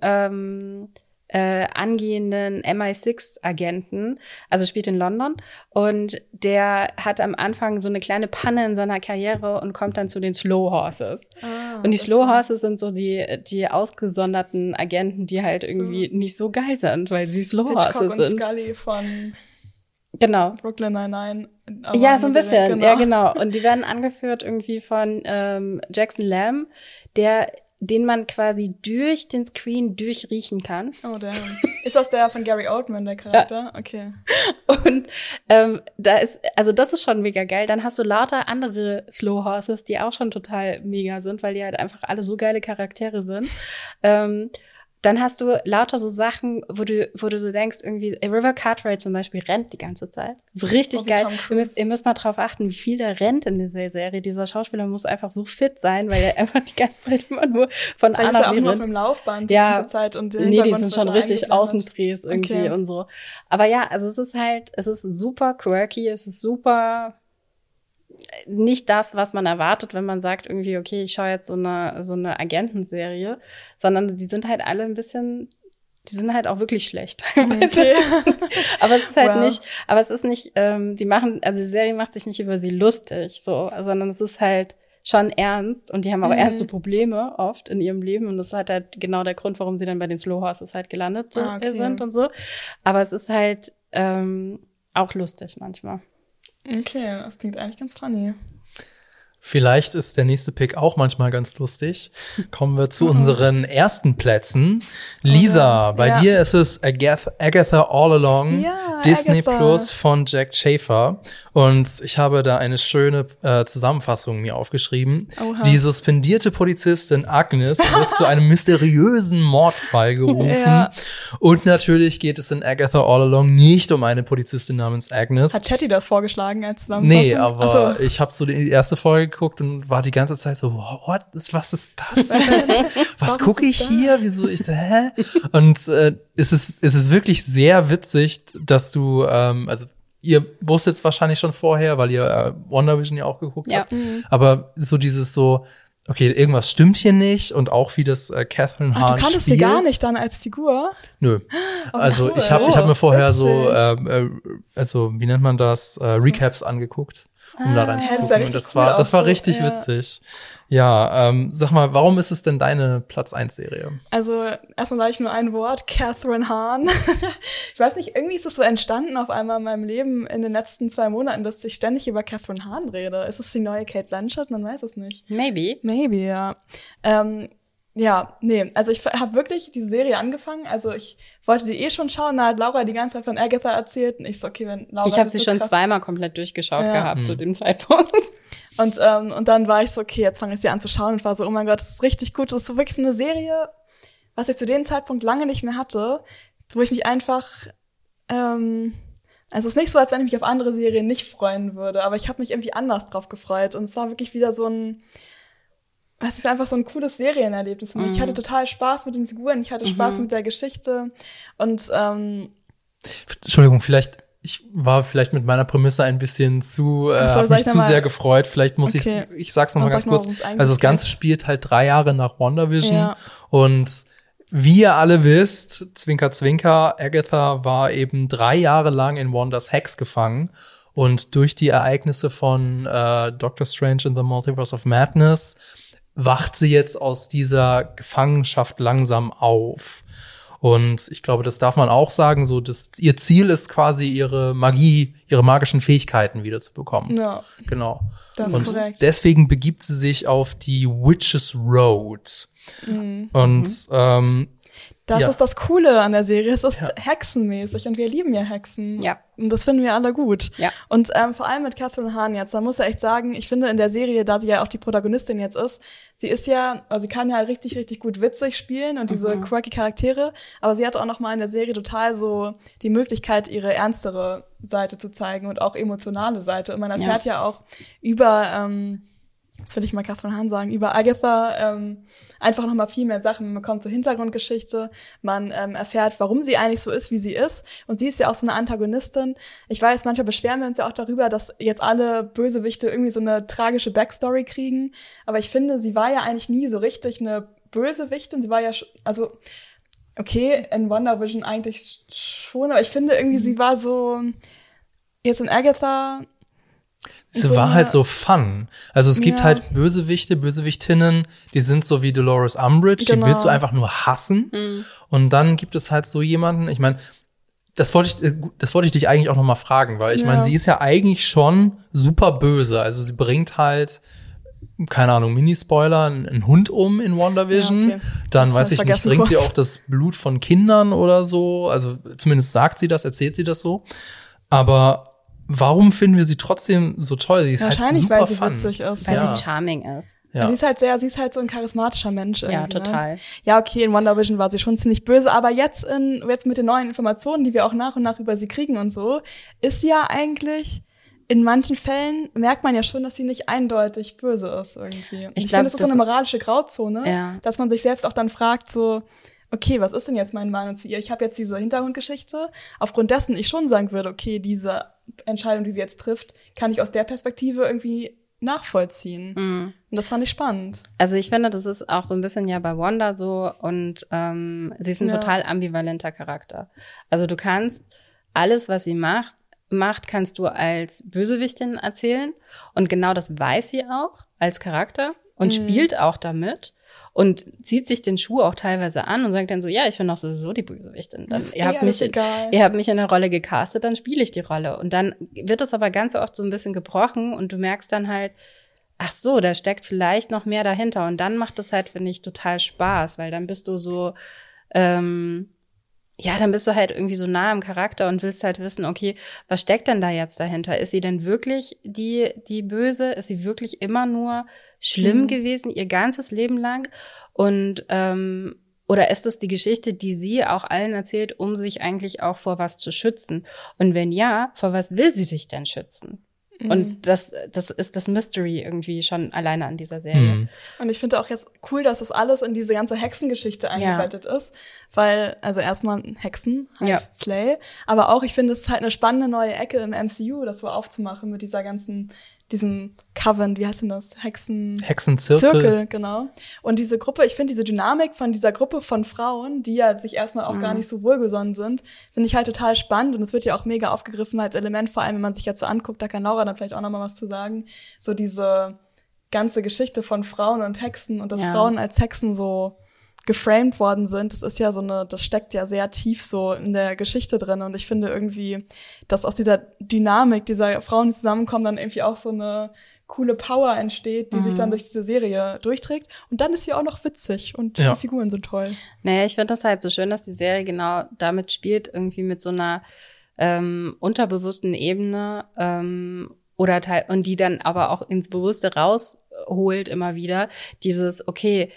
angehenden MI6-Agenten, also spielt in London, und der hat am Anfang so eine kleine Panne in seiner Karriere und kommt dann zu den Slow Horses. Und die Slow Horses sind so die ausgesonderten Agenten, die halt irgendwie nicht so geil sind, weil sie Slow Horses sind. Und Scully von Brooklyn Nine-Nine. Ja, so ein bisschen, genau. Ja, genau. Und die werden angeführt irgendwie von Jackson Lamb, den man quasi durch den Screen durchriechen kann. Oh, damn. Ist das der von Gary Oldman, der Charakter? Ja. Okay. Und das ist schon mega geil. Dann hast du lauter andere Slow Horses, die auch schon total mega sind, weil die halt einfach alle so geile Charaktere sind. Dann hast du lauter so Sachen, wo du so denkst, irgendwie, River Cartwright zum Beispiel rennt die ganze Zeit. Das ist richtig geil. Ihr müsst mal drauf achten, wie viel der rennt in dieser Serie. Dieser Schauspieler muss einfach so fit sein, weil er einfach die ganze Zeit immer nur von A nach B rennt. Nur auf dem Laufband die ganze Zeit. Und die sind schon richtig Außendrehs irgendwie und so. Aber ja, also es ist super quirky, es ist super nicht das, was man erwartet, wenn man sagt irgendwie, okay, ich schaue jetzt so eine Agentenserie, sondern die sind halt alle die sind halt auch wirklich schlecht teilweise. Okay. Aber es ist halt nicht, die Serie macht sich nicht über sie lustig, so, sondern es ist halt schon ernst und die haben auch ernste Probleme oft in ihrem Leben und das ist halt genau der Grund, warum sie dann bei den Slow Horses halt gelandet sind und so. Aber es ist halt auch lustig manchmal. Okay, das klingt eigentlich ganz funny. Vielleicht ist der nächste Pick auch manchmal ganz lustig. Kommen wir zu unseren ersten Plätzen. Lisa, bei dir ist es Agatha All Along, Disney Agatha. Plus von Jack Schaefer. Und ich habe da eine schöne Zusammenfassung mir aufgeschrieben. Oha. Die suspendierte Polizistin Agnes wird zu einem mysteriösen Mordfall gerufen. Und natürlich geht es in Agatha All Along nicht um eine Polizistin namens Agnes. Hat Chatty das vorgeschlagen als Zusammenfassung? Nee, aber ich habe so die erste Folge geguckt und war die ganze Zeit so, was ist das denn? Was gucke ich hier? Wieso hä? Und es ist wirklich sehr witzig, dass du, also ihr wusstet es wahrscheinlich schon vorher, weil ihr WandaVision ja auch geguckt habt. Aber so dieses so, okay, irgendwas stimmt hier nicht und auch wie das Catherine Hahn spielt. Du kanntest sie gar nicht dann als Figur? Nö. Also ich hab mir vorher so, wie nennt man das, Recaps angeguckt. Um da reinzugucken. Und das war richtig witzig. Ja, sag mal, warum ist es denn deine Platz 1 Serie? Also, erstmal sage ich nur ein Wort, Catherine Hahn. Ich weiß nicht, irgendwie ist es so entstanden auf einmal in meinem Leben in den letzten 2 Monaten, dass ich ständig über Catherine Hahn rede. Ist es die neue Kate Blanchett? Man weiß es nicht. Maybe, ja. Also ich habe wirklich diese Serie angefangen, also ich wollte die schon schauen, da hat Laura die ganze Zeit von Agatha erzählt und ich so, okay, wenn Laura... Ich habe sie schon zweimal komplett durchgeschaut gehabt zu dem Zeitpunkt. Und dann war ich so, okay, jetzt fange ich sie an zu schauen und war so, oh mein Gott, das ist richtig gut, das ist so wirklich so eine Serie, was ich zu dem Zeitpunkt lange nicht mehr hatte, wo ich mich einfach, also es ist nicht so, als wenn ich mich auf andere Serien nicht freuen würde, aber ich habe mich irgendwie anders drauf gefreut und es war wirklich wieder so es ist einfach so ein cooles Serienerlebnis. Und ich hatte total Spaß mit den Figuren, ich hatte Spaß mit der Geschichte. Und Entschuldigung, ich war vielleicht mit meiner Prämisse ein bisschen hab mich zu sehr gefreut. Vielleicht muss ich sag's noch mal ganz kurz. Also das Ganze spielt halt 3 Jahre nach WandaVision. Und wie ihr alle wisst, Zwinker, Zwinker, Agatha war eben 3 Jahre lang in Wandas Hex gefangen. Und durch die Ereignisse von Doctor Strange in the Multiverse of Madness wacht sie jetzt aus dieser Gefangenschaft langsam auf. Und ich glaube, das darf man auch sagen, so ihr Ziel ist quasi ihre Magie, ihre magischen Fähigkeiten wieder zu bekommen. Ja. Genau. Das ist korrekt. Deswegen begibt sie sich auf die Witches Road. Und das ist das Coole an der Serie. Es ist hexenmäßig und wir lieben ja Hexen. Ja. Und das finden wir alle gut. Ja. Und vor allem mit Catherine Hahn jetzt, da muss ich echt sagen, ich finde in der Serie, da sie ja auch die Protagonistin jetzt ist, sie kann ja richtig, richtig gut witzig spielen und diese quirky Charaktere, aber sie hat auch noch mal in der Serie total so die Möglichkeit, ihre ernstere Seite zu zeigen und auch emotionale Seite. Und man erfährt ja auch über das will ich mal Catherine Hahn sagen, über Agatha einfach noch mal viel mehr Sachen. Man bekommt zur Hintergrundgeschichte, man erfährt, warum sie eigentlich so ist, wie sie ist. Und sie ist ja auch so eine Antagonistin. Ich weiß, manchmal beschweren wir uns ja auch darüber, dass jetzt alle Bösewichte irgendwie so eine tragische Backstory kriegen. Aber ich finde, sie war ja eigentlich nie so richtig eine Bösewichtin. Sie war ja, also okay, in WandaVision eigentlich schon, aber ich finde irgendwie, sie war so, jetzt in Agatha, sie war halt so fun. Also es gibt halt Bösewichte, Bösewichtinnen, die sind so wie Dolores Umbridge, die willst du einfach nur hassen. Und dann gibt es halt so jemanden, ich meine, das wollte ich dich eigentlich auch noch mal fragen, weil ich meine, sie ist ja eigentlich schon super böse. Also sie bringt halt keine Ahnung, Minispoiler, einen Hund in WandaVision. Ja, okay. Dann, weiß ich nicht, bringt sie auch das Blut von Kindern oder so. Also zumindest sagt sie das, erzählt sie das so. Aber warum finden wir sie trotzdem so toll? Die ist wahrscheinlich, halt super weil sie fun. Witzig ist. Weil sie charming ist. Ja. Sie ist halt so ein charismatischer Mensch irgendwie. Ja, total. Ne? Ja, okay, in WandaVision war sie schon ziemlich böse, aber jetzt mit den neuen Informationen, die wir auch nach und nach über sie kriegen und so, ist sie ja eigentlich, in manchen Fällen merkt man ja schon, dass sie nicht eindeutig böse ist irgendwie. Ich finde, das ist so eine moralische Grauzone, dass man sich selbst auch dann fragt, so, okay, was ist denn jetzt meine Meinung zu ihr? Ich habe jetzt diese Hintergrundgeschichte, aufgrund dessen ich schon sagen würde, okay, diese Entscheidung, die sie jetzt trifft, kann ich aus der Perspektive irgendwie nachvollziehen. Und das fand ich spannend. Also ich finde, das ist auch so ein bisschen ja bei Wanda so und sie ist ein total ambivalenter Charakter. Also du kannst alles, was sie macht, kannst du als Bösewichtin erzählen und genau das weiß sie auch als Charakter und spielt auch damit. Und zieht sich den Schuh auch teilweise an und sagt dann so, ja, ich bin doch sowieso die Bösewichtin. Ihr habt mich in eine Rolle gecastet, dann spiele ich die Rolle. Und dann wird es aber ganz oft so ein bisschen gebrochen und du merkst dann halt, ach so, da steckt vielleicht noch mehr dahinter. Und dann macht das halt, finde ich, total Spaß, weil dann bist du so, dann bist du halt irgendwie so nah am Charakter und willst halt wissen, okay, was steckt denn da jetzt dahinter? Ist sie denn wirklich die Böse? Ist sie wirklich immer nur schlimm gewesen, ihr ganzes Leben lang? Und oder ist es die Geschichte, die sie auch allen erzählt, um sich eigentlich auch vor was zu schützen? Und wenn ja, vor was will sie sich denn schützen? Und das ist das Mystery irgendwie schon alleine an dieser Serie. Und ich finde auch jetzt cool, dass das alles in diese ganze Hexengeschichte eingebettet ist. Weil, also erstmal Hexen, halt Slay. Aber auch, ich finde, es ist halt eine spannende neue Ecke im MCU, das so aufzumachen mit diesem Coven, wie heißt denn das? Hexenzirkel, genau. Und diese Gruppe, ich finde diese Dynamik von dieser Gruppe von Frauen, die ja sich erstmal auch gar nicht so wohlgesonnen sind, finde ich halt total spannend. Und es wird ja auch mega aufgegriffen als Element, vor allem wenn man sich jetzt so anguckt, da kann Laura dann vielleicht auch noch mal was zu sagen. So diese ganze Geschichte von Frauen und Hexen und dass Frauen als Hexen so geframed worden sind, das ist ja das steckt ja sehr tief so in der Geschichte drin und ich finde irgendwie, dass aus dieser Dynamik dieser Frauen, die zusammenkommen, dann irgendwie auch so eine coole Power entsteht, die sich dann durch diese Serie durchträgt und dann ist sie auch noch witzig und die Figuren sind toll. Naja, ich finde das halt so schön, dass die Serie genau damit spielt, irgendwie mit so einer unterbewussten Ebene und die dann aber auch ins Bewusste rausholt immer wieder, dieses, okay,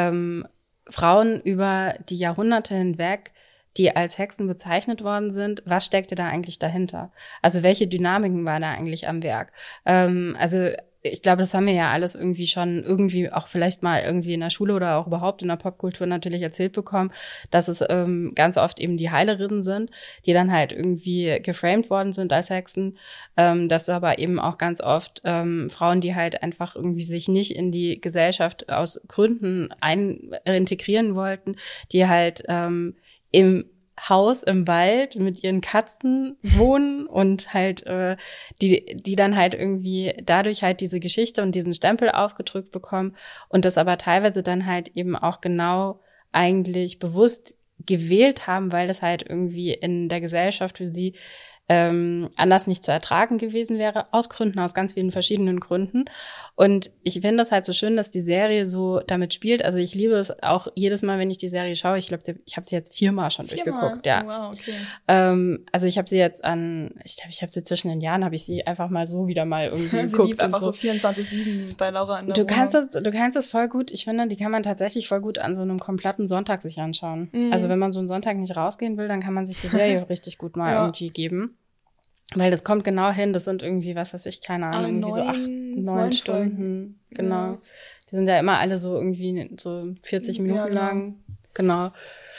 Frauen über die Jahrhunderte hinweg, die als Hexen bezeichnet worden sind, was steckte da eigentlich dahinter? Also welche Dynamiken war da eigentlich am Werk? Also ich glaube, das haben wir ja alles irgendwie schon irgendwie auch vielleicht mal irgendwie in der Schule oder auch überhaupt in der Popkultur natürlich erzählt bekommen, dass es ganz oft eben die Heilerinnen sind, die dann halt irgendwie geframed worden sind als Hexen, dass du aber eben auch ganz oft Frauen, die halt einfach irgendwie sich nicht in die Gesellschaft aus Gründen integrieren wollten, die halt im Haus im Wald mit ihren Katzen wohnen und halt die dann halt irgendwie dadurch halt diese Geschichte und diesen Stempel aufgedrückt bekommen und das aber teilweise dann halt eben auch genau eigentlich bewusst gewählt haben, weil das halt irgendwie in der Gesellschaft für sie anders nicht zu ertragen gewesen wäre, aus ganz vielen verschiedenen Gründen. Und ich finde das halt so schön, dass die Serie so damit spielt. Also ich liebe es auch jedes Mal, wenn ich die Serie schaue. Ich glaube, ich habe sie jetzt 4-mal schon durchgeguckt. Ja. Wow, okay. Also ich habe sie jetzt ich habe sie zwischen den Jahren, habe ich sie einfach mal so wieder mal irgendwie geguckt. Sie lief einfach so 24/7 bei Laura in der Du kannst das voll gut. Ich finde, die kann man tatsächlich voll gut an so einem kompletten Sonntag sich anschauen. Also wenn man so einen Sonntag nicht rausgehen will, dann kann man sich die Serie richtig gut mal irgendwie geben. Weil das kommt genau hin, das sind irgendwie, was weiß ich, keine Ahnung, irgendwie so 9 Stunden, genau. Ja. Die sind ja immer alle so irgendwie so 40 Minuten lang, genau.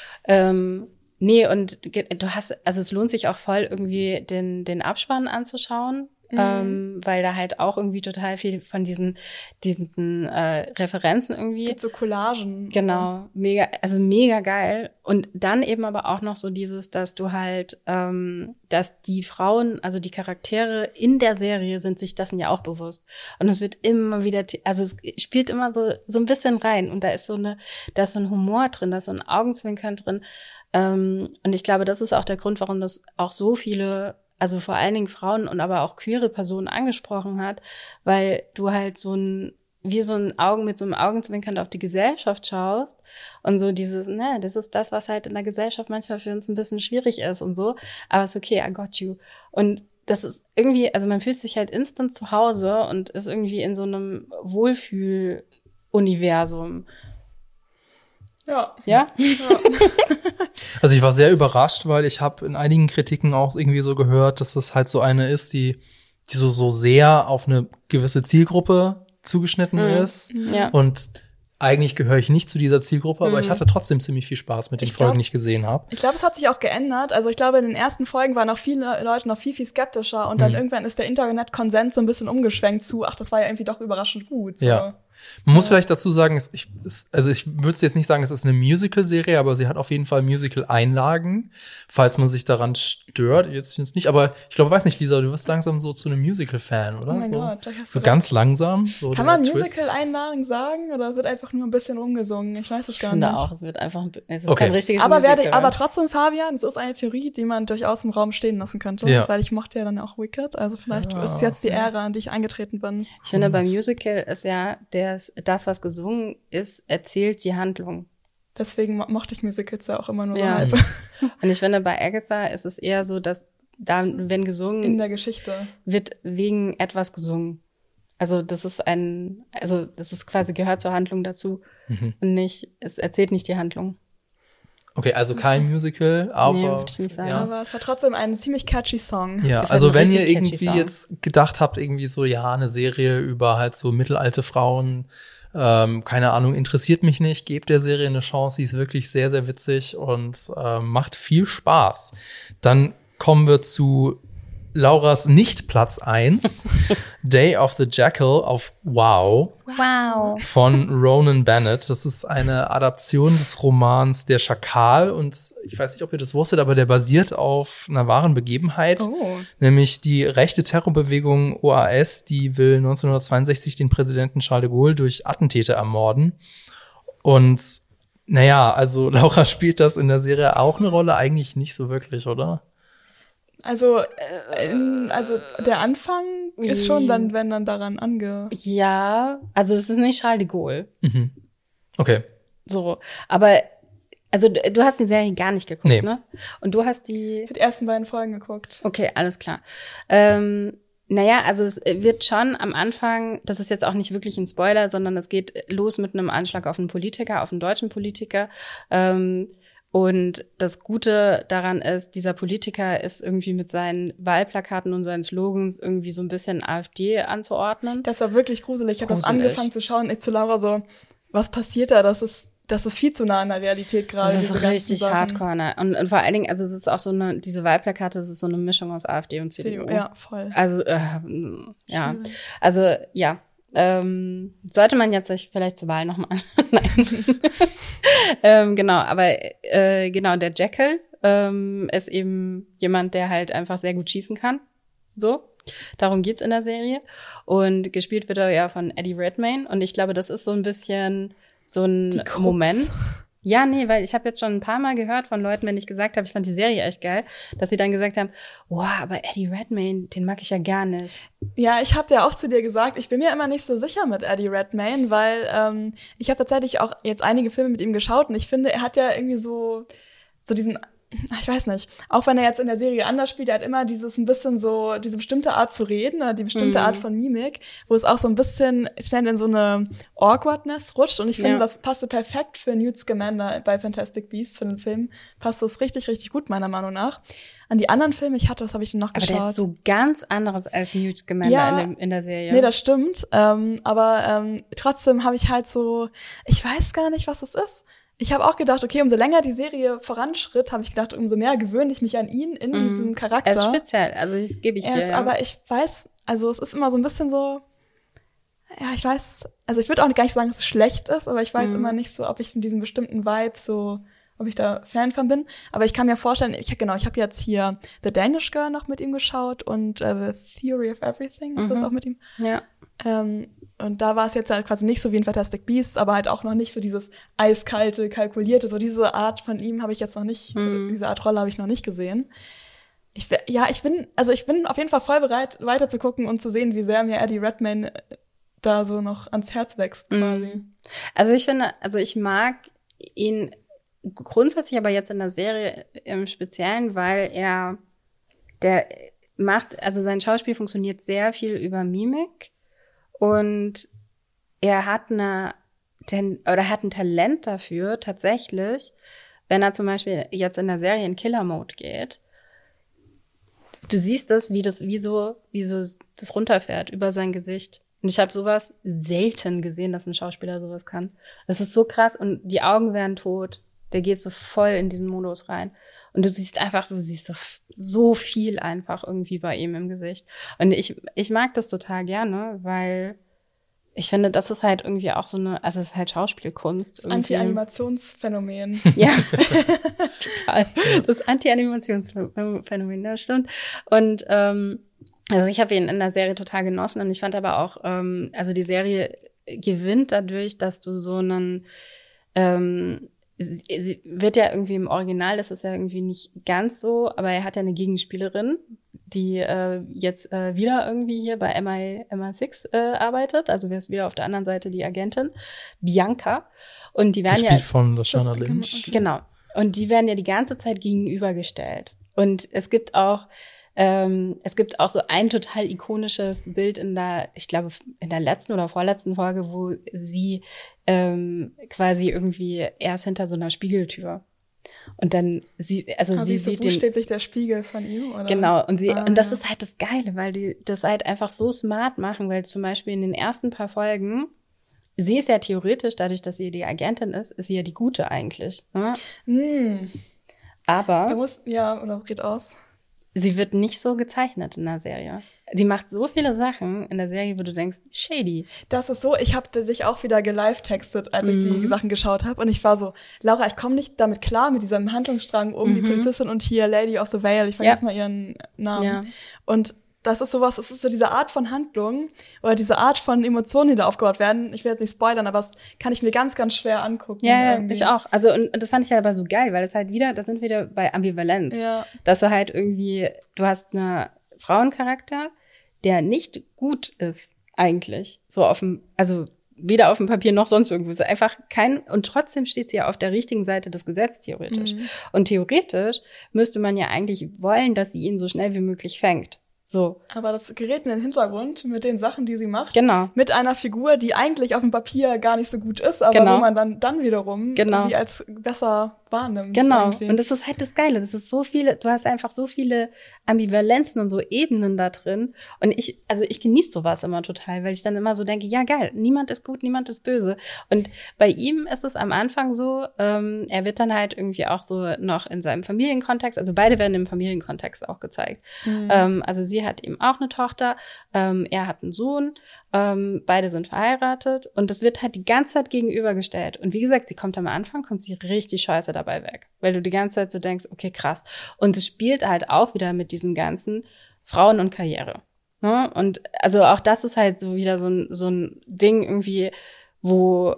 Nee, und also es lohnt sich auch voll irgendwie den Abspann anzuschauen, weil da halt auch irgendwie total viel von diesen Referenzen irgendwie. Es gibt so Collagen. Genau, so. mega geil. Und dann eben aber auch noch so dieses, dass du halt, dass die Frauen, also die Charaktere in der Serie sind sich dessen ja auch bewusst. Und es wird immer wieder, also es spielt immer so ein bisschen rein und da ist so ein Humor drin, da ist so ein Augenzwinkern drin. Und ich glaube, das ist auch der Grund, warum das auch so viele, also vor allen Dingen Frauen und aber auch queere Personen angesprochen hat, weil du halt so ein wie so ein mit so einem Augenzwinkern auf die Gesellschaft schaust und so dieses, das ist das, was halt in der Gesellschaft manchmal für uns ein bisschen schwierig ist und so, aber ist okay, I got you. Und das ist irgendwie, also man fühlt sich halt instant zu Hause und ist irgendwie in so einem Wohlfühl-Universum. Ja. Ja? Also ich war sehr überrascht, weil ich habe in einigen Kritiken auch irgendwie so gehört, dass das halt so eine ist, die so sehr auf eine gewisse Zielgruppe zugeschnitten ist. Ja. Und eigentlich gehöre ich nicht zu dieser Zielgruppe, aber ich hatte trotzdem ziemlich viel Spaß mit den Folgen, die ich gesehen habe. Ich glaube, es hat sich auch geändert. Also ich glaube, in den ersten Folgen waren noch viele Leute noch viel, viel skeptischer und dann irgendwann ist der Internet-Konsens so ein bisschen umgeschwenkt zu, ach, das war ja irgendwie doch überraschend gut. So. Ja. Man muss vielleicht dazu sagen, ich würde jetzt nicht sagen, es ist eine Musical-Serie, aber sie hat auf jeden Fall Musical-Einlagen, falls man sich daran stört. Jetzt nicht, aber ich glaube, weiß nicht, Lisa, du wirst langsam so zu einem Musical-Fan, oder? Oh mein Gott, da hast du so ganz langsam. So kann man Musical-Einlagen sagen oder wird einfach nur ein bisschen rumgesungen? Ich weiß es gar nicht. Ich finde auch, es wird einfach, es ist kein richtiges aber Musical. Aber trotzdem, Fabian, es ist eine Theorie, die man durchaus im Raum stehen lassen könnte, weil ich mochte ja dann auch Wicked, also vielleicht ist es jetzt die Ära, in die ich eingetreten bin. Ich finde, beim Musical ist ja das, was gesungen ist, erzählt die Handlung. Deswegen mochte ich Musicals ja auch immer nur so halb. Und ich finde, bei Agatha ist es eher so, dass da, wenn gesungen in der Geschichte wird wegen etwas gesungen. Also das ist quasi gehört zur Handlung dazu und nicht, es erzählt nicht die Handlung. Okay, also kein Musical, aber nee, würde ich nicht sagen. Ja. Aber es hat trotzdem einen ziemlich catchy Song. Ja, ist also halt wenn ihr irgendwie jetzt gedacht habt, irgendwie so, ja, eine Serie über halt so mittelalte Frauen, keine Ahnung, interessiert mich nicht, gebt der Serie eine Chance, sie ist wirklich sehr, sehr witzig und macht viel Spaß. Dann kommen wir zu Lauras Nicht-Platz 1, Day of the Jackal auf Wow von Ronan Bennett. Das ist eine Adaption des Romans Der Schakal und ich weiß nicht, ob ihr das wusstet, aber der basiert auf einer wahren Begebenheit, nämlich die rechte Terrorbewegung OAS, die will 1962 den Präsidenten Charles de Gaulle durch Attentäter ermorden. Und naja, also Laura spielt das in der Serie auch eine Rolle? Eigentlich nicht so wirklich, oder? Also der Anfang ist schon dann, wenn dann daran Ja, also es ist nicht Charles de Gaulle. Mhm. Okay. So, aber also du hast die Serie gar nicht geguckt, nee. Ne? Und du hast die ersten beiden Folgen geguckt. Okay, alles klar. Naja, also es wird schon am Anfang, das ist jetzt auch nicht wirklich ein Spoiler, sondern es geht los mit einem Anschlag auf einen Politiker, auf einen deutschen Politiker. Und das Gute daran ist, dieser Politiker ist irgendwie mit seinen Wahlplakaten und seinen Slogans irgendwie so ein bisschen AfD anzuordnen. Das war wirklich gruselig. Ich habe das angefangen zu schauen. Ich zu Laura so, was passiert da? Das ist viel zu nah an der Realität gerade. Das ist richtig hardcore. Ne? Und vor allen Dingen, also es ist auch so diese Wahlplakate, das ist so eine Mischung aus AfD und CDU. Ja, voll. Also, ja. Also, ja. Sollte man jetzt sich vielleicht zur Wahl nochmal. Nein. Genau, aber genau, der Jackal ist eben jemand, der halt einfach sehr gut schießen kann. So. Darum geht's in der Serie. Und gespielt wird er ja von Eddie Redmayne. Und ich glaube, das ist so ein bisschen so ein Moment. Ja, nee, weil ich habe jetzt schon ein paar Mal gehört von Leuten, wenn ich gesagt habe, ich fand die Serie echt geil, dass sie dann gesagt haben, wow, aber Eddie Redmayne, den mag ich ja gar nicht. Ja, ich habe ja auch zu dir gesagt, ich bin mir immer nicht so sicher mit Eddie Redmayne, weil ich habe tatsächlich auch jetzt einige Filme mit ihm geschaut und ich finde, er hat ja irgendwie so diesen, ich weiß nicht, auch wenn er jetzt in der Serie anders spielt, er hat immer diese bestimmte Art zu reden oder die bestimmte Art von Mimik, wo es auch so ein bisschen schnell in so eine Awkwardness rutscht und ich finde, das passte perfekt für Newt Scamander bei Fantastic Beasts, für den Film, passt das richtig, richtig gut, meiner Meinung nach. An die anderen Filme, was habe ich denn noch geschaut? Aber der ist so ganz anderes als Newt Scamander in der Serie. Nee, das stimmt, aber trotzdem habe ich halt so, ich weiß gar nicht, was es ist. Ich habe auch gedacht, okay, umso länger die Serie voranschritt, habe ich gedacht, umso mehr gewöhne ich mich an ihn in diesem Charakter. Er ist speziell, also das gebe ich dir. Aber ich weiß, also es ist immer so ein bisschen so, ja, ich weiß, also ich würde auch gar nicht sagen, dass es schlecht ist, aber ich weiß immer nicht so, ob ich in diesem bestimmten Vibe so, ob ich da Fan von bin. Aber ich kann mir vorstellen, ich habe jetzt hier The Danish Girl noch mit ihm geschaut und The Theory of Everything, ist das auch mit ihm? Ja. Und da war es jetzt halt quasi nicht so wie in Fantastic Beasts, aber halt auch noch nicht so dieses eiskalte, kalkulierte, so diese Art von ihm habe ich jetzt noch nicht, diese Art Rolle habe ich noch nicht gesehen. Ich bin auf jeden Fall voll bereit, weiter zu gucken und zu sehen, wie sehr mir Eddie Redmayne da so noch ans Herz wächst quasi. Also ich finde, ich mag ihn grundsätzlich aber jetzt in der Serie im Speziellen, weil sein Schauspiel funktioniert sehr viel über Mimik und er hat ein Talent dafür, tatsächlich, wenn er zum Beispiel jetzt in der Serie in Killer-Mode geht, du siehst das, wie das runterfährt über sein Gesicht. Und ich habe sowas selten gesehen, dass ein Schauspieler sowas kann. Das ist so krass und die Augen werden tot. Der geht so voll in diesen Modus rein. Und du siehst so viel einfach irgendwie bei ihm im Gesicht. Und ich mag das total gerne, weil ich finde, das ist halt irgendwie auch so es ist halt Schauspielkunst. Das Anti-Animationsphänomen. Ja, total. Das Anti-Animationsphänomen, das stimmt. Und also ich habe ihn in der Serie total genossen und ich fand aber auch, die Serie gewinnt dadurch, dass du so einen sie wird ja irgendwie im Original, das ist ja irgendwie nicht ganz so, aber er hat ja eine Gegenspielerin, die jetzt wieder irgendwie hier bei MI6 arbeitet, also wir ist wieder auf der anderen Seite die Agentin, Bianca. Und die werden gespielt von Lashana Lynch. Genau. Und die werden ja die ganze Zeit gegenübergestellt. Und es gibt auch so ein total ikonisches Bild ich glaube, in der letzten oder vorletzten Folge, wo sie quasi irgendwie erst hinter so einer Spiegeltür. Und dann sie sieht buchstäblich der Spiegel von ihm, oder? Genau. Und das ist halt das Geile, weil die das halt einfach so smart machen, weil zum Beispiel in den ersten paar Folgen, sie ist ja theoretisch, dadurch, dass sie die Agentin ist sie ja die Gute eigentlich. Ne? Aber red aus. Sie wird nicht so gezeichnet in der Serie. Die macht so viele Sachen in der Serie, wo du denkst, shady. Das ist so, ich habe dich auch wieder gelive-textet, als ich die Sachen geschaut habe. Und ich war so, Laura, ich komme nicht damit klar, mit diesem Handlungsstrang die Polizistin und hier Lady of the Vale. Ich vergesse mal ihren Namen. Ja. Und das ist sowas, es ist so diese Art von Handlung oder diese Art von Emotionen, die da aufgebaut werden. Ich will jetzt nicht spoilern, aber das kann ich mir ganz, ganz schwer angucken. Ja, irgendwie. Ich auch. Also, und das fand ich halt aber so geil, weil es halt da sind wir wieder bei Ambivalenz. Ja. Dass du halt irgendwie, du hast einen Frauencharakter, der nicht gut ist, eigentlich. So weder auf dem Papier noch sonst irgendwo. Es ist einfach und trotzdem steht sie ja auf der richtigen Seite des Gesetzes, theoretisch. Und theoretisch müsste man ja eigentlich wollen, dass sie ihn so schnell wie möglich fängt. So. Aber das gerät in den Hintergrund mit den Sachen, die sie macht. Genau. Mit einer Figur, die eigentlich auf dem Papier gar nicht so gut ist, aber wo man dann wiederum sie als besser wahrnimmt. Genau. Irgendwie. Und das ist halt das Geile. Das ist du hast einfach so viele Ambivalenzen und so Ebenen da drin. Und ich genieße sowas immer total, weil ich dann immer so denke, ja geil, niemand ist gut, niemand ist böse. Und bei ihm ist es am Anfang so, er wird dann halt irgendwie auch so noch in seinem Familienkontext, also beide werden im Familienkontext auch gezeigt. Also sie hat eben auch eine Tochter, er hat einen Sohn, beide sind verheiratet und das wird halt die ganze Zeit gegenübergestellt. Und wie gesagt, am Anfang kommt sie richtig scheiße dabei weg, weil du die ganze Zeit so denkst, okay, krass. Und es spielt halt auch wieder mit diesen ganzen Frauen und Karriere. Ne? Und also auch das ist halt so wieder so ein Ding irgendwie, wo,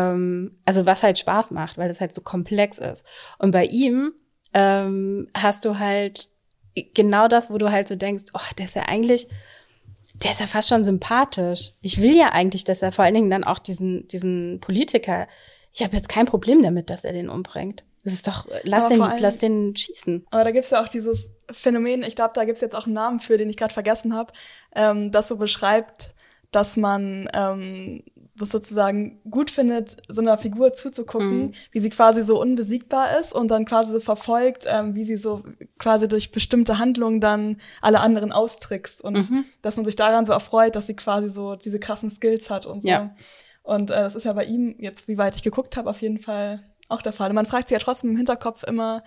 was halt Spaß macht, weil das halt so komplex ist. Und bei ihm hast du halt genau das, wo du halt so denkst, oh, der ist ja fast schon sympathisch. Ich will ja eigentlich, dass er vor allen Dingen dann auch diesen Politiker, ich habe jetzt kein Problem damit, dass er den umbringt. Das ist doch, lass den schießen. Aber da gibt's ja auch dieses Phänomen, ich glaube, da gibt's jetzt auch einen Namen für, den ich gerade vergessen habe, das so beschreibt, dass man das sozusagen gut findet, so einer Figur zuzugucken, wie sie quasi so unbesiegbar ist und dann quasi so verfolgt, wie sie so quasi durch bestimmte Handlungen dann alle anderen austrickst und dass man sich daran so erfreut, dass sie quasi so diese krassen Skills hat und so. Ja. Und das ist ja bei ihm jetzt, wie weit ich geguckt habe, auf jeden Fall auch der Fall. Und man fragt sich ja trotzdem im Hinterkopf immer,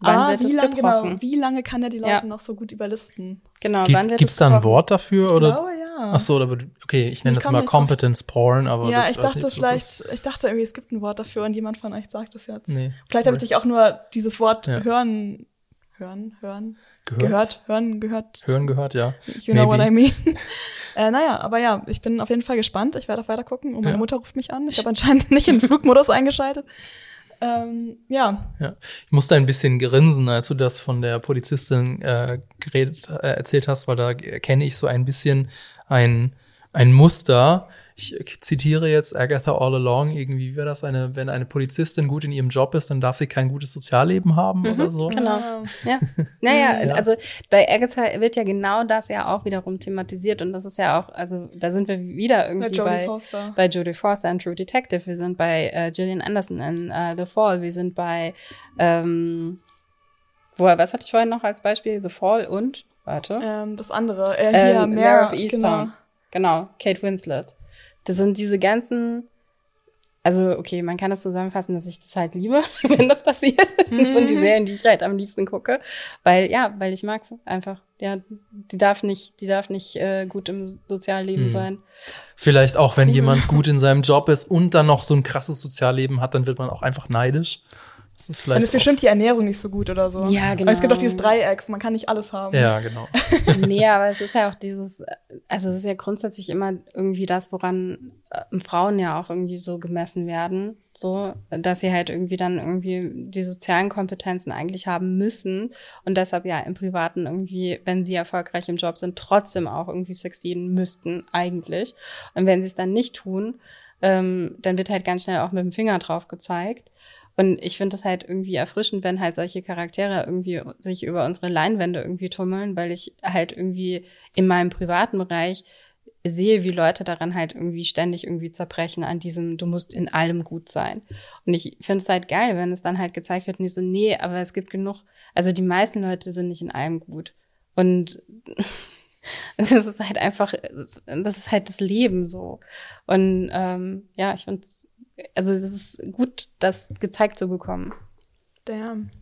wie lange kann er die Leute noch so gut überlisten? Genau, Gibt's da ein Wort dafür? Oder? Ich glaube, ja. Ach so, okay, ich nenne das mal Competence Porn, aber ja, das ich dachte irgendwie, es gibt ein Wort dafür und jemand von euch sagt das jetzt. Nee, vielleicht habe ich auch nur dieses Wort hören gehört, ja. You know what I mean. Aber ja, ich bin auf jeden Fall gespannt. Ich werde auch weiter gucken. Und meine Mutter ruft mich an. Ich habe anscheinend nicht in den Flugmodus eingeschaltet. Ja. Ich musste ein bisschen grinsen, als du das von der Polizistin erzählt hast, weil da kenne ich so ein bisschen ein ein Muster. Ich zitiere jetzt Agatha All Along, irgendwie wäre das wenn eine Polizistin gut in ihrem Job ist, dann darf sie kein gutes Sozialleben haben oder so. Genau, ja. Naja, also bei Agatha wird ja genau das ja auch wiederum thematisiert und das ist ja auch, also da sind wir wieder irgendwie bei Jodie Foster in True Detective, wir sind bei Gillian Anderson in The Fall, wir sind bei, was hatte ich vorhin noch als Beispiel? The Fall und, das andere, hier, Mare of Easttown. Genau, Kate Winslet. Das sind diese ganzen, also okay, man kann das zusammenfassen, dass ich das halt liebe, wenn das passiert. Das sind die Serien, die ich halt am liebsten gucke, weil ich mag's einfach. Ja, die darf nicht gut im Sozialleben sein. Vielleicht auch, wenn jemand gut in seinem Job ist und dann noch so ein krasses Sozialleben hat, dann wird man auch einfach neidisch. Dann ist bestimmt die Ernährung nicht so gut oder so. Ja, genau. Aber es gibt auch dieses Dreieck, man kann nicht alles haben. Ja, genau. Nee, aber es ist ja auch also es ist ja grundsätzlich immer irgendwie das, woran Frauen ja auch irgendwie so gemessen werden, so, dass sie halt irgendwie dann irgendwie die sozialen Kompetenzen eigentlich haben müssen und deshalb ja im Privaten irgendwie, wenn sie erfolgreich im Job sind, trotzdem auch irgendwie succeeden müssten eigentlich. Und wenn sie es dann nicht tun, dann wird halt ganz schnell auch mit dem Finger drauf gezeigt. Und ich finde das halt irgendwie erfrischend, wenn halt solche Charaktere irgendwie sich über unsere Leinwände irgendwie tummeln, weil ich halt irgendwie in meinem privaten Bereich sehe, wie Leute daran halt irgendwie ständig irgendwie zerbrechen an diesem, du musst in allem gut sein. Und ich finde es halt geil, wenn es dann halt gezeigt wird und ich so, nee, aber es gibt genug, also die meisten Leute sind nicht in allem gut. Und das ist halt einfach, das ist halt das Leben so. Und ich finde es, also es ist gut, das gezeigt zu bekommen. Damn.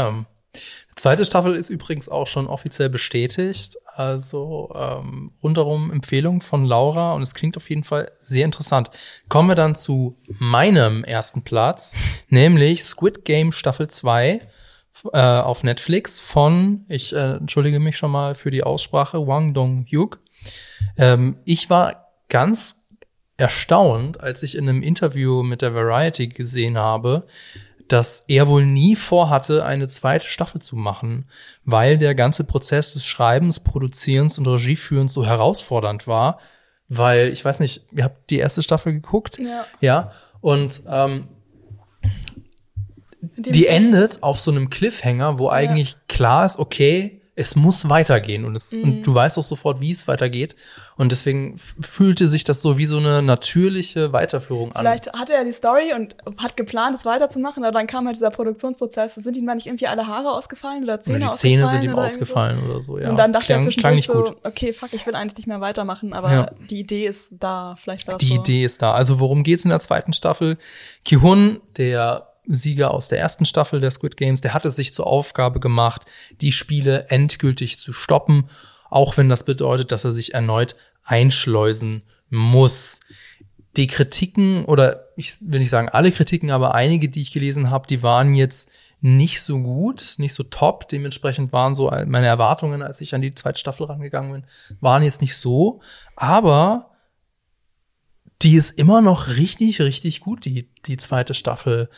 Die zweite Staffel ist übrigens auch schon offiziell bestätigt. Also rundherum Empfehlung von Laura und es klingt auf jeden Fall sehr interessant. Kommen wir dann zu meinem ersten Platz, nämlich Squid Game Staffel 2 auf Netflix von, ich entschuldige mich schon mal für die Aussprache, Wang Dong-hyuk. Ich war ganz erstaunt, als ich in einem Interview mit der Variety gesehen habe, dass er wohl nie vorhatte, eine zweite Staffel zu machen, weil der ganze Prozess des Schreibens, Produzierens und Regieführens so herausfordernd war. Weil, ich weiß nicht, ihr habt die erste Staffel geguckt? Ja. Und die endet auf so einem Cliffhanger, wo eigentlich klar ist, okay, es muss weitergehen und du weißt auch sofort, wie es weitergeht. Und deswegen fühlte sich das so wie so eine natürliche Weiterführung an. Vielleicht hatte er die Story und hat geplant, es weiterzumachen, aber dann kam halt dieser Produktionsprozess. Sind ihm mal nicht irgendwie alle Haare ausgefallen oder Zähne ausgefallen? Oder die Zähne sind ihm ausgefallen oder so, ja. Und dann dachte er zwischendurch so, okay, fuck, ich will eigentlich nicht mehr weitermachen, aber die Idee ist da. Vielleicht war das so. Die Idee ist da. Also worum geht's in der zweiten Staffel? Ki-hun, der Sieger aus der ersten Staffel der Squid Games, der hat es sich zur Aufgabe gemacht, die Spiele endgültig zu stoppen, auch wenn das bedeutet, dass er sich erneut einschleusen muss. Die Kritiken, oder ich will nicht sagen alle Kritiken, aber einige, die ich gelesen habe, die waren jetzt nicht so gut, nicht so top. Dementsprechend waren so meine Erwartungen, als ich an die zweite Staffel rangegangen bin, waren jetzt nicht so. Aber die ist immer noch richtig, richtig gut, die zweite Staffel.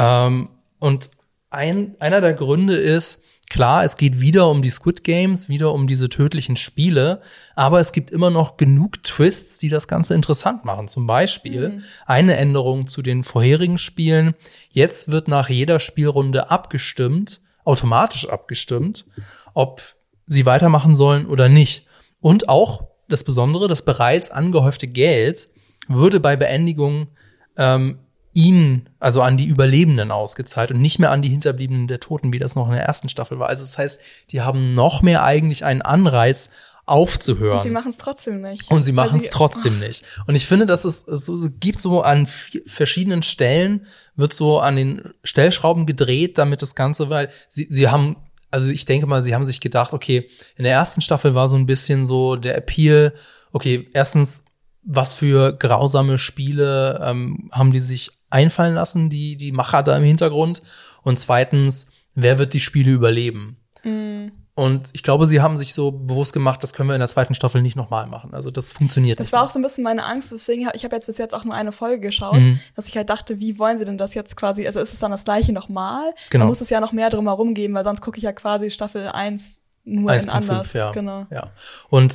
Und einer der Gründe ist, klar, es geht wieder um die Squid Games, wieder um diese tödlichen Spiele, aber es gibt immer noch genug Twists, die das Ganze interessant machen. Zum Beispiel eine Änderung zu den vorherigen Spielen. Jetzt wird nach jeder Spielrunde automatisch abgestimmt, ob sie weitermachen sollen oder nicht. Und auch das Besondere, das bereits angehäufte Geld würde bei Beendigung ihnen, also an die Überlebenden ausgezahlt und nicht mehr an die Hinterbliebenen der Toten, wie das noch in der ersten Staffel war. Also das heißt, die haben noch mehr eigentlich einen Anreiz, aufzuhören. Und sie machen es trotzdem nicht. Und ich finde, dass es gibt so an verschiedenen Stellen, wird so an den Stellschrauben gedreht, damit das Ganze, weil sie haben, also ich denke mal, sie haben sich gedacht, okay, in der ersten Staffel war so ein bisschen so der Appeal, okay, erstens, was für grausame Spiele haben die sich einfallen lassen, die Macher da im Hintergrund? Und zweitens, wer wird die Spiele überleben? Und ich glaube, sie haben sich so bewusst gemacht, das können wir in der zweiten Staffel nicht nochmal machen. Also das funktioniert nicht. Das war auch so ein bisschen meine Angst, deswegen ich habe jetzt bis jetzt auch nur eine Folge geschaut, dass ich halt dachte, wie wollen sie denn das jetzt quasi, also ist es dann das gleiche nochmal? Genau. Da muss es ja noch mehr drumherum geben, weil sonst gucke ich ja quasi Staffel 1 nur in anders. 5, ja. Genau. Ja. Und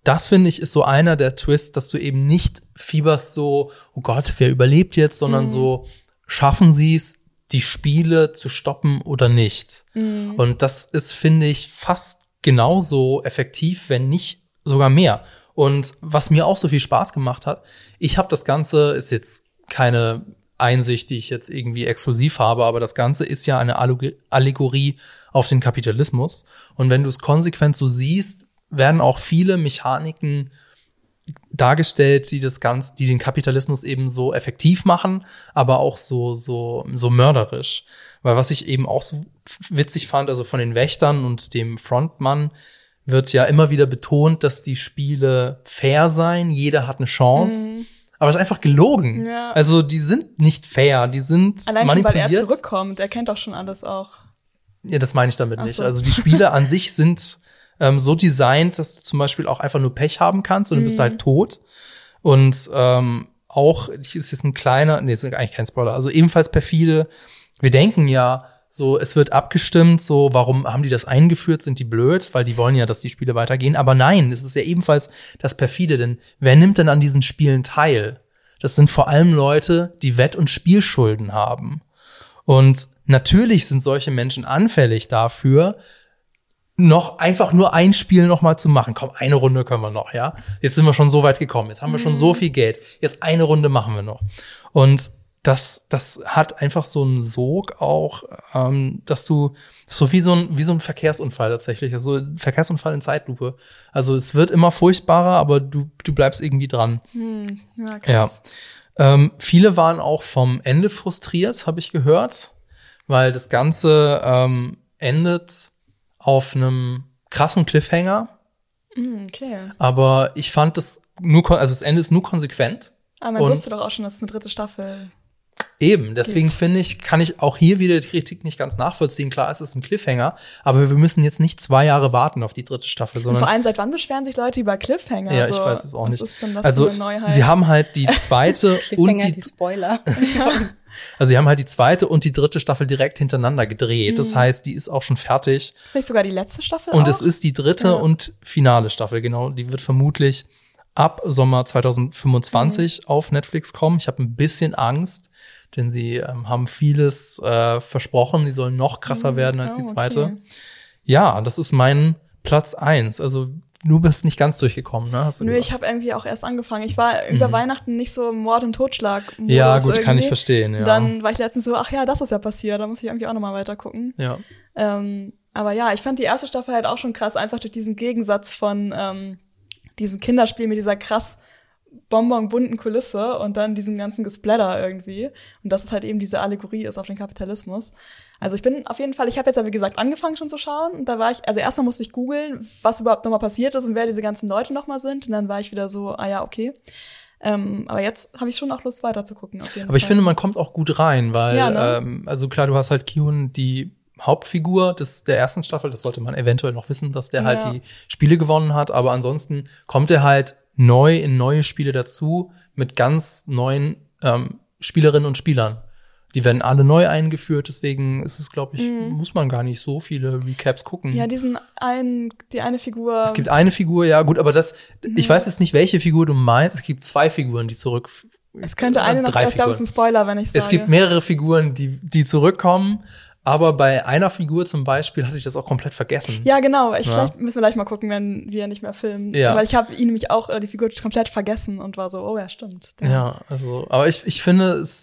das, finde ich, ist so einer der Twists, dass du eben nicht fieberst so, oh Gott, wer überlebt jetzt, sondern so, schaffen sie es, die Spiele zu stoppen oder nicht? Und das ist, finde ich, fast genauso effektiv, wenn nicht sogar mehr. Und was mir auch so viel Spaß gemacht hat, ich habe das Ganze, ist jetzt keine Einsicht, die ich jetzt irgendwie exklusiv habe, aber das Ganze ist ja eine Allegorie auf den Kapitalismus. Und wenn du es konsequent so siehst, werden auch viele Mechaniken dargestellt, die den Kapitalismus eben so effektiv machen, aber auch so mörderisch. Weil was ich eben auch so witzig fand, also von den Wächtern und dem Frontmann wird ja immer wieder betont, dass die Spiele fair seien, jeder hat eine Chance. Aber es ist einfach gelogen. Ja. Also die sind nicht fair, die sind allein manipuliert. Schon, weil er zurückkommt, er kennt doch schon alles auch. Ja, das meine ich damit nicht. Also die Spiele an sich sind so designt, dass du zum Beispiel auch einfach nur Pech haben kannst und du bist halt tot. Und auch, ist jetzt ein kleiner, nee, ist eigentlich kein Spoiler, also ebenfalls perfide. Wir denken ja so, es wird abgestimmt, so, warum haben die das eingeführt, sind die blöd, weil die wollen ja, dass die Spiele weitergehen. Aber nein, es ist ja ebenfalls das perfide, denn wer nimmt denn an diesen Spielen teil? Das sind vor allem Leute, die Wett- und Spielschulden haben. Und natürlich sind solche Menschen anfällig dafür, noch einfach nur ein Spiel noch mal zu machen. Komm, eine Runde können wir noch, ja? Jetzt sind wir schon so weit gekommen. Jetzt haben wir schon so viel Geld. Jetzt eine Runde machen wir noch. Und das hat einfach so einen Sog auch, dass du so wie so ein Verkehrsunfall tatsächlich, also ein Verkehrsunfall in Zeitlupe. Also es wird immer furchtbarer, aber du bleibst irgendwie dran. Ja, krass. Ja. Viele waren auch vom Ende frustriert, habe ich gehört, weil das Ganze endet auf einem krassen Cliffhanger. Okay. Aber ich fand das das Ende ist nur konsequent. Aber man wusste doch auch schon, dass es eine 3. Staffel eben, deswegen finde ich, kann ich auch hier wieder die Kritik nicht ganz nachvollziehen. Klar, es ist ein Cliffhanger, aber wir müssen jetzt nicht 2 Jahre warten auf die 3. Staffel, sondern. Und vor allem, seit wann beschweren sich Leute über Cliffhanger? Ja, ich weiß es auch nicht. Was ist denn das also, für eine Neuheit? sie haben halt die 2. und die Spoiler. Also sie haben halt die 2. und die 3. Staffel direkt hintereinander gedreht. Das heißt, die ist auch schon fertig. Ist nicht sogar die letzte Staffel Und auch? es ist die 3. und finale Staffel, genau. Die wird vermutlich ab Sommer 2025 auf Netflix kommen. Ich habe ein bisschen Angst, denn sie haben vieles versprochen. Die sollen noch krasser werden als die 2. Okay. Ja, das ist mein Platz 1. Also du bist nicht ganz durchgekommen, ne? Hast du Nö, gesagt? ich habe irgendwie auch erst angefangen. Ich war über Weihnachten nicht so im Mord- und Totschlag. Ja, gut, kann ich verstehen, ja. Dann war ich letztens so, ach ja, das ist ja passiert. Da muss ich irgendwie auch noch mal weiter gucken. Ja. Aber ja, ich fand die erste Staffel halt auch schon krass, einfach durch diesen Gegensatz von diesem Kinderspiel mit dieser krass bonbonbunten Kulisse und dann diesem ganzen Gesplatter irgendwie. Und dass es halt eben diese Allegorie ist auf den Kapitalismus. Also ich bin auf jeden Fall, ich habe jetzt ja wie gesagt angefangen schon zu schauen und da war ich, also erstmal musste ich googeln, was überhaupt nochmal passiert ist und wer diese ganzen Leute nochmal sind. Und dann war ich wieder so, ah ja, okay. Aber jetzt habe ich schon auch Lust weiter zu gucken. Auf jeden Aber ich Fall. finde, man kommt auch gut rein, weil, Ja, ne? also klar, du hast halt Kyun, die Hauptfigur der ersten Staffel, das sollte man eventuell noch wissen, dass der halt die Spiele gewonnen hat, aber ansonsten kommt er halt neu in neue Spiele dazu mit ganz neuen Spielerinnen und Spielern. Die werden alle neu eingeführt, deswegen ist es, glaube ich, muss man gar nicht so viele Recaps gucken. Ja, die eine Figur. Es gibt eine Figur, ja gut, aber ich weiß jetzt nicht, welche Figur du meinst. Es gibt 2 Figuren, die zurück. Es könnte eine noch, ich glaube, es ist ein Spoiler, wenn ich sage. Es gibt mehrere Figuren, die zurückkommen, aber bei einer Figur zum Beispiel hatte ich das auch komplett vergessen. Ja, genau. Vielleicht müssen wir gleich mal gucken, wenn wir nicht mehr filmen. Ja. Weil ich habe ihn nämlich auch, die Figur komplett vergessen und war so, oh ja, stimmt. Ja, also, aber ich finde, es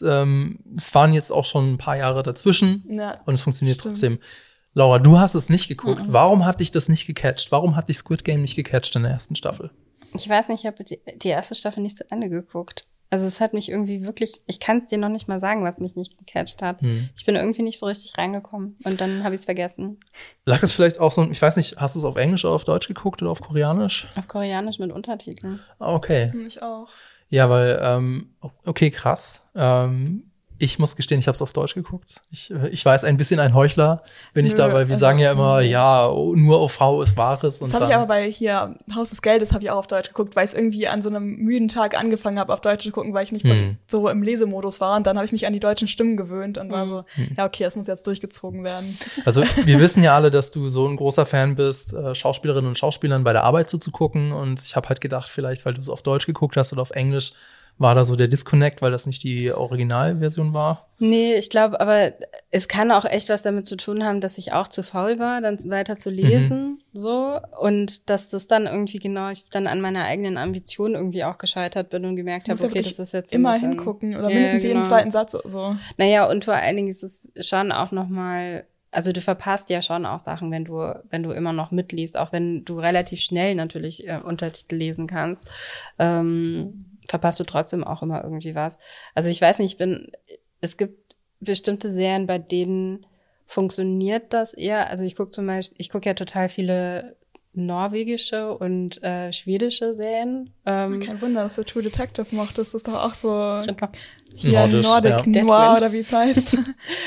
waren jetzt auch schon ein paar Jahre dazwischen und es funktioniert trotzdem. Laura, du hast es nicht geguckt. Warum hat dich das nicht gecatcht? Warum hat dich Squid Game nicht gecatcht in der ersten Staffel? Ich weiß nicht, ich habe die erste Staffel nicht zu Ende geguckt. Also es hat mich irgendwie wirklich, ich kann es dir noch nicht mal sagen, was mich nicht gecatcht hat. Ich bin irgendwie nicht so richtig reingekommen und dann habe ich es vergessen. Lag das vielleicht auch so, ich weiß nicht, hast du es auf Englisch oder auf Deutsch geguckt oder auf Koreanisch? Auf Koreanisch mit Untertiteln. Ah, okay. Ich auch. Ja, weil, okay, krass. Ich muss gestehen, ich habe es auf Deutsch geguckt. Ich weiß, ein bisschen ein Heuchler bin ich da, weil wir sagen ja immer, ja, nur OV ist Wahres. Das habe ich aber bei hier Haus des Geldes habe ich auch auf Deutsch geguckt, weil ich irgendwie an so einem müden Tag angefangen habe, auf Deutsch zu gucken, weil ich nicht so im Lesemodus war. Und dann habe ich mich an die deutschen Stimmen gewöhnt und war so, ja, okay, das muss jetzt durchgezogen werden. Also wir wissen ja alle, dass du so ein großer Fan bist, Schauspielerinnen und Schauspielern bei der Arbeit zuzugucken. Und ich habe halt gedacht, vielleicht, weil du es auf Deutsch geguckt hast oder auf Englisch, war da so der Disconnect, weil das nicht die Originalversion war? Nee, ich glaube, aber es kann auch echt was damit zu tun haben, dass ich auch zu faul war, dann weiter zu lesen, so. Und dass das dann irgendwie ich dann an meiner eigenen Ambition irgendwie auch gescheitert bin und gemerkt habe, okay, das ist jetzt immer hingucken oder mindestens jeden zweiten Satz so. Naja, und vor allen Dingen ist es schon auch nochmal, also du verpasst ja schon auch Sachen, wenn du immer noch mitliest, auch wenn du relativ schnell natürlich Untertitel lesen kannst, verpasst du trotzdem auch immer irgendwie was. Also ich weiß nicht, es gibt bestimmte Serien, bei denen funktioniert das eher. Also ich gucke ja total viele norwegische und schwedische Serien. Kein Wunder, dass du True Detective mochtest. Das ist doch auch so hier Nordic Noir oder wie es heißt.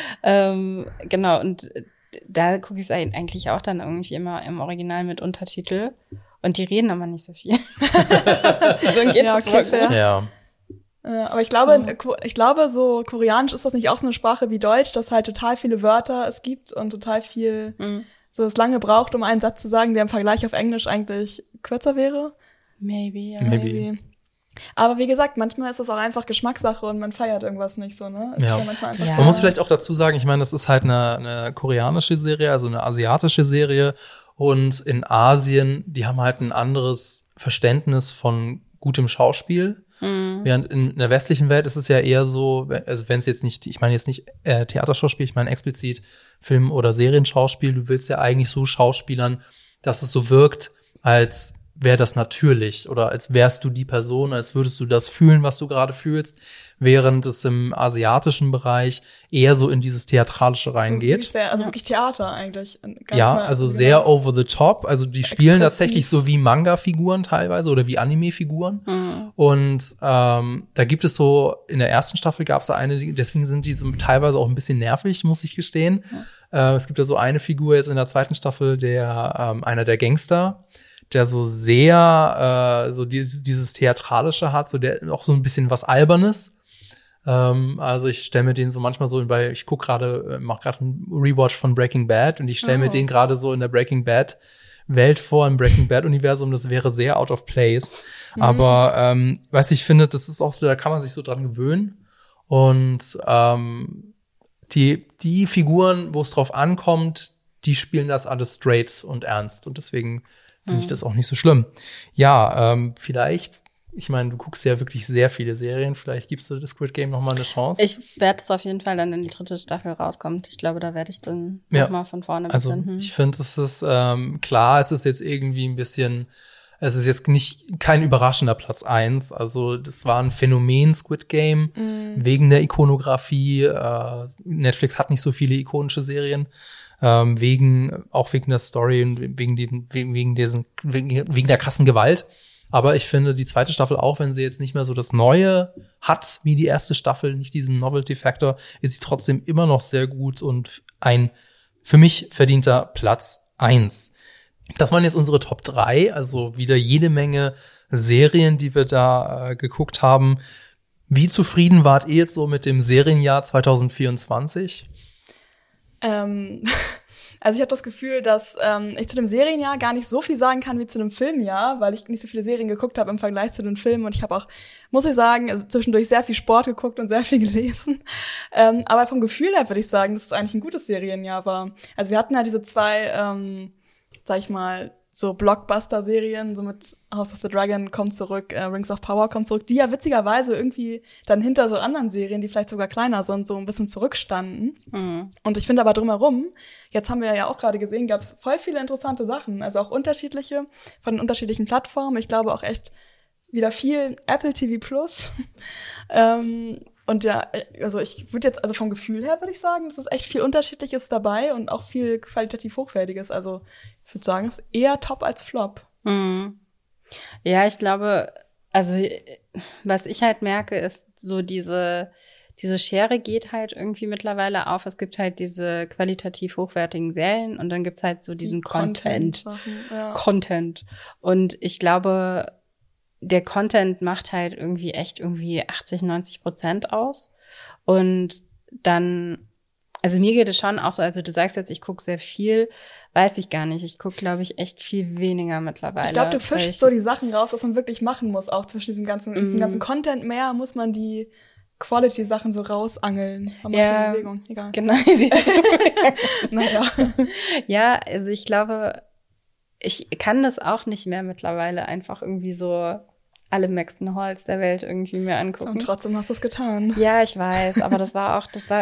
Genau, und da gucke ich es eigentlich auch dann irgendwie immer im Original mit Untertitel. Und die reden aber nicht so viel. Dann geht das voll gut. Ja. Aber ich glaube, so Koreanisch ist das nicht auch so eine Sprache wie Deutsch, dass halt total viele Wörter es gibt und total viel so es lange braucht, um einen Satz zu sagen, der im Vergleich auf Englisch eigentlich kürzer wäre. Maybe. Aber wie gesagt, manchmal ist das auch einfach Geschmackssache und man feiert irgendwas nicht so, ne? Ja. Man muss vielleicht auch dazu sagen, ich meine, das ist halt eine koreanische Serie, also eine asiatische Serie. Und in Asien, die haben halt ein anderes Verständnis von gutem Schauspiel. Während in der westlichen Welt ist es ja eher so, also wenn es jetzt nicht, ich meine jetzt nicht Theaterschauspiel, ich meine explizit Film- oder Serienschauspiel, du willst ja eigentlich so schauspielern, dass es so wirkt, als wäre das natürlich oder als wärst du die Person, als würdest du das fühlen, was du gerade fühlst, während es im asiatischen Bereich eher so in dieses Theatralische reingeht. So wirklich Theater eigentlich. Ja, also sehr over the top. Also die spielen tatsächlich so wie Manga-Figuren teilweise oder wie Anime-Figuren. Und da gibt es so, in der ersten Staffel gab es da eine, deswegen sind die so teilweise auch ein bisschen nervig, muss ich gestehen. Es gibt da so eine Figur jetzt in der zweiten Staffel, einer der Gangster, der so sehr so dieses Theatralische hat, so der auch so ein bisschen was Albernes. Also ich stelle mir den so manchmal so ich mache gerade einen Rewatch von Breaking Bad und ich stelle mir den gerade so in der Breaking Bad Welt vor, im Breaking Bad Universum, das wäre sehr out of place. Aber ich finde, das ist auch so, da kann man sich so dran gewöhnen. Und die Figuren, wo es drauf ankommt, die spielen das alles straight und ernst und deswegen finde ich das auch nicht so schlimm. Ja, vielleicht, ich meine, du guckst ja wirklich sehr viele Serien, vielleicht gibst du das Squid Game noch mal eine Chance. Ich werde es auf jeden Fall dann, wenn die 3. Staffel rauskommt. Ich glaube, da werde ich dann noch mal von vorne beginnen. Also ich finde, es ist klar, es ist jetzt irgendwie ein bisschen, es ist jetzt kein überraschender Platz 1. Also das war ein Phänomen, Squid Game, wegen der Ikonografie. Netflix hat nicht so viele ikonische Serien. Wegen der Story und wegen der krassen Gewalt. Aber ich finde, die zweite Staffel, auch wenn sie jetzt nicht mehr so das Neue hat, wie die erste Staffel, nicht diesen Novelty-Factor, ist sie trotzdem immer noch sehr gut und ein für mich verdienter Platz 1. Das waren jetzt unsere Top 3, also wieder jede Menge Serien, die wir da geguckt haben. Wie zufrieden wart ihr jetzt so mit dem Serienjahr 2024? Also ich habe das Gefühl, dass ich zu dem Serienjahr gar nicht so viel sagen kann wie zu einem Filmjahr, weil ich nicht so viele Serien geguckt habe im Vergleich zu den Filmen. Und ich habe auch, muss ich sagen, also zwischendurch sehr viel Sport geguckt und sehr viel gelesen. Aber vom Gefühl her würde ich sagen, dass es eigentlich ein gutes Serienjahr war. Also wir hatten ja diese 2, sag ich mal, so Blockbuster-Serien, so mit House of the Dragon kommt zurück, Rings of Power kommt zurück, die ja witzigerweise irgendwie dann hinter so anderen Serien, die vielleicht sogar kleiner sind, so ein bisschen zurückstanden. Und ich finde aber drumherum, jetzt haben wir ja auch gerade gesehen, gab es voll viele interessante Sachen, also auch unterschiedliche, von den unterschiedlichen Plattformen. Ich glaube auch echt wieder viel Apple TV Plus. Und ja, also ich würde jetzt, also vom Gefühl her würde ich sagen, dass es echt viel Unterschiedliches dabei und auch viel qualitativ Hochwertiges. Also ich würde sagen, es ist eher Top als Flop. Ja, ich glaube, also was ich halt merke, ist so diese diese Schere geht halt irgendwie mittlerweile auf. Es gibt halt diese qualitativ hochwertigen Serien und dann gibt's halt so diesen Content. Ja. Content. Und ich glaube, der Content macht halt irgendwie 80-90% aus. Und dann, also mir geht es schon auch so, also du sagst jetzt, ich gucke sehr viel, weiß ich gar nicht. Ich gucke, glaube ich, echt viel weniger mittlerweile. Ich glaube, du fischst so die Sachen raus, was man wirklich machen muss. Auch zwischen diesem ganzen Content mehr muss man die Quality-Sachen so rausangeln. Man macht diese Bewegung, egal. Genau. Naja. Ja, also ich glaube, ich kann das auch nicht mehr mittlerweile einfach irgendwie so alle Maxton Halls der Welt irgendwie mir angucken. Und trotzdem hast du es getan. Ja, ich weiß, aber es war auch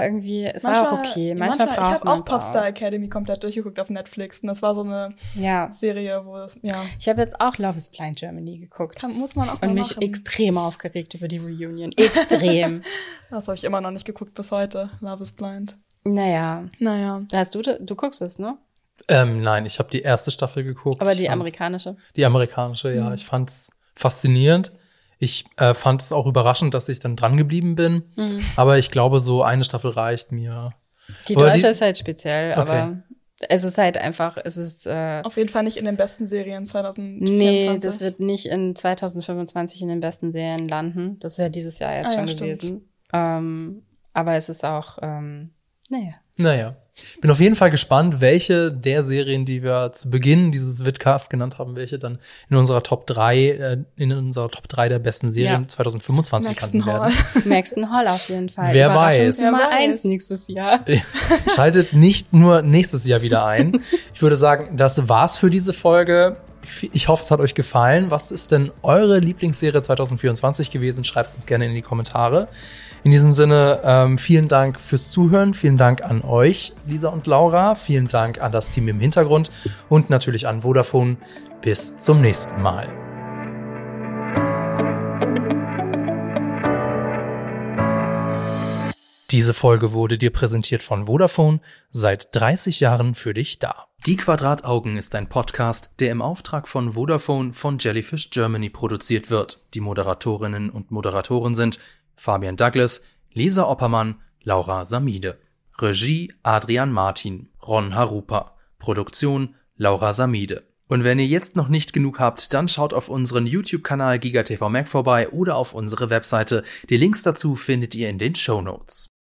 okay. Manchmal braucht ich habe man auch Popstar Academy komplett durchgeguckt auf Netflix und das war so eine Serie, wo es, Ich habe jetzt auch Love is Blind Germany geguckt. Muss man auch und mal mich machen. Extrem aufgeregt über die Reunion. Extrem. Das habe ich immer noch nicht geguckt bis heute. Love is Blind. Naja. Du guckst es, ne? Nein, ich habe die erste Staffel geguckt. Aber die amerikanische? Die amerikanische, ja. Ich fand's faszinierend. Ich fand es auch überraschend, dass ich dann dran geblieben bin. Aber ich glaube, so eine Staffel reicht mir. Die deutsche ist halt speziell, aber es ist halt einfach, auf jeden Fall nicht in den besten Serien 2024. Nee, das wird nicht in 2025 in den besten Serien landen. Das ist ja dieses Jahr jetzt schon gewesen. Aber es ist auch, Naja. Bin auf jeden Fall gespannt, welche der Serien, die wir zu Beginn dieses Vidcast genannt haben, welche dann in unserer Top 3 der besten Serien 2025 landen werden. Maxton Hall auf jeden Fall. Wer weiß. Nummer 1 nächstes Jahr. Schaltet nicht nur nächstes Jahr wieder ein. Ich würde sagen, das war's für diese Folge. Ich hoffe, es hat euch gefallen. Was ist denn eure Lieblingsserie 2024 gewesen? Schreibt es uns gerne in die Kommentare. In diesem Sinne, vielen Dank fürs Zuhören. Vielen Dank an euch, Lisa und Laura. Vielen Dank an das Team im Hintergrund und natürlich an Vodafone. Bis zum nächsten Mal. Diese Folge wurde dir präsentiert von Vodafone, seit 30 Jahren für dich da. Die Quadrataugen ist ein Podcast, der im Auftrag von Vodafone von Jellyfish Germany produziert wird. Die Moderatorinnen und Moderatoren sind Fabian Douglas, Lisa Oppermann, Laura Samide. Regie Adrian Martin, Ron Harupa. Produktion Laura Samide. Und wenn ihr jetzt noch nicht genug habt, dann schaut auf unseren YouTube-Kanal GigaTV Mac vorbei oder auf unsere Webseite. Die Links dazu findet ihr in den Shownotes.